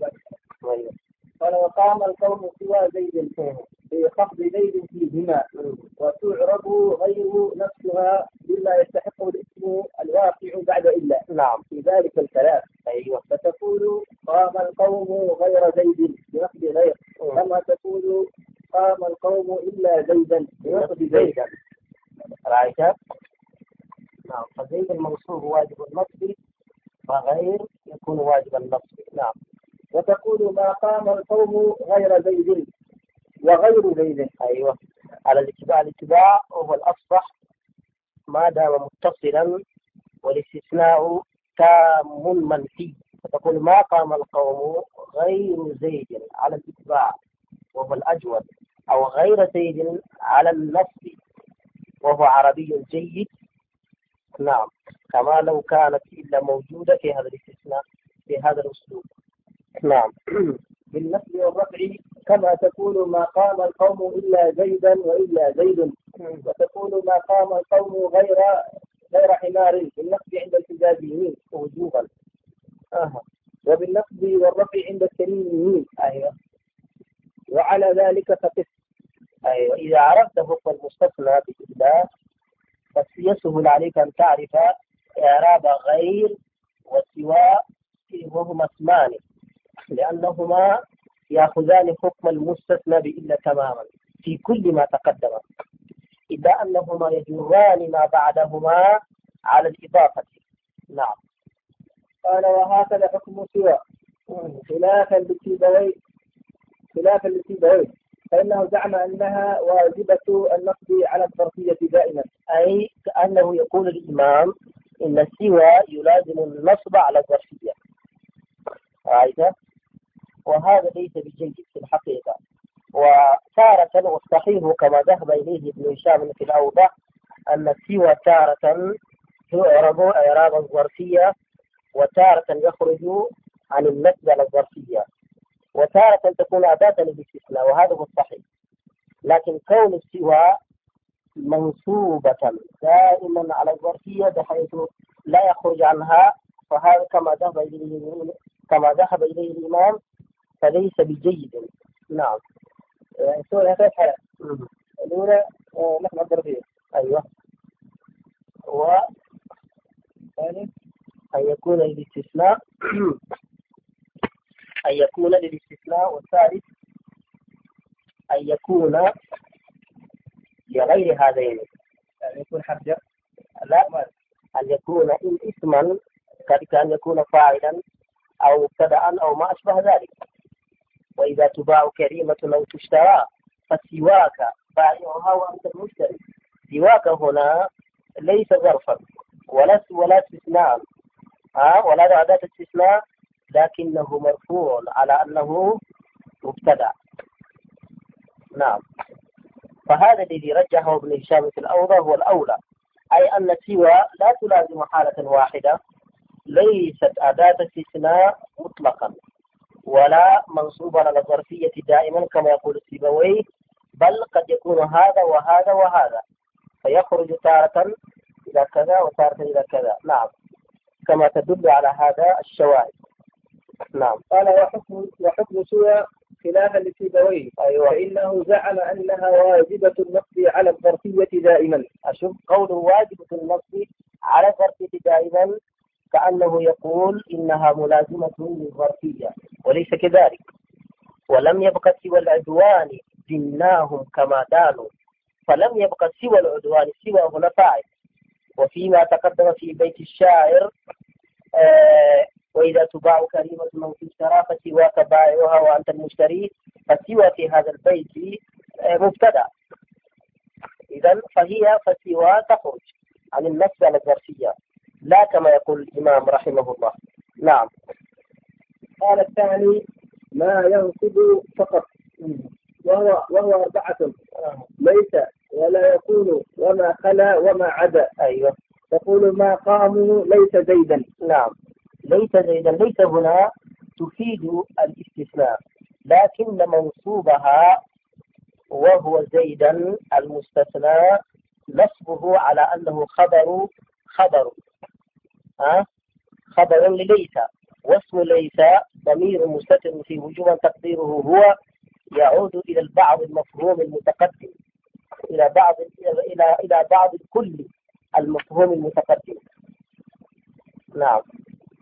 قال وقام القوم سوى زيد بخفض زيد فيهما، وتعرب غير نفسها بما يستحقه الاسم الواقع بعد إلا. نعم. في ذلك الكلام. أيوة. فتقول قام القوم غير زيد بنقد غير، كما تقول قام القوم إلا زيدا بنقد زيدا. رأيت؟ نعم. فزيد المنصوب واجب النصب وغير يكون واجب النصب. نعم. وتقول ما قام القوم غير زيد وغير زيد. أيوة. على الاتباع، الاتباع وهو الأفصح ما دام متصلا، والاستثناء تام منفي، فتقول ما قام القوم غير زيد على الاتباع وهو الأجود، أو غير زيد على النصب وهو عربي جيد. نعم. كما لو كانت إلا موجودة في هذا الاستثناء في هذا الأسلوب. نعم. بالنصب والرفع كما تقول ما قام القوم إلا زيدا وإلا زيد، وتقول ما قام القوم غير غير حمار بالنصب عند التزامه وجوبا. أه. وبالنصب والرفع عند التنوين. أيوة. وعلى ذلك فقس. أيوة. إذا عرفت حكم المستثنى بالله فسيسهل عليك أن تعرف إعراب غير وسواء وهما اسمان، لأنهما يأخذان حكم المستثنى بإلا تماما في كل ما تقدم، إلا أنهما يجران ما بعدهما على الإضافة. نعم. قال وهكذا حكم سوى خلافا للسيبويه خلافا للسيبويه فإنه زعم أنها واجبة النصب على الظرفية دائما، أي كأنه يقول الإمام إن السوى يلازم النصب على الظرفية. رأيت؟ وهذا ليس بجيد في الحقيقة. وتارة والصحيح كما ذهب إليه ابن هشام في الأوضح أن السوى تارة يعرب إعراب الظرفية، وتارة يخرج عن النسب على الظرفية، وتارة تكون أداة للاستثناء، وهذا هو الصحيح. لكن كون السوى منصوبة دائما على الظرفية بحيث لا يخرج عنها، فهذا كما ذهب إليه كما ذهب إليه الإمام فليس بجيد. نعم. سورة ثلاث حالات. الأولى نحن الظرفية. أيوة. والثاني أن يكون للاستثناء أن يكون للاستثناء والثالث أن يكون لغير هذين، أن يكون حرجة. لا، أن يكون إن اسما كأن يكون فاعلا أو مبتدأ أو ما أشبه ذلك. وإذا تباع كريمة أو تشترى فسواك بائعها وأنت المشتري. سواك هنا ليس ظرفا ولا ولا استثناء ها ولا أداة استثناء، لكنه مرفوع على أنه مبتدأ. نعم. فهذا الذي رجحه ابن هشام في الأوضة هو الأولى، أي أن سوى لا تلازم حالة واحدة، ليست أداة استثناء مطلقا ولا منصوبا على الظرفية دائما كما يقول السيبويه، بل قد يكون هذا وهذا وهذا، فيخرج تارة إلى كذا وتارة إلى كذا. نعم. كما تدل على هذا الشواهد. نعم. قال وحكم وحكم سوى خلافا للسيبويه. أيوة. فإنه زعم أنها واجبة النصب على الظرفية دائما. أشوف قوله واجبة النصب على الظرفية دائما كأنه يقول إنها ملازمة للظرفية، وليس كذلك. ولم يبقى سوى العدوان دناهم كما دانوا، فلم يبقى سوى العدوان، سوى هنا فاعل. وفيما تقدم في بيت الشاعر آه وإذا تباع كريمة من تشترى فسواك بائعها وأنت المشتري، فسوى في هذا البيت آه مبتدأ، إذن فهي فسوى تخرج عن النصب على الظرفية لا كما يقول الإمام رحمه الله. نعم. قال الثاني ما ينصب فقط، وهو وهو أربعة: ليس ولا يكون وما خلا وما عدا. أيوة. تقول ما قاموا ليس زيدا. نعم. ليس زيدا، ليس هنا تفيد الاستثناء، لكن منصوبها وهو زيدا المستثنى نصبه على أنه خبر خبر ها خبر لليس، واسم ليس ضمير مستتر في وجوبا تقديره هو، يعود إلى البعض المفهوم المتقدم، إلى بعض إلى إلى بعض الكل المفهوم المتقدم. نعم. يقول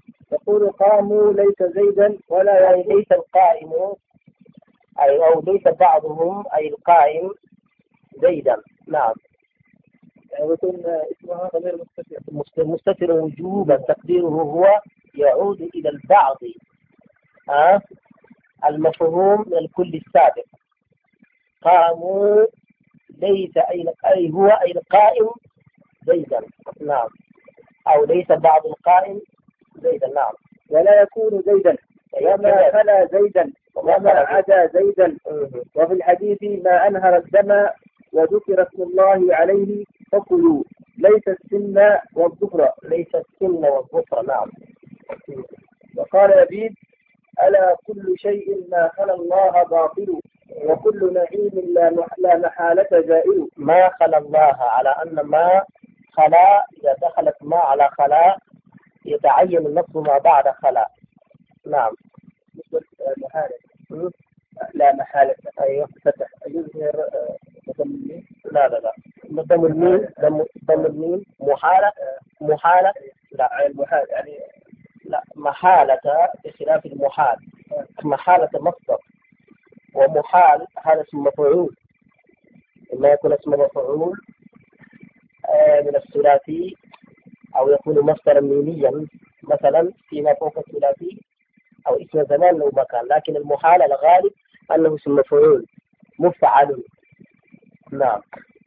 يقول قاموا ليس زيدا ولا يعني ليس القائم أي أو ليس بعضهم أي القائم زيدا. نعم. ويكون اسمها ضمير مستتر. مستتر وجوبا تقديره هو يعود إلى البعض أه؟ المفهوم من الكل السابق. قاموا ليس أي أي هو أي القائم زيدا. نعم. أو ليس بعض القائم زيدا. نعم. ولا يكون زيدا وما خلا زيدا وما عدا زيدا. وفي الحديث ما أنهر الدم وذكر اسم الله عليه فكلوا ليس السن والظفر. ليس السن والظفر. نعم. وقال يزيد ألا كل شيء ما خلا الله باطل وكل نعيم لا محالة زائل. ما خلا الله على أن ما خلا إذا دخلت ما على خلا يتعين النصب ما بعد خلا. نعم. محالة لا محالة. أيوه فتح يظهر مضمين. لا لا لا ضم الميم ضم الميم محالة محالة لا المحال يعني لا محالة بخلاف المحال. محالة مصدر ومحال هذا اسم مفعول. إما يكون اسم مفعول من الثلاثي أو يكون مصدرا ميميا مثلا فيما فوق الثلاثي أو اسم زمان لو مكان. لكن المحال الغالب أنه اسم مفعول مفعل. نعم.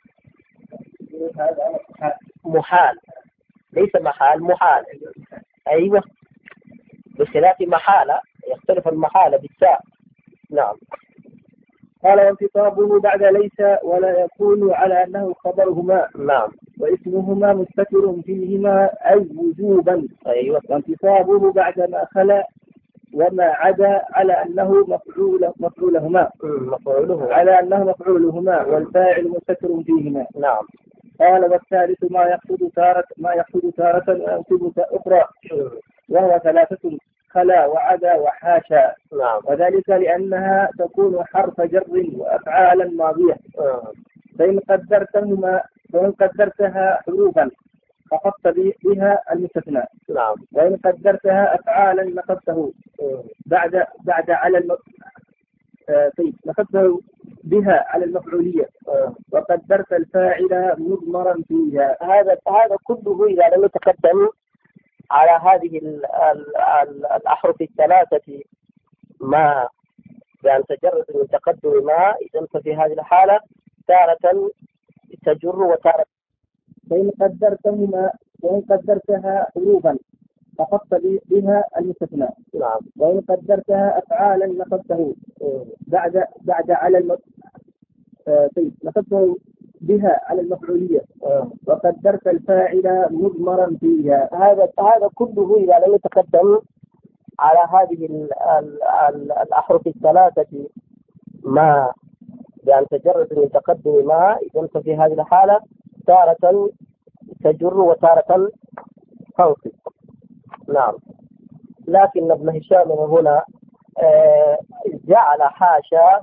محال ليس محال محال. أيوة بخلاف محالة يختلف المحالة بالتاء. نعم. قال وانتصابه بعد ليس ولا يكون على أنه خبرهما. نعم. واسمهما مستتر فيهما أي وجوبا. أيوة. وانتصابه بعد ما خلا وما عدا على أنه مفعول مفعولهما. مفعوله على أنه مفعولهما والفاعل مستتر فيهما. نعم. قال والثالث ما يقصد تارة ما يقصد تارة وينصب أخرى وهو ثلاثة خلا وعدا وحاشا. نعم. وذلك لأنها تكون حرف جر وأفعالا ماضية. آه. فإن قدرتهما فإن قدرتها حروفا فقدت بها المستثنى. نعم. وإن قدرتها أفعالا نقدته بعد بعد على الم... آه طيب نقدته بها على المفعولية. آه. وقدرت الفاعل مضمرا فيها. هذا هذا كله إذا لم يتقدم على هذه ال ال ال الأحرف الثلاثة ما بأن تجرد من تقدم ما إذا ففي هذه الحالة تارة تجر وتارة. فإن قدرتهما وإن قدرتها حروفا فقدت بها المستثنى. نعم. وإن قدرتها أفعالا نقدته بعد بعد على الم... آه طيب نقدته بها على المفعولية. آه. وقدرت الفاعل مضمرا فيها. هذا هذا كله إذا لم يتقدم على هذه ال ال ال الأحرف الثلاثة ما بأن تجرد من تقدم ما إذا ففي هذه الحالة تارة تجر وتارة تنصب. نعم. لكن ابن هشام هنا آه جعل حاشا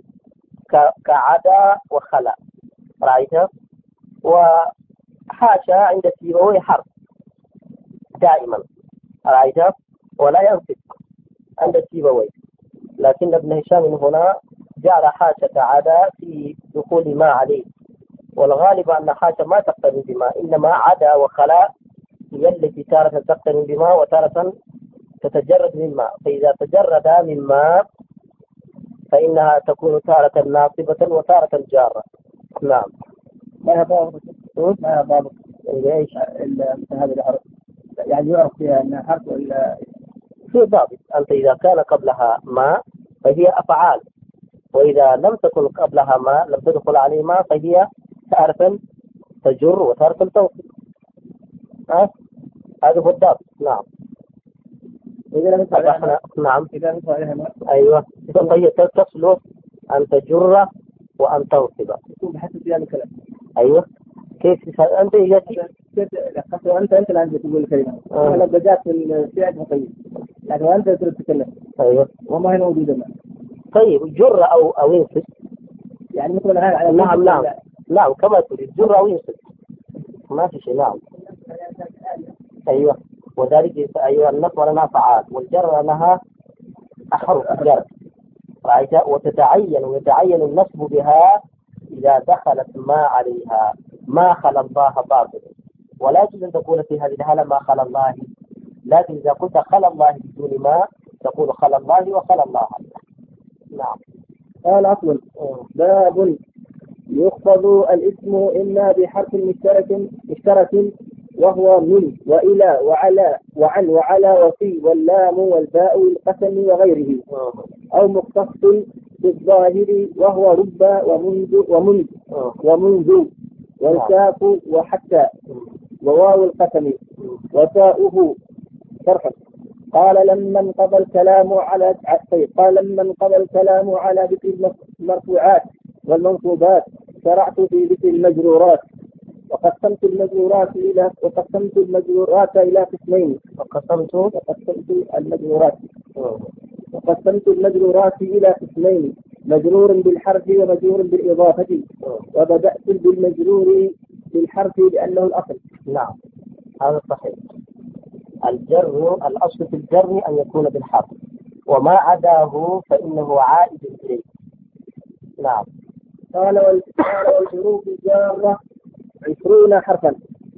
كعدا وخلا رأيته. وحاشا عند سيبويه حرف دائما رأيته ولا ينصب عند سيبويه. لكن ابن هشام هنا جعل حاشا كعدا في دخول ما عليه. والغالب أن حاشا ما تقترن بما إنما عدا وخلا هي التي تارة تقترن بما وتارة تتجرد مما. فإذا تجرد مما فإنها تكون تارة ناصبة وتارة جارة. نعم. ما هذا ما هذا ايش هذا الحرف يعني يعرف فيها أنها حرف ولا في ضابط. أنت إذا كان قبلها ما فهي أفعال وإذا لم تكن قبلها ما لم تدخل عليه ما فهي تارة تجر وتارة تنصب. أه؟ هذا هو الضابط. نعم. إذا لم احنا نعم إذا لم عليها ما أيوة فهي تصل أن تجر وأن تنصب. يكون بحسب هذا الكلام. أيوة. كيف أنت يجي أنت أنت أنت الآن تقول الكلمة. آه. أنا بدأت في الفعل مطيب يعني وأنت تتكلم. أيوة. وما هي موجودة ما. طيب جر أو أو ينصب يعني مثل هذا على نعم نعم نعم كما تريد جر أو ينصب ما في شيء. نعم. أيوة. وذلك أيها النصب لنا فعال والجر لها أحرف جر، وتتعين ويتعين النصب بها إذا دخلت ما عليها ما خلا الله باطل، ولا يجوز أن تقول في هذه الحالة ما خلا الله، لكن إذا قلت خلا الله بدون ما تقول خلا الله وخلا الله. نعم. قال أصل باب يخفض الاسم إما بحرف مشترك مشترك وهو من وإلى وعلى وعن وعلى وفي واللام والباء القسم وغيره، أو مختص بالظاهر وهو رب ومنذ ومنذ ومنذ والكاف وحتى وواو القسم وتاؤه شرحا. قال لما انقضى الكلام على قال لما انقضى الكلام على ذكر المرفوعات والمنصوبات شرعت في ذكر المجرورات، وقسمت المجرورات إلى وقسمت المجرورات إلى قسمين وقسمت وقسمت المجرورات وقسمت المجرورات إلى قسمين مجرور بالحرف ومجرور بالإضافة، وبدأت بالمجرور بالحرف لأنه الأصل. نعم هذا صحيح. الجر الأصل في الجر أن يكون بالحرف، وما عداه فإنه عائد إليه. نعم. قال والحروف الجارة عشرون حرفا،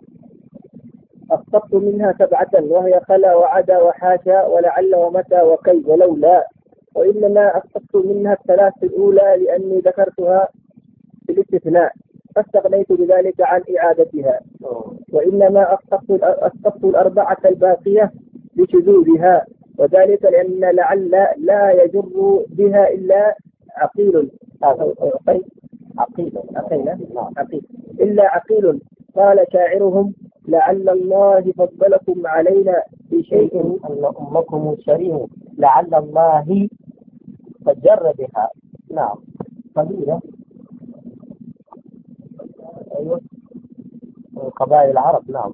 أسقطت منها سبعة وهي خلا وعدا وحاشا ولعل ومتى وكي ولولا، وإنما أسقطت منها الثلاث الأولى لأني ذكرتها في الاستثناء فاستغنيت بذلك عن إعادتها، وإنما أسقطت أسقطت الأربعة الباقية بشذوذها، وذلك لأن لعل لا يجر بها إلا عقيل عقيل عقيل عقيل إلا عقيل. قال شاعرهم لعل الله فضلكم علينا بشيء أن أمكم شريه لعل الله فجر بها. نعم قبيلة أيوة قبائل العرب. نعم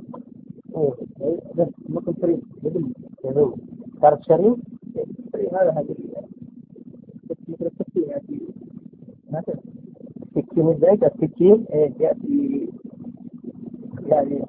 أمكم شريف يدوم صارت شريف هذا هذا مثل السكين يأتي هذا السكين ازاي السكين يأتي يعني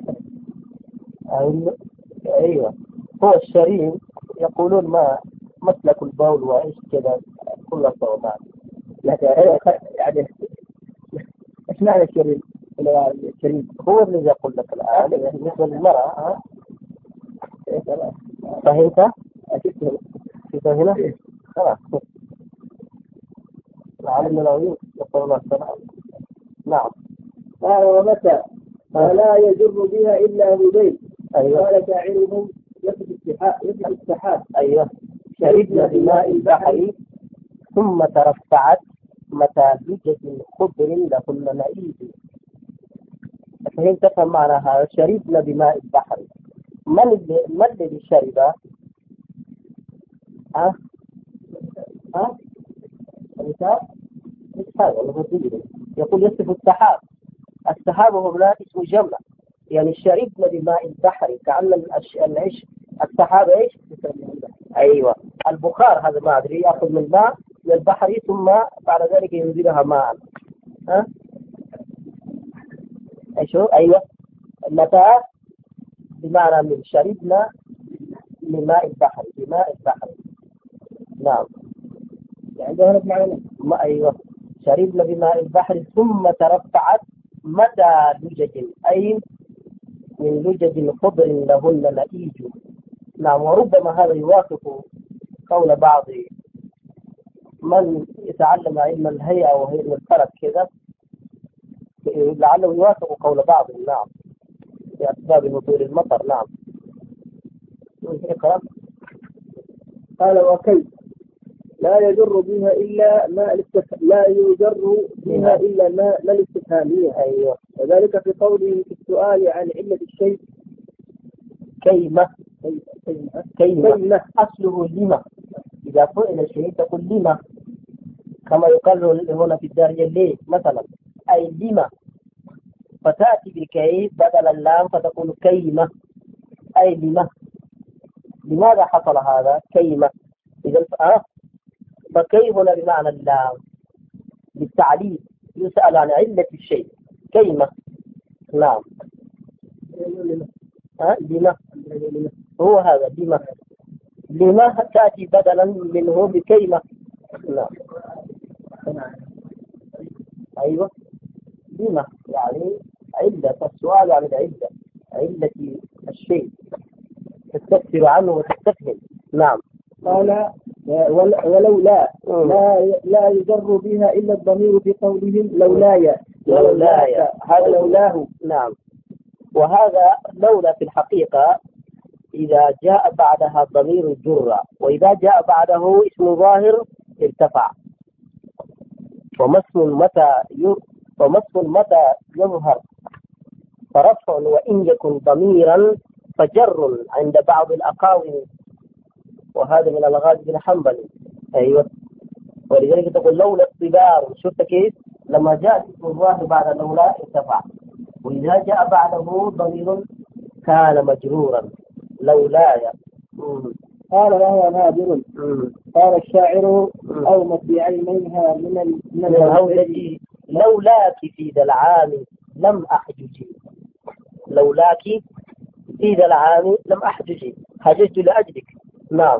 أيوة هو الشريف يقولون ما مسلك البول وإيش كذا كل الصومات، لكن يعني إيش معنى الشريف؟ الشريف هو اللي يقول لك الآن بالنسبة للمرأة. فهمت؟ أكيد هنا خلاص العالم العيون يقول الله السلام. نعم. قال ومتى ولا يجر بها إلا هذيل. أيوة. قال شاعرهم يصف السحاب. أيوة. شربنا بماء البحر ثم ترفعت متى بجد خضر لهن نئيد. فهمت تفهم معنى هذا؟ شربنا بماء البحر، من اللي من الذي شرب؟ ها ها الكتاب يقول يصف السحاب. السحاب هو لا اسم جمع، يعني شربنا بماء البحر كأن العيش السحاب ايش؟ ايوه البخار هذا ما ادري ياخذ من الماء من البحر ثم بعد ذلك ينزلها ماء. ها ايش هو؟ ايوه متى بمعنى من شربنا من ماء البحر بماء البحر. نعم يعني ظهرت معنا ما ايوه شربنا بماء البحر ثم ترفعت متى لجج اي من لجج خضر لهن نئيج. نعم. وربما هذا يوافق قول بعض من يتعلم علم الهيئة وعلم الفلك كذا، لعله يوافق قول بعض. نعم بأسباب نزول المطر. نعم. اقرأ. قال وكي لا يجر بها إلا ما الاستف... لا يجر بها إلا ما ما الاستفهامية. أيوة. وذلك في قوله في السؤال عن علة الشيء كيمة كيمة, كيمة. كيمة. أصله لما، إذا فعل الشيء تقول لما، كما يقال هنا في الدارجة ليه مثلا أي لما، فتأتي بكي بدل اللام فتقول كيمة أي لما. لماذا حصل هذا؟ كيمة. إذا أه فكي هنا بمعنى اللام بالتعليل، يسأل عن علة الشيء كيمة. نعم. ها لما هو هذا بما. لما تأتي بدلا منه بكلمة. نعم. أيوة بما يعني علة، السؤال عن العلة، علة الشيء تستفسر عنه وتستفهم. نعم. قال ولولا لا لا يجر بها إلا الضمير في قولهم لولاي لولاي هذا لولاه. نعم. وهذا لولا في الحقيقة إذا جاء بعدها ضمير جر، وإذا جاء بعده اسم ظاهر ارتفع. ومثل متى ومثل متى يظهر فرفع وإن يكن ضميرا فجر عند بعض الأقاويل، وهذا من الغاز بن حنبل. أيوة. ولذلك تقول لولا الصبار، شفت كيف لما جاء اسم الظاهر بعد لولا ارتفع، وإذا جاء بعده ضمير كان مجرورا لولاي. قال وهو نادر. قال الشاعر أومت بعينيها من من الهودة لولاك في ذا العام لم أحججي. لولاك في ذا العام لم أحججي، حججت لأجلك. نعم.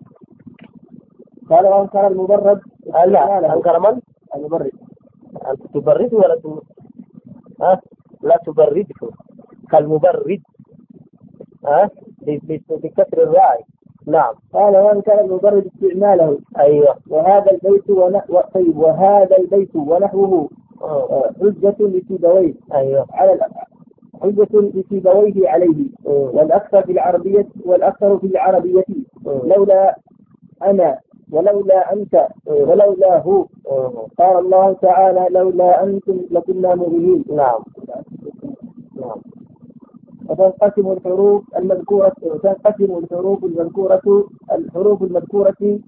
قال وأنكر المبرد. لا أنكر من؟ المبرد. أنت تبرد ولا ت... ها؟ لا تبرده كالمبرد، ها؟ بكسر الراء. نعم. قال وأنكر المبرد استعماله. أيوة. وهذا البيت ونحو طيب وهذا البيت ونحوه حجة لسيبويه. أيوة. على حجة لسيبويه عليه. والأكثر في العربية والأكثر في العربية لولا أنا ولولا أنت ولولا هو. قال الله تعالى لولا أنتم لكنا مؤمنين. نعم. نعم. وتنقسم الحروف المذكورة تنقسم الحروف المذكورة الحروف المذكورة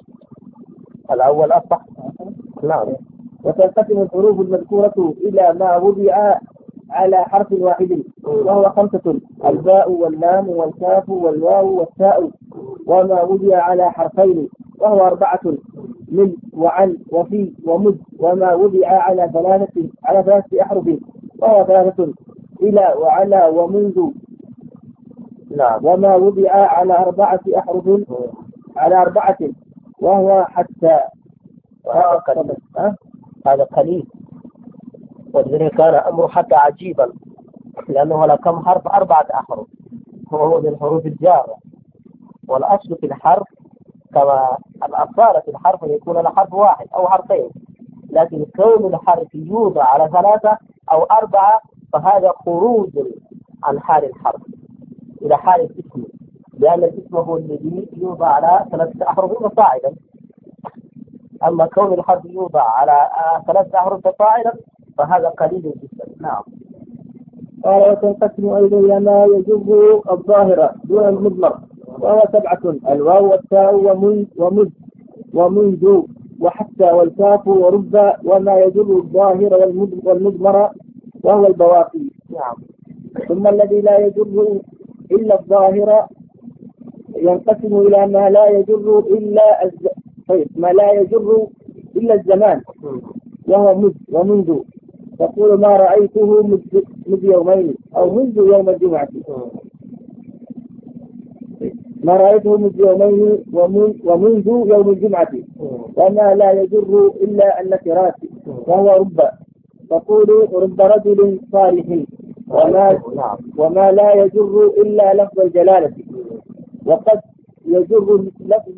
الأول أصح. نعم. وتنقسم الحروف المذكورة إلى ما وضع على حرف واحد وهو خمسة: الباء واللام والكاف والواو والتاء. وما وضع على حرفين وهو أربعة: من وعن وفي ومذ. وما وضع على ثلاثة على ثلاثة أحرف وهو ثلاثة: إلى وعلى ومنذ. نعم. وما وضع على أربعة أحرف على أربعة وهو حتى. هذا قليل. هذا قليل. ولذلك كان أمر حتى عجيبا، لأنه لكم حرف أربعة أحرف وهو من حروف الجارة. والأصل في الحرف كما الأصالة في الحرف أن يكون لحرف واحد أو حرفين، لكن كون الحرف يوضع على ثلاثة أو أربعة فهذا خروج عن حال الحرف إلى حال الاسم، لأن الاسم هو الذي يوضع على ثلاثة أحرف فصاعدا. أما كون الحرف يوضع على ثلاثة أحرف فصاعدا فهذا قليل جدا. نعم. قال وتنقسم أيضا إلى ما يجر الظاهرة دون المضمر وهو سبعة: الواو والتاء ومن ومذ ومنذ وحتى والكاف ورب. وما يجر الظاهر والمضمر وهو البواقي. نعم. ثم الذي لا يجر إلا الظاهر ينقسم إلى ما لا يجر إلا الز... طيب ما لا يجر إلا الزمان وهو مذ ومنذ. تقول ما رأيته منذ يومين أو منذ يوم الجمعة. ما رأيته منذ يومين ومنذ يوم الجمعة. وما لا يجر إلا النكرات وهو رب. تقول رب رجل صالح. وما, وما لا يجر إلا لفظ الجلالة. وقد يجر لفظ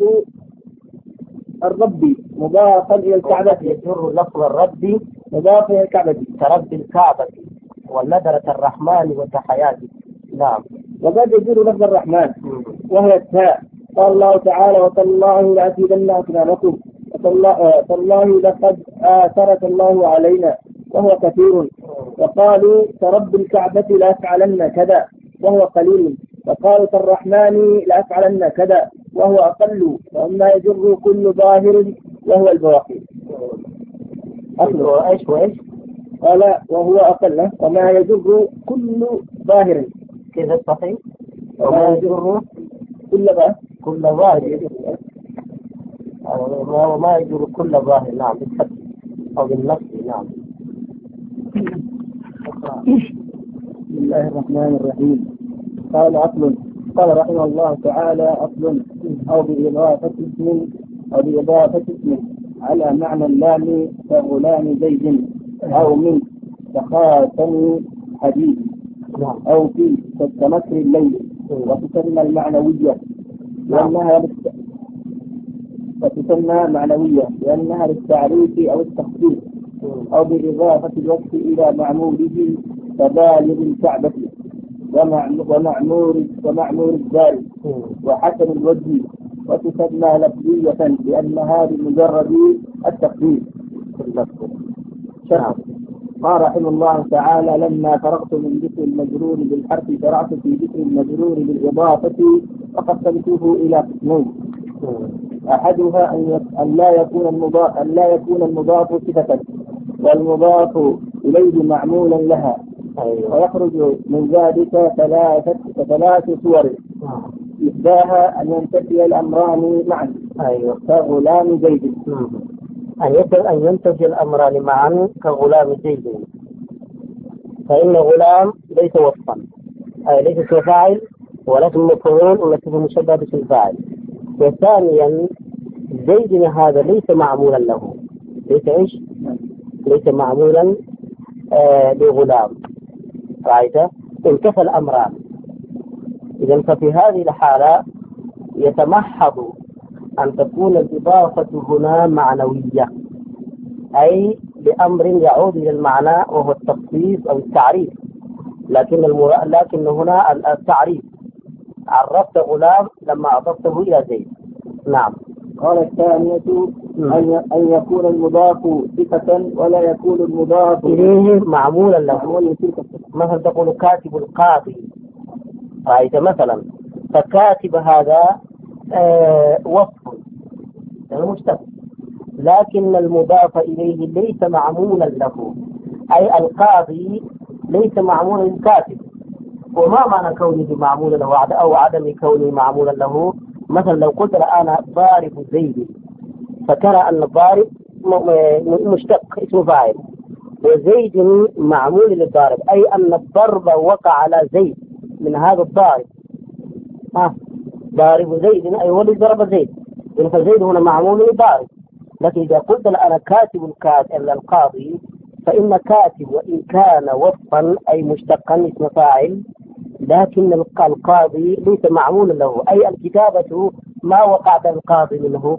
الرب مضافا إلى الكعبة. يجر لفظ الرب مضافا إلى الكعبة كرب الكعبة والنذرة الرحمن وتحياته. نعم. وقد يجر لفظ الرحمن وهي التاء. قال الله تعالى وتالله لأكيدن أصنامكم وتالله لقد آثرك الله علينا وهو كثير. وقالوا كرب الكعبة لأفعلن كذا وهو قليل. وقالوا كالرحمن لأفعلن كذا وهو أقل. وما يجر كل ظاهر وهو البواقي. أصله إيش وإيش؟ قال وهو أقل. وما يجر كل ظاهر كيف الصحيح؟ وما يجر كل ظاهر كل ظاهر وما يجر كل ظاهر. نعم بالفتح أو بالنص. نعم. بسم الله الرحمن الرحيم. قال أصل قال رحمه الله تعالى: أصل أو بإضافة اسم أو بإضافة اسم على معنى اللام كغلام زيد، أو من كخاتم حديد، أو في كمكر الليل، وتسمى المعنوية لأنها وتسمى معنوية لأنها للتعريف أو التخصيص، أو بإضافة الوصف إلى معموله كبالغ الكعبة ومعمور ومعمور الدار وحسن الوجه، وتسمى لفظية لأنها بمجرد التخصيص. شرح. قال رحمه الله تعالى: لما فرغت من ذكر المجرور بالحرف شرعت في ذكر المجرور بالإضافة، فقسمته إلى قسمين: أحدها أن لا يكون المضاف أن لا يكون المضاف صفة والمضاف إليه معمولا لها، ويخرج من ذلك ثلاثة ثلاث صور: إحداها أن ينتفي الأمران معا كغلام زيد، أن ينتفي الأمران معا كغلام زيد، فإن غلام ليس وصفا، أي ليس اسم فاعل ولا اسم مفعول ولا اسم مشبه باسم فاعل. وثانيا زيد هذا ليس معمولا له، ليس ايش؟ ليس معمولا آه لغلام. رأيت؟ انتفى الأمران. إذا ففي هذه الحالة يتمحض أن تكون الإضافة هنا معنوية، أي بأمر يعود إلى المعنى وهو التخصيص أو التعريف، لكن المرا... لكن هنا التعريف عرفت غلام لما أضفته إلى زيد. نعم. قال الثانية أن يكون المضاف صفة ولا يكون المضاف إليه معمولا له، مثلا تقول كاتب القاضي، رأيت مثلا، فكاتب هذا آه وصف مشتق، لكن المضاف إليه ليس معمولا له، أي القاضي ليس معمولا للكاتب. وما معنى كونه معمولا له أو عدم كونه معمولا له؟ مثلا لو قلت أنا ضارب زيد، فكان أن الضارب مشتق اسم فاعل، وزيد معمول للضارب، أي أن الضرب وقع على زيد من هذا الضارب. ها ضارب زيد أي هو الذي ضرب زيد، فزيد هنا معمول للضارب. لكن إذا قلت أنا كاتب القاضي، فإن كاتب وإن كان وصفا أي مشتقا اسم فاعل، لكن القاضي ليس معمولا له، أي الكتابة ما وقعت القاضي منه.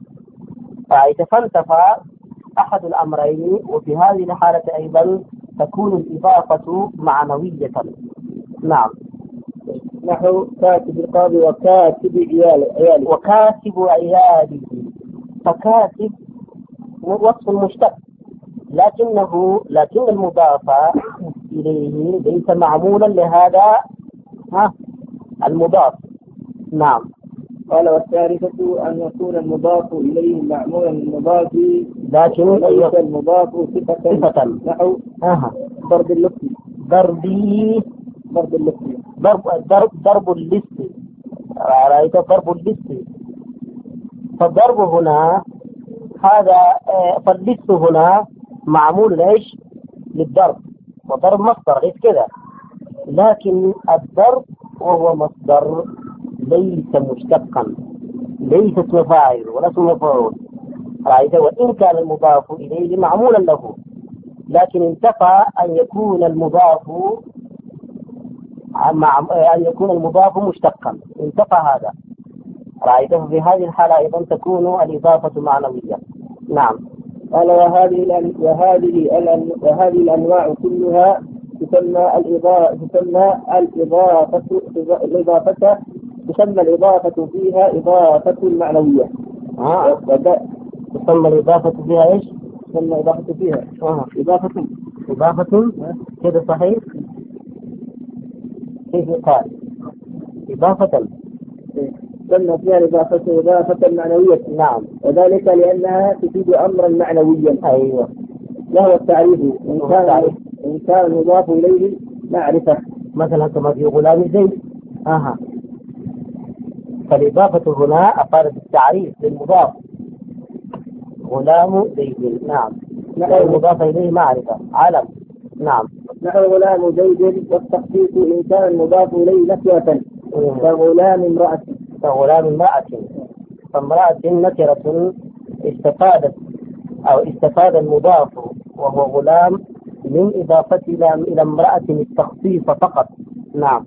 فانتفى أحد الأمرين، وفي هذه الحالة أيضا تكون الإضافة معنوية. نعم. نحو كاتب القاضي وكاتب عياله وكاتب عياله، فكاتب وصف مشتق، لكنه لكن المضاف إليه ليس معمولا لهذا ها المضاف. نعم. قال والثالثة أن يكون المضاف إليه معمولا للمضاف لكن ليس المضاف صفة، نحو ضرب اللص ضربي ضرب اللص ضرب ضرب ضرب اللص، رأيت ضرب اللص، فالضرب هنا هذا فاللص هنا معمول ليش؟ للضرب، وضرب مصدر ليس كذا، لكن الضرب وهو مصدر ليس مشتقا، ليس اسم فاعل ولا اسم مفعول، رأيت؟ وإن كان المضاف إليه معمولا له، لكن انتفى أن يكون المضاف مع أن يكون المضاف مشتقا، انتفى هذا، رأيت؟ في هذه الحالة أيضا تكون الإضافة معنوية. نعم. قال وهذه وهذه وهذه الأنواع كلها تسمى الإضافة تسمى الإضافة الإضافة تسمى الإضافة فيها إضافة معنوية. آه. تسمى الإضافة فيها إيش؟ تسمى إضافة فيها آه. إضافة إضافة كده صحيح؟ كيف قال؟ إضافة تسمى فيها الإضافة إضافة معنوية. نعم. وذلك لأنها تفيد أمرا معنويا. أيوة. له التعريف إن كان إن كان المضاف إليه معرفة، مثلا كما في غلام زيد. أها. فالإضافة هنا أفادت التعريف للمضاف غلام زيد. نعم. المضاف إليه معرفة علم. نعم. نحو غلام زيد، والتخصيص إن كان المضاف إليه نكرة كغلام امرأة. كغلام امرأة. فامرأة نكرة استفادت أو استفاد المضاف وهو غلام من إضافة إلى إلى امرأة التخصيص فقط. نعم.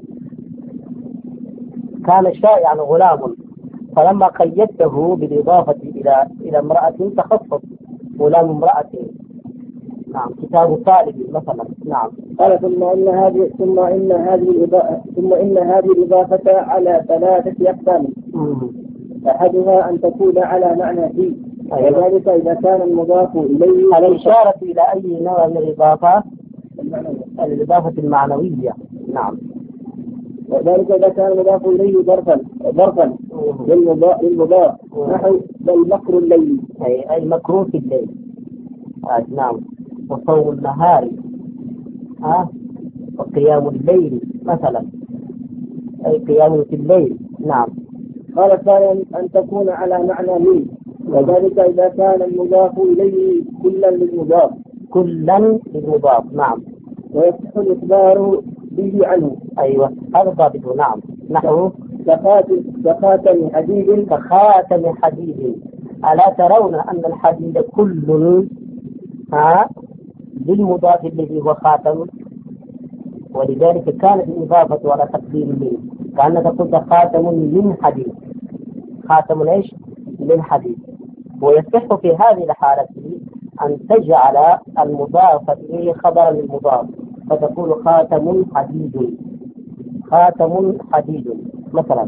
كان شائعا غلام، فلما قيدته بالإضافة إلى إلى امرأة تخصص غلام امرأة. نعم. كتاب طالب مثلا. نعم. قال ثم إن هذه ثم إن هذه الإضافة ثم إن هذه الإضافة على ثلاثة أقسام. أحدها أن تكون على معنى في، وذلك إذا كان المضاف إليه. الإشارة إلى أي نوع من الإضافة؟ الإضافة المعنوية. نعم. وذلك إذا كان المضاف إليه ظرفا ظرفا للمضاف نحو بل مكر الليل، أي أي مكروه في الليل. آه نعم. وصوم النهار، ها آه. وقيام الليل مثلا، أي قيام في الليل. نعم. قال ثانيا أن تكون على معنى من، وذلك إذا كان المضاف إليه كلا للمضاف. كلا للمضاف. نعم. ويصح الإخبار به عنه. أيوة هذا ضابطه. نعم. نحو كخاتم حديد. كخاتم حديد. ألا ترون أن الحديد كل ها للمضاف الذي هو خاتم، ولذلك كانت الإضافة على تقدير من، كأنك قلت خاتم من حديد. خاتم ايش؟ من حديد. ويصح في هذه الحالة أن تجعل المضاف إليه خبرا للمضاف، فتقول خاتم حديد. خاتم حديد مثلا.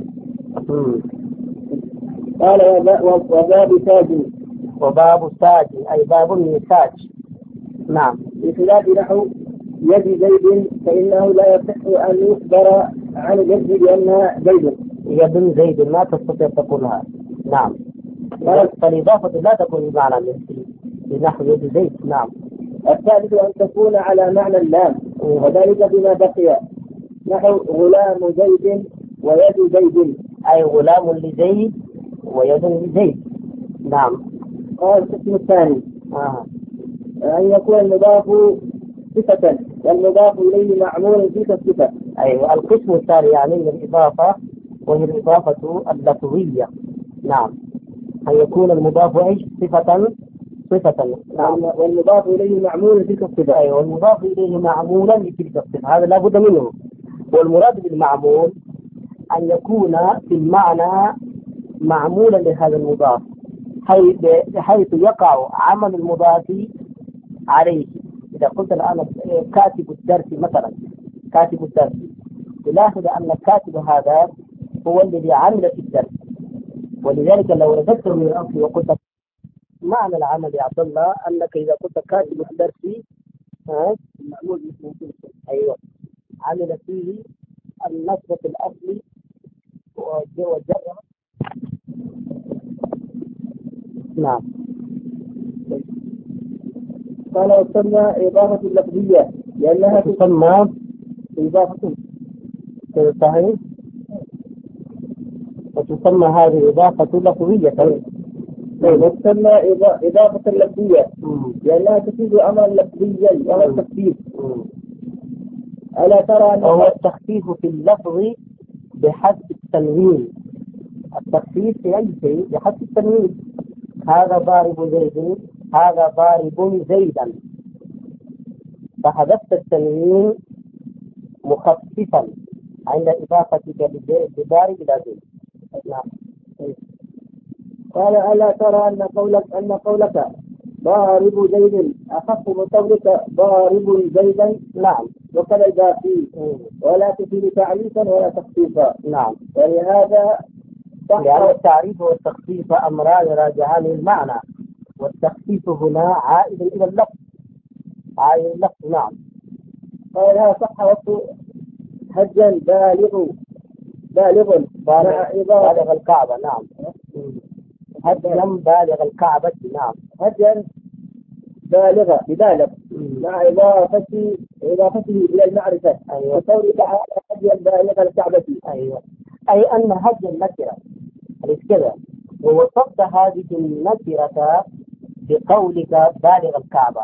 قال وباب تاج. وباب تاج أي باب من تاج. نعم. بخلاف نحو يد زيد فإنه لا يصح أن يخبر عن اليد لأنها زيد. يد زيد ما تستطيع تقولها. نعم. فالإضافة لا تكون بمعنى لنحو يد زيد. نعم. الثالث أن تكون على معنى اللام، وذلك بما بقي نحو غلام زيد ويد زيد، أي غلام لزيد ويد لزيد. نعم. قال القسم الثاني آه. أن يكون المضاف صفة والمضاف إليه معمول في الصفة. أيوة. القسم الثاني يعني الإضافة، وهي الإضافة اللفظية. نعم. أن يكون المضاف إيش؟ صفة صفة. نعم. والمضاف إليه معمول في الصفة. أيوة. والمضاف إليه معمولا لتلك الصفة، هذا لا بد منه. والمراد بالمعمول أن يكون في المعنى معمولا لهذا المضاف، بحيث يقع عمل المضاف عليه. إذا قلت الآن كاتب الدرس مثلا، كاتب الدرس، تلاحظ أن الكاتب هذا هو الذي عمل في الدرس، ولذلك لو رددت من الأصل وقلت معنى العمل يا عبد الله أنك إذا قلت كاتب الدرس ها معمول مثل أيوة عمل فيه النصب في الأصل وجر. نعم. قال وتسمى إضافة لفظية لأنها تسمى إضافة صحيح، وتسمى هذه إضافة لفظية. وتسمى إضافة لفظية لأنها تفيد أمرا لفظيا وهو التخفيف. ألا ترى أن هو التخفيف في اللفظ بحذف التنوين. التخفيف في أي شيء بحذف التنوين. هذا ضارب زيد، هذا ضارب زيدا، فحذفت التنوين مخففا عند إضافتك لضارب إلى زيد. نعم. قال ألا ترى أن قولك أن قولك ضارب زيد أخف من قولك ضارب زيدا؟ نعم. وكذا فيه ولا تفيد تعريفا ولا تخفيفا. نعم. ولهذا لأن التعريف والتخفيف أمران راجعان للمعنى، والتخفيف هنا عائد إلى اللفظ، عائد إلى اللفظ. نعم. قال لها صح وقت حجا بالغ بالغ بالغ الكعبة. نعم. حجا بالغ الكعبة. نعم. حجا بالغة ببالغ مع إضافته إضافته إلى المعرفة. أيوة. وقوله تعالى حجا بالغ الكعبة. أيوة. أي أن هج النكرة أليس كذا، ووصفت هذه النكرة بقولك بالغ الكعبة،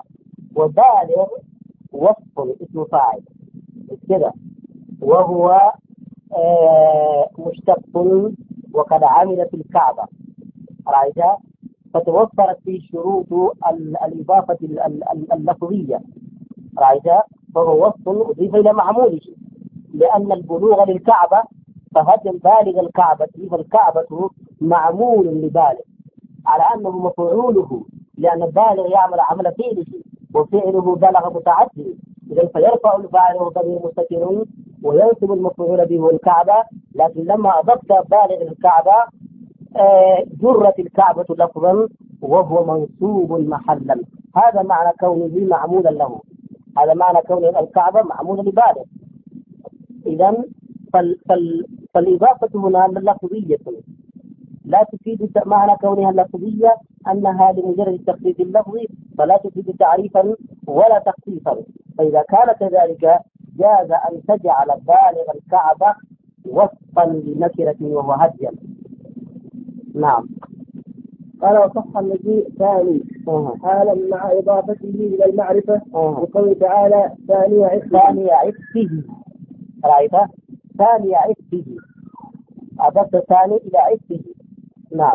وبالغ وصف اسم فاعل كذا، وهو آه مشتق وقد عمل في الكعبة رأيت، فتوفرت فيه شروط الإضافة اللفظية رأيت، فهو وصف أضيف إلى معموله، لأن البلوغ للكعبة فهدم بالغ الكعبة، فالكعبة معمول لبالغ على أنه مفعوله، لأن البالغ يعمل عمل فعله وفعله بلغ متعدد، إذن فيرفع الفاعل ضمير مستتر وينسب المفعول به الكعبة، لكن لما أضفت بالغ الكعبة آه جرت الكعبة لفظا وهو منصوب محلا. هذا معنى كونه معمولا له، هذا معنى كون الكعبة معمولة لبالغ. إذن فال فال فالإضافة هنا لفظية لا تفيد معنى كونها لفظية أنها لمجرد التخفيف اللفظي، فلا تفيد تعريفا ولا تخفيفا. فإذا كان كذلك جاز أن تجعل بالغ الكعبة وصفا لنكرة وهو هديا. نعم. قال وصح المجيء ثاني حالا مع إضافته إلى المعرفة وقوله تعالى ثاني عفه. ثاني عفه رأيت، ثاني عفه أضفت ثاني إلى عفه. نعم.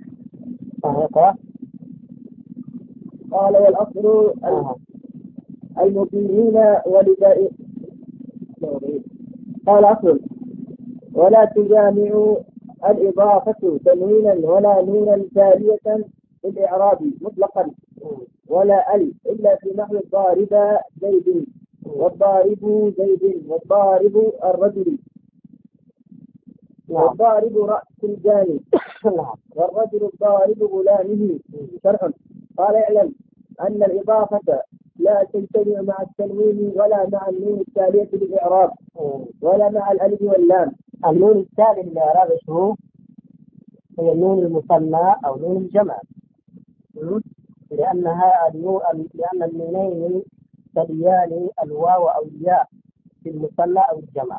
قال والأصل المقيمين ولداء. قال أصل ولا تجامع الإضافة تنوينا ولا نونا تالية بالإعراب مطلقا ولا أل إلا في نحو الضارب زيد والضارب زيد والضارب الرجل والضارب رأس الجاني والرجل الضارب غلامه. شرح. قال اعلم أن الإضافة لا تجتمع مع التنوين ولا مع النون التالية للإعراب ولا مع الألف واللام. النون التالية للإعراب شو هي؟ النون المثنى أو نون الجمع، لأنها النون لأن النونين تليان الواو أو الياء في المثنى أو الجمع،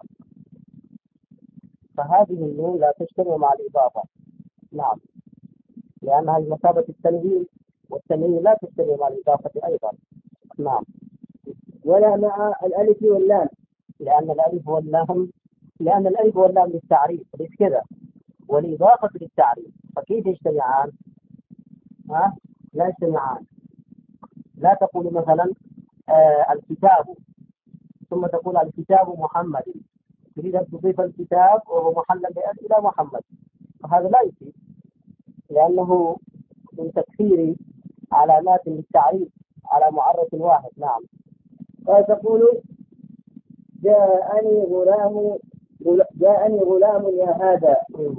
فهذه النون لا تجتمع مع الإضافة. نعم، لأنها بمثابة التنوين، والتنوين لا تجتمع مع الإضافة أيضا. نعم. ولا مع الألف واللام، لأن الألف واللام لأن الألف واللام للتعريف ليس كذا، والإضافة للتعريف، فكيف يجتمعان؟ ها؟ لا يجتمعان. لا تقول مثلا آه الكتاب ثم تقول الكتاب محمد، تريد أن تضيف الكتاب وهو محلا بألف إلى محمد، فهذا لا يفيد، لأنه من تكثير علامات للتعريف على معرف واحد. نعم. فتقول جاءني غلام جاءني غلام يا هذا،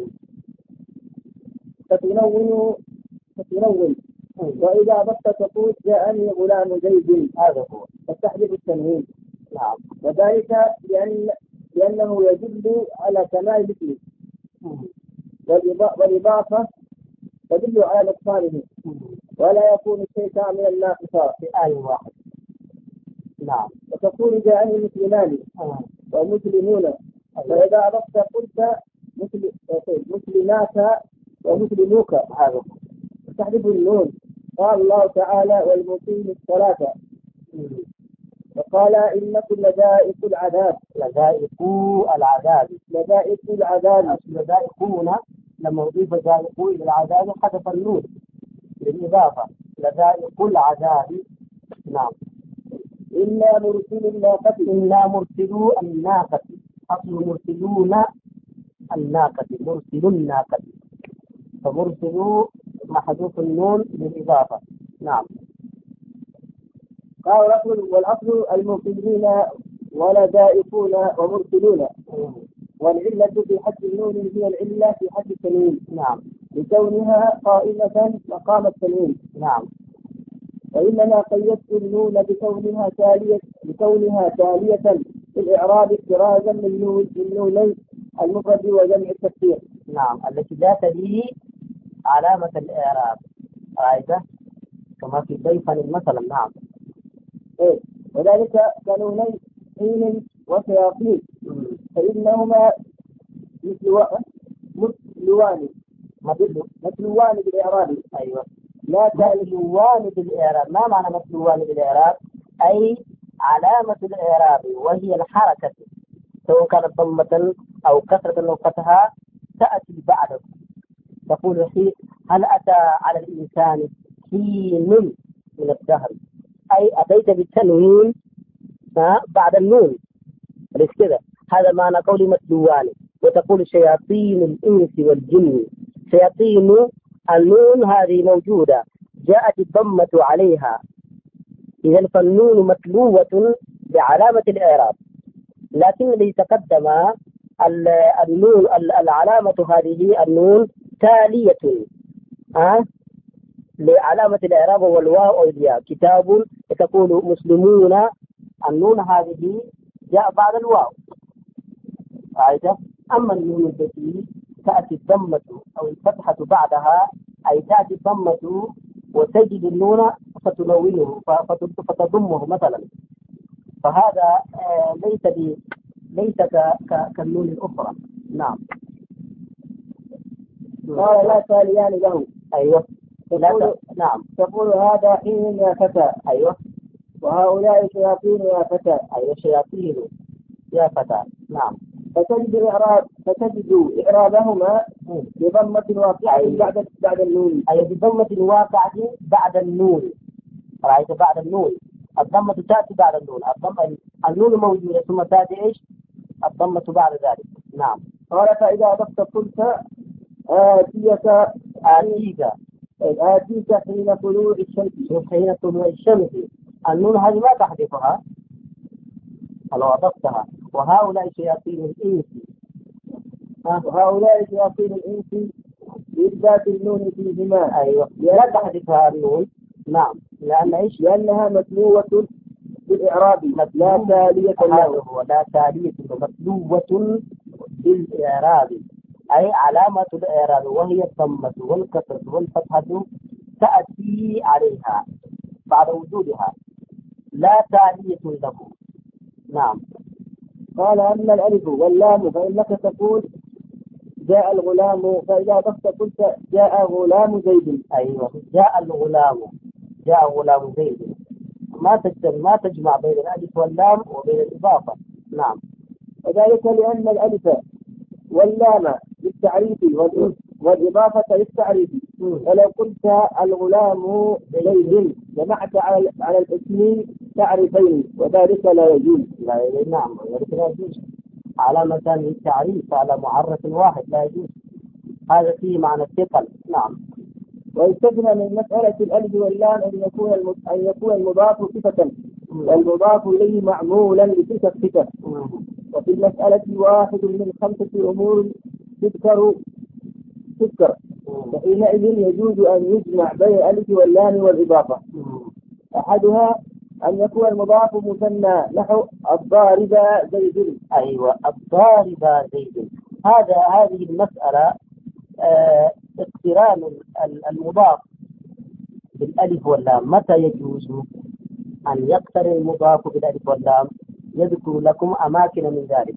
فتنون فتنون وإذا بطت تقول جاءني غلام زيد، هذا هو فتحذف التنوين. نعم. وذلك لأن لأنه يدل على كمال مثله، والإضافة تدل على نقصانه، ولا يكون الشيء كاملا ناقصا في آية واحد. نعم. وتقول جاءني مسلمان ومسلمون، فإذا أردت قلت مسلمات ومسلموك، هذا تحذف النون. قال الله تعالى والمقيم الصلاة، وقال إنكم لذائق العذاب لذائقو العذاب لذائق العذاب لذائقون، لما أضيف ذائقو إلى العذاب حذف النون للإضافة، لذائق العذاب. نعم. إنا مرسل الناقة إنا مرسلو الناقة، أصل مرسلون الناقة، مرسل الناقة، فمرسلو محذوف النون للإضافة. نعم. قال الأصل والأصل المقيمين ولذائقون ومرسلون، والعلة في حد النون هي العلة في حد التنوين. نعم. لكونها قائمة مقام التنوين. نعم. وإنما قيدت النون بكونها تالية بكونها تالية في الإعراب احترازا من نون من نوني المفرد وجمع التكسير. نعم، التي لا تلي علامة الإعراب، رأيته كما في ضيفا مثلا. نعم. إيه. وذلك كنوني حين وشياطين، فإنهما مثلوان مثلوان بالإعراب. أيوة. لا مثلوان بالإعراب. ما معنى مثلوان بالإعراب؟ أي علامة الإعراب وهي الحركة، سواء كانت ضمة أو كثرة نقطتها تأتي بعده. تقول حين هل أتى على الإنسان حين من الدهر، أي أتيت بالتنوين بعد النون، ليس كذا؟ هذا معنى قول متلوان. وتقول شياطين الإنس والجن، شياطين النون هذه موجودة جاءت الضمة عليها، إذا فالنون متلوة بعلامة الإعراب، لكن الذي تقدم النون العلامة هذه النون تالية أه؟ لعلامة الإعراب والواو أو الياء. كتاب تقول مسلمون، النون هذه جاء بعد الواو. عايزة. أما النون التي تأتي الضمة أو الفتحة بعدها، أي تأتي الضمة وتجد النون فتنونه فتضمه مثلا، فهذا ليس ب ليس كالنون الأخرى. نعم. قال لا تاليان له. أيوه. تقول نعم. تقول هذا حين يا فتى. أيوه. وهؤلاء شياطين يا فتى. أيوه شياطين يا فتى. نعم. فتجد إعراب فتجد إعرابهما بضمة واقعة أيوه. بعد بعد النون. أي بضمة واقعة بعد النون. رأيت بعد النون الضمة تأتي بعد النون، الضمة النون موجودة ثم تأتي إيش؟ الضمة بعد ذلك. نعم. قال فإذا أضفت قلت آتيك آتيك آتيك حين طلوع الشمس. حين طلوع الشمس، النون هذه ما تحذفها لو أضفتها. وهؤلاء شياطين الإنس، وهؤلاء شياطين الإنس بإثبات النون فيهما. أيوة. لا تحذفها النون. نعم. لأن إيش؟ لأنها متلوة بالإعراب لا تالية له. لا تالية، متلوة بالإعراب، أي علامة الإعراب وهي الضمة والكسرة والفتحة تأتي عليها بعد وجودها، لا تالية له. نعم. قال أما الألف واللام فإنك تقول جاء الغلام، فإذا ضفت قلت جاء غلام زيد. أيوة. جاء الغلام، جاء غلام زيد، ما تجمع ما تجمع بين الألف واللام وبين الإضافة. نعم. وذلك لأن الألف واللام للتعريف والإضافة للتعريف، ولو قلت الغلام زيد جمعت على على الاسم تعريفين وذلك لا يجوز. لا يجوز. نعم. ذلك لا يجوز. علامة للتعريف على معرف واحد لا يجوز، هذا فيه معنى الثقل. نعم. ويستثنى من مسألة الألف واللام أن يكون أن يكون المضاف صفة والمضاف إليه معمولا بتلك الصفة. وفي المسألة واحد من خمسة أمور تذكر تذكر فحينئذ يجوز أن يجمع بين الألف واللام والإضافة. أحدها أن يكون المضاف مثنى نحو الضارب زيد. أيوة. الضارب زيد، هذا هذه المسألة اه اقتران المضاف بالألف واللام. متى يجوز أن يقترن المضاف بالألف واللام؟ يذكر لكم أماكن من ذلك،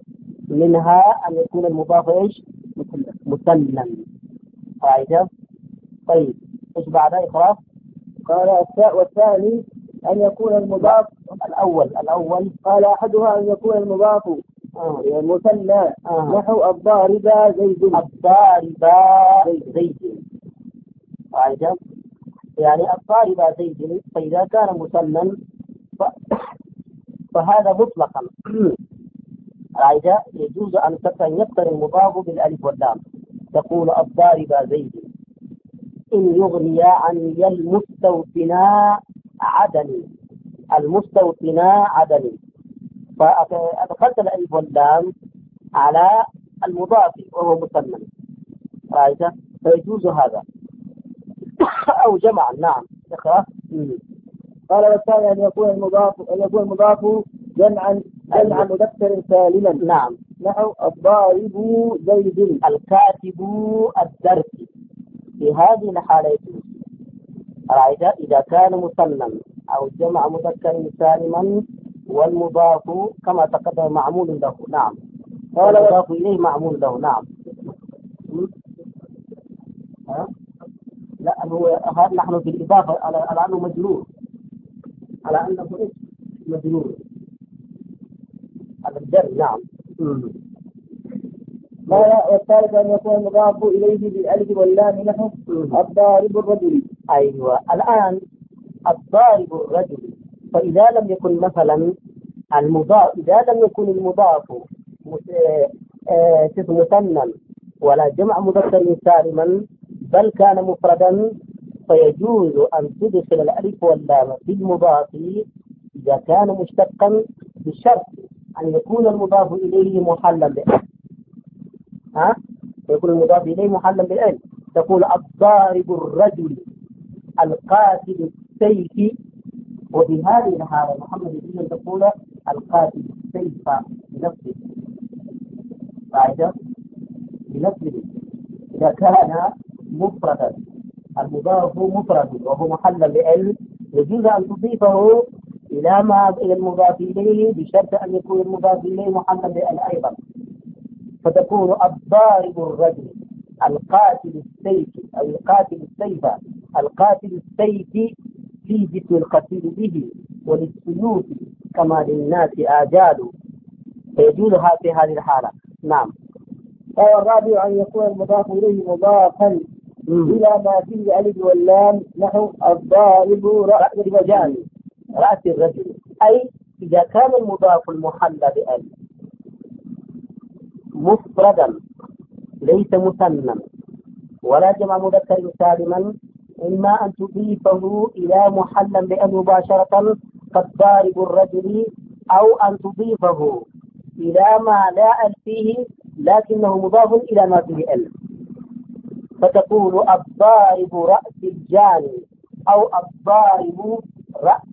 منها أن يكون المضاف إيش؟ مثنى. قاعدة. طيب إيش بعدها إخراج؟ قال الثاء والثاني أن يكون المضاف الأول الأول قال أحدها أن يكون المضاف آه. مثنى آه. نحو الضارب زيد. الضارب زيد. قاعدة. يعني الضارب زيد، فإذا كان مثنى ف... فهذا مطلقا قاعدة يجوز أن يقترن المضاف بالألف واللام. تقول الضارب زيد إن يغني عني المستوطنا عدني، المستوطنا عدني، فأدخلت الألف واللام على المضاف وهو مثنى. رأيت؟ فيجوز هذا أو جمع. نعم. قال والثاني أن يكون المضاف أن يكون المضاف جمعا جمع مذكر سالما. نعم. نحو الضارب زيد الكاتب الدرس. في هذه الحالة رأيت؟ إذا كان مثنى أو جمع مذكر سالما والمضاف كما تقدم معمول له. نعم. قال المضاف إليه معمول له. نعم. ها؟ لا هو هذا نحن في الإضافة على على أنه مجرور، على أنه مجرور على الجر. نعم. قال والثالث أن يكون المضاف إليه بالألف واللام نحو الضارب الرجل. أيوة. الآن الضارب الرجل، فإذا لم يكن مثلا المضاف، إذا لم يكن المضاف مثنى ولا جمع مذكر سالما بل كان مفردا، فيجوز أن تدخل الألف واللام في المضاف إذا كان مشتقا، بشرط أن يكون المضاف إليه محلا بألف. ها؟ يكون المضاف إليه محلا بالألف. تقول الضارب الرجل القاتل السيف، وبهذه الحالة محمد يجوز أن تقول القاتل السيف بنفسه، قاعدة بنفسه إذا كان مفردا، المضاف مفرد وهو محلا بألف، يجوز أن تضيفه إلى ما إلى المضاف إليه بشرط أن يكون المضاف إليه محلا بألف أيضا. فتكون الضارب الرجل القاتل السيف أو القاتل السيف، القاتل السيف في جسم القتيل به، وللسيوف كما للناس آجال، فيجوز في هذه الحالة. نعم. والرابع أن يكون المضاف إليه مضافا إلى ما فيه ألف واللام نحو الضارب رأس الرجال. رأس الرجل، أي إذا كان المضاف المحل بألف مفردا ليس مثنى ولا جمع مذكر سالما، إما أن تضيفه إلى محلا بألف مباشرة كالضارب الرجل، أو أن تضيفه إلى ما لا ألف فيه لكنه مضاف إلى ما فيه ألف، فتقول الضارب رأس الجاني أو الضارب رأس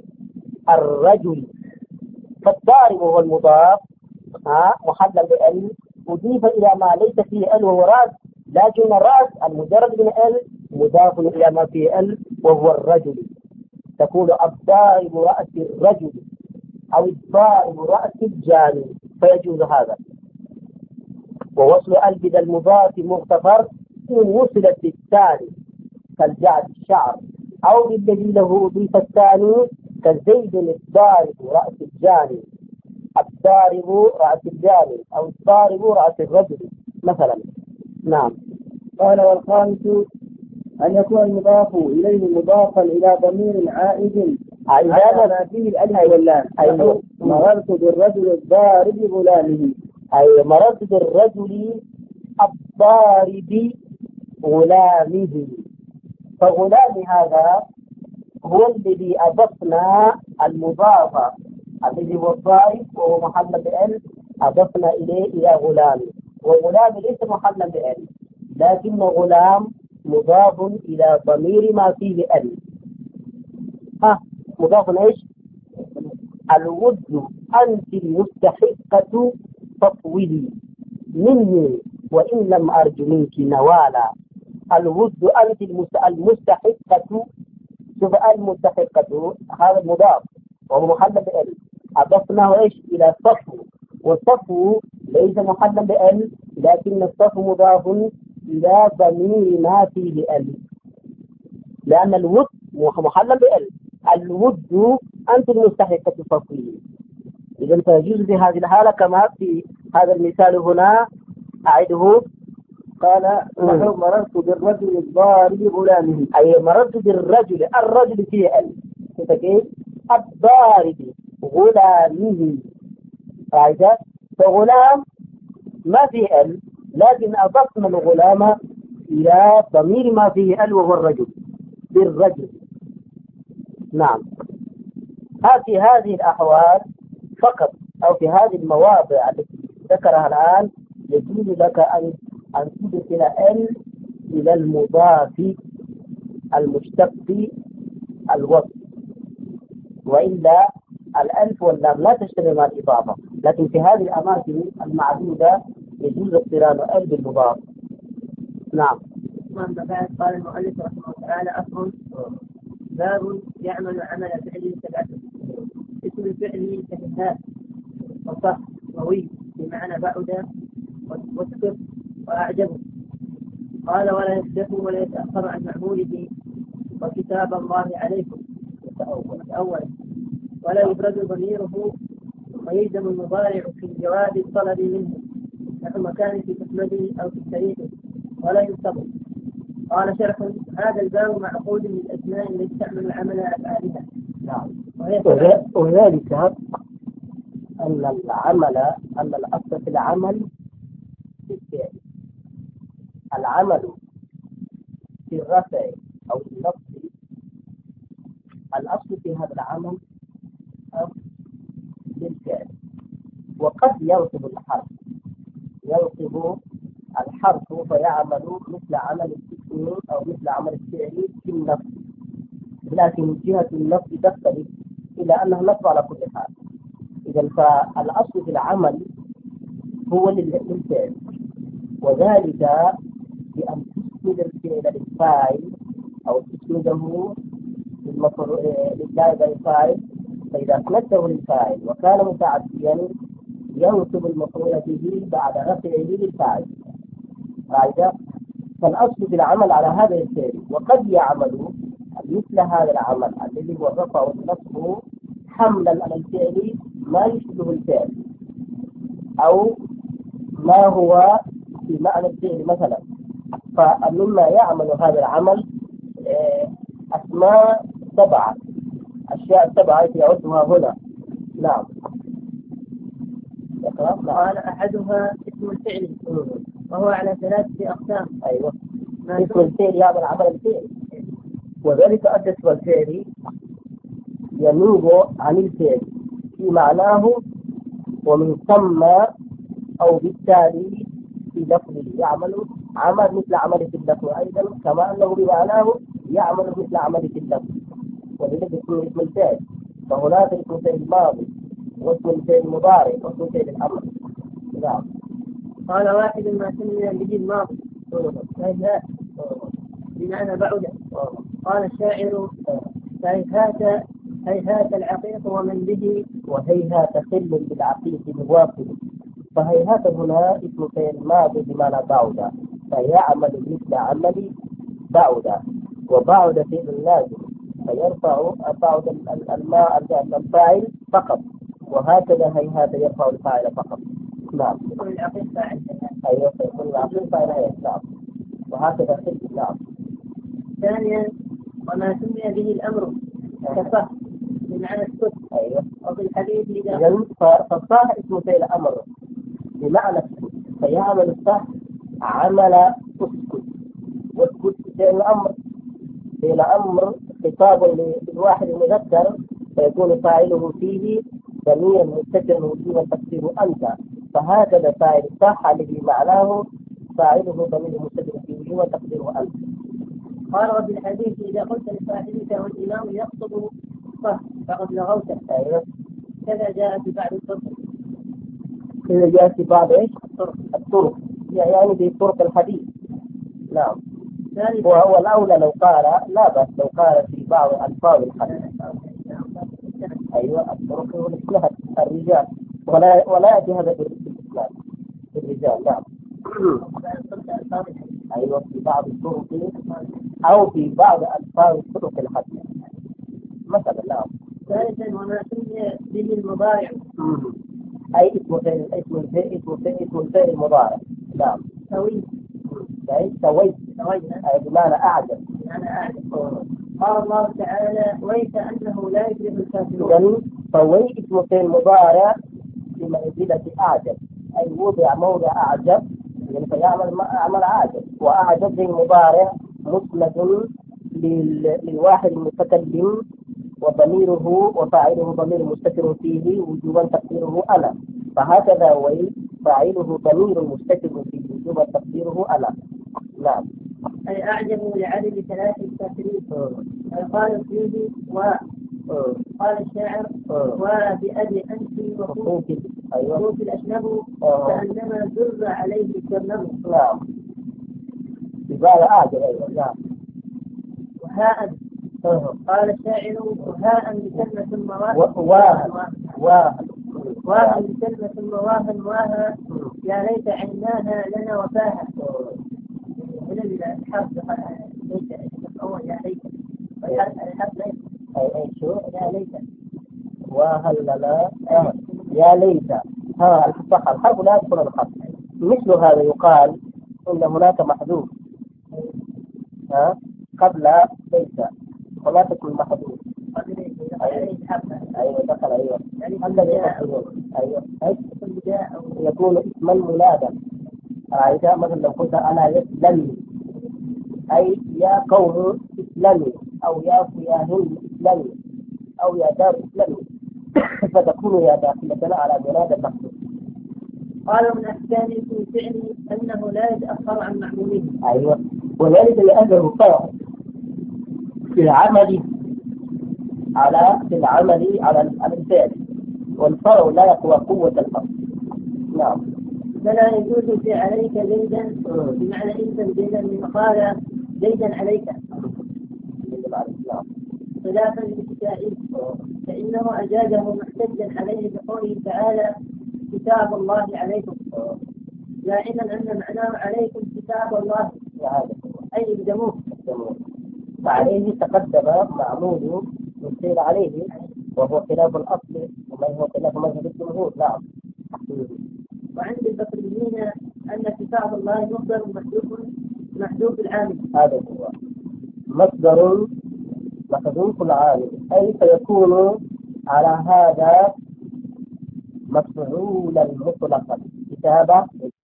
الرجل. فالضارب هو المضاف ها محلا بألف، أضيف إلى ما ليس فيه ألف وهو رأس، لكن الرأس المجرد من ألف مضاف إلى ما فيه ألف وهو الرجل. تقول الضارب رأس الرجل أو الضارب رأس الجاني، فيجوز هذا. ووصل ألف إلى المضاف مغتفر إن وصلت الثاني كالجعد الشعر، أو بالذي له أضيف الثاني كزيد الضارب رأس الجاني، الضارب رأس الجاني أو الضارب رأس الرجل مثلا. نعم. قال والخامس أن يكون المضاف إليه مضافا إلى ضمير عائد على ما فيه الألف واللام. أيوة. مررت بالرجل الضارب غلامه، أي مررت بالرجل الضارب غلامه. فغلام هذا هو الذي أضفنا المضاف الذي هو الضارب وهو محل بألف، أضفنا إليه إلى غلام، وغلام ليس محلا بألف لكن غلام مضاف إلى ضمير ما فيه ألف. ها مضاف إيش؟ الود أنت المستحقة تطويلي مني وإن لم أرج منك نوالا. الود أنت المستحقة، شوف المستحقة هذا المضاف وهو محلا بألف، أضفناه إيش؟ إلى الصفو، والصفو ليس محلا بألف لكن الصفو مضاف إلى ضمير ما فيه ألف، لأن الود محلا بألف. الود أنت المستحقة تطويله، إذا فيجوز في هذه الحالة كما في هذا المثال هنا. أعده. قال نحو مررت بالرجل الضارب غلامه، أي مررت بالرجل، الرجل فيه ألف، كيف؟ الضارب غلامه. قاعدة. فغلام ما فيه ألف لكن أضفنا الغلام إلى ضمير ما فيه ألف وهو الرجل، بالرجل. نعم. في هذه الأحوال فقط أو في هذه المواضع التي ذكرها الآن يجوز لك أن أن تدخل ال إلى المضاف المشتق الوصف، وإلا الألف واللام لا تشتمل مع الإضافة، لكن في هذه الأماكن المعدودة يجوز اقتران ال بالمضاف. نعم. أما بعد قال المؤلف رحمه الله تعالى: أصل باب يعمل عمل فعل سبعة. اسم الفعل كفتاء وصح ووي بمعنى بعد واسكت وأعجب. قال: ولا يصدق ولا يتأخر عن معموله وكتاب الله عليكم أولا. ولا يفرد ضميره ويلزم المضارع في جواب الطلب منه نحو مكان في تحمده أو في تاريخه ولا ينتظر. قال شرح: هذا الباب معقود للأسماء التي تعمل عمل أفعالها. نعم. وهي وذلك أن العمل أن الأصل في العمل في الفعل. العمل في الرفع أو في النصب، الأصل في هذا العمل بالفعل. وقد ينصب الحرف ينصب الحرف فيعمل مثل عمل الاسم أو مثل عمل الفعل في النصب، لكن جهة النصب تختلف إلى أنه نصب على كل حال. إذا فالأصل في العمل هو للفعل، وذلك بأن تسند الفعل للفاعل أو تسنده للنائب الفاعل. فإذا أسندته للفاعل وكان متعديا ينصب المفعول به بعد رفعه للفاعل. قاعدة. فالأصل في العمل على هذا الفعل، وقد يعمل مثل هذا العمل الذي هو الرفع والنصب حملا على الفعل ما يشبه الفعل أو ما هو في معنى الفعل مثلا. فمما يعمل هذا العمل أسماء سبعة، أشياء سبعة يعدها هنا. نعم. قال أحدها اسم الفعل وهو على ثلاثة أقسام. أيوة. اسم الفعل يعمل عمل الفعل، وذلك أن اسم الفعل ينوب عن الفعل في معناه ومن ثم أو بالتالي في لفظه يعمل عمل مثل عمل في اللفظ أيضا، كما أنه بمعناه يعمل مثل عمل في اللفظ، وذلك يكون اسم الفعل. فهناك اسم الفعل الماضي واسم الفعل المضارع واسم الفعل الأمر. نعم. قال واحد ما سمي به الماضي هيهات بمعنى بعد. قال الشاعر: هيهات هيهات العقيق ومن به وهيهات خل بالعقيق مواصل. فهيهات هنا اسم فعل ماضي بمعنى بعد، فيعمل مثل عمل بعد، وبعد فعل لازم فيرفع بعد الماء الفاعل فقط، وهكذا هيهات يرفع الفاعل فقط. نعم. يكون العقيق فاعل. أيوة، يكون العقيق فاعل. نعم. وهكذا خل. نعم. ثانيا وما سمي به الأمر كصح بمعنى السكت. أيوة. وفي الحديث إذا إذن فالصح اسم فعل أمر بمعنى السكت، فيعمل الصح عمل اسكت، واسكت فعل أمر. فعل أمر خطاب للواحد المذكر فيكون فاعله فيه ضمير مستتر وجوبا تقديره أنت، فهكذا فاعل الصح الذي معناه فاعله ضمير مستتر فيه وجوبا تقديره أنت. قال وفي الحديث إذا قلت لصاحبك والإمام يخطب صح فقد لغوته. أيوة. كذا جاء في بعض الطرق. كذا جاء في بعض إيش؟ الطرق. الطرق يعني في طرق الحديث. نعم. وهو الأولى لو قال لا بس لو قال في بعض ألفاظ الحديث. أيوة. الطرق هو الإسناد الرجال، ولا ولا يأتي هذا بالإسناد الرجال. نعم. أيوة. في بعض الطرق أو في بعض ألفاظ طرق الحديث مثلا. نعم. ثالثا وما سمي به المضارع أي اسم فعل اسم الفعل اسم الفعل اسم الفعل المضارع. نعم. سوي. أي سويت سويت أي بمعنى أعجب. بمعنى أعجب. قال الله تعالى: ويك أنه لا يفلح الكافرون. إذن سويت اسم فعل مضارع بمنزلة أعجب، أي وضع موضع أعجب يعني فيعمل عمل أعجب. وأعجب زي المضارع مسند للواحد المتكلم وضميره وفاعله ضمير مستتر فيه وجوبا تقديره أنا، فهكذا وي فاعله ضمير مستتر فيه وجوبا تقديره أنا. نعم. أي أعجب لعدد ثلاث الكافرين. قال فيه و قال الشاعر: وبأبي أنت وخوف وخوف الأشنب كأنما زر عليه الكرنب. نعم. بمعنى أعجب. أيضا. نعم. وهاء. قال الشاعر: وهاء بكلمة مواها واها واها بكلمة مواها واها يا ليت عيناها لنا وفاها. هنا الحرف ليت الأول يا ليت والحرف الحرف ليت أي أي شو يا ليت وهل لنا يا ليت. ها الصح الحرف لا يدخل الحرف. مثل هذا يقال إن هناك محذوف ها قبل ليس ولا تكون محذوف. أيوة دخل أيوة الذي يقصدون أيوة يكون اسما منادى. إذا مثلا لو قلت أنا يسلمي أي يا قوم اسلمي أو يا يا هند اسلمي أو يا دار اسلمي فتكون يا داخلة على منادى المقصود. قالوا من أحكام في فعله أنه لا يتأخر عن معموله. أيوة وذلك لأنه فرع في العمل على في العمل على على الفعل والفرع لا يقوى قوة الأصل. نعم. فلا يجوز في عليك زيدا بمعنى انت زيدا من قال زيدا عليك خلافا للكتائب فإنه أجازه محتجا عليه بقوله تعالى كتاب الله عليكم زائدا أن معناه عليكم كتاب الله أي الجموع. وعليه تقدم معمول يصير عليه وهو خلاف الأصل وما هو خلاف مذهب الجمهور. نعم. وعند البصريين أن كتاب الله مصدر محذوف محذوف العامل. هذا هو مصدر محذوف العامل أي فيكون على هذا مفعولا مطلقا كتابة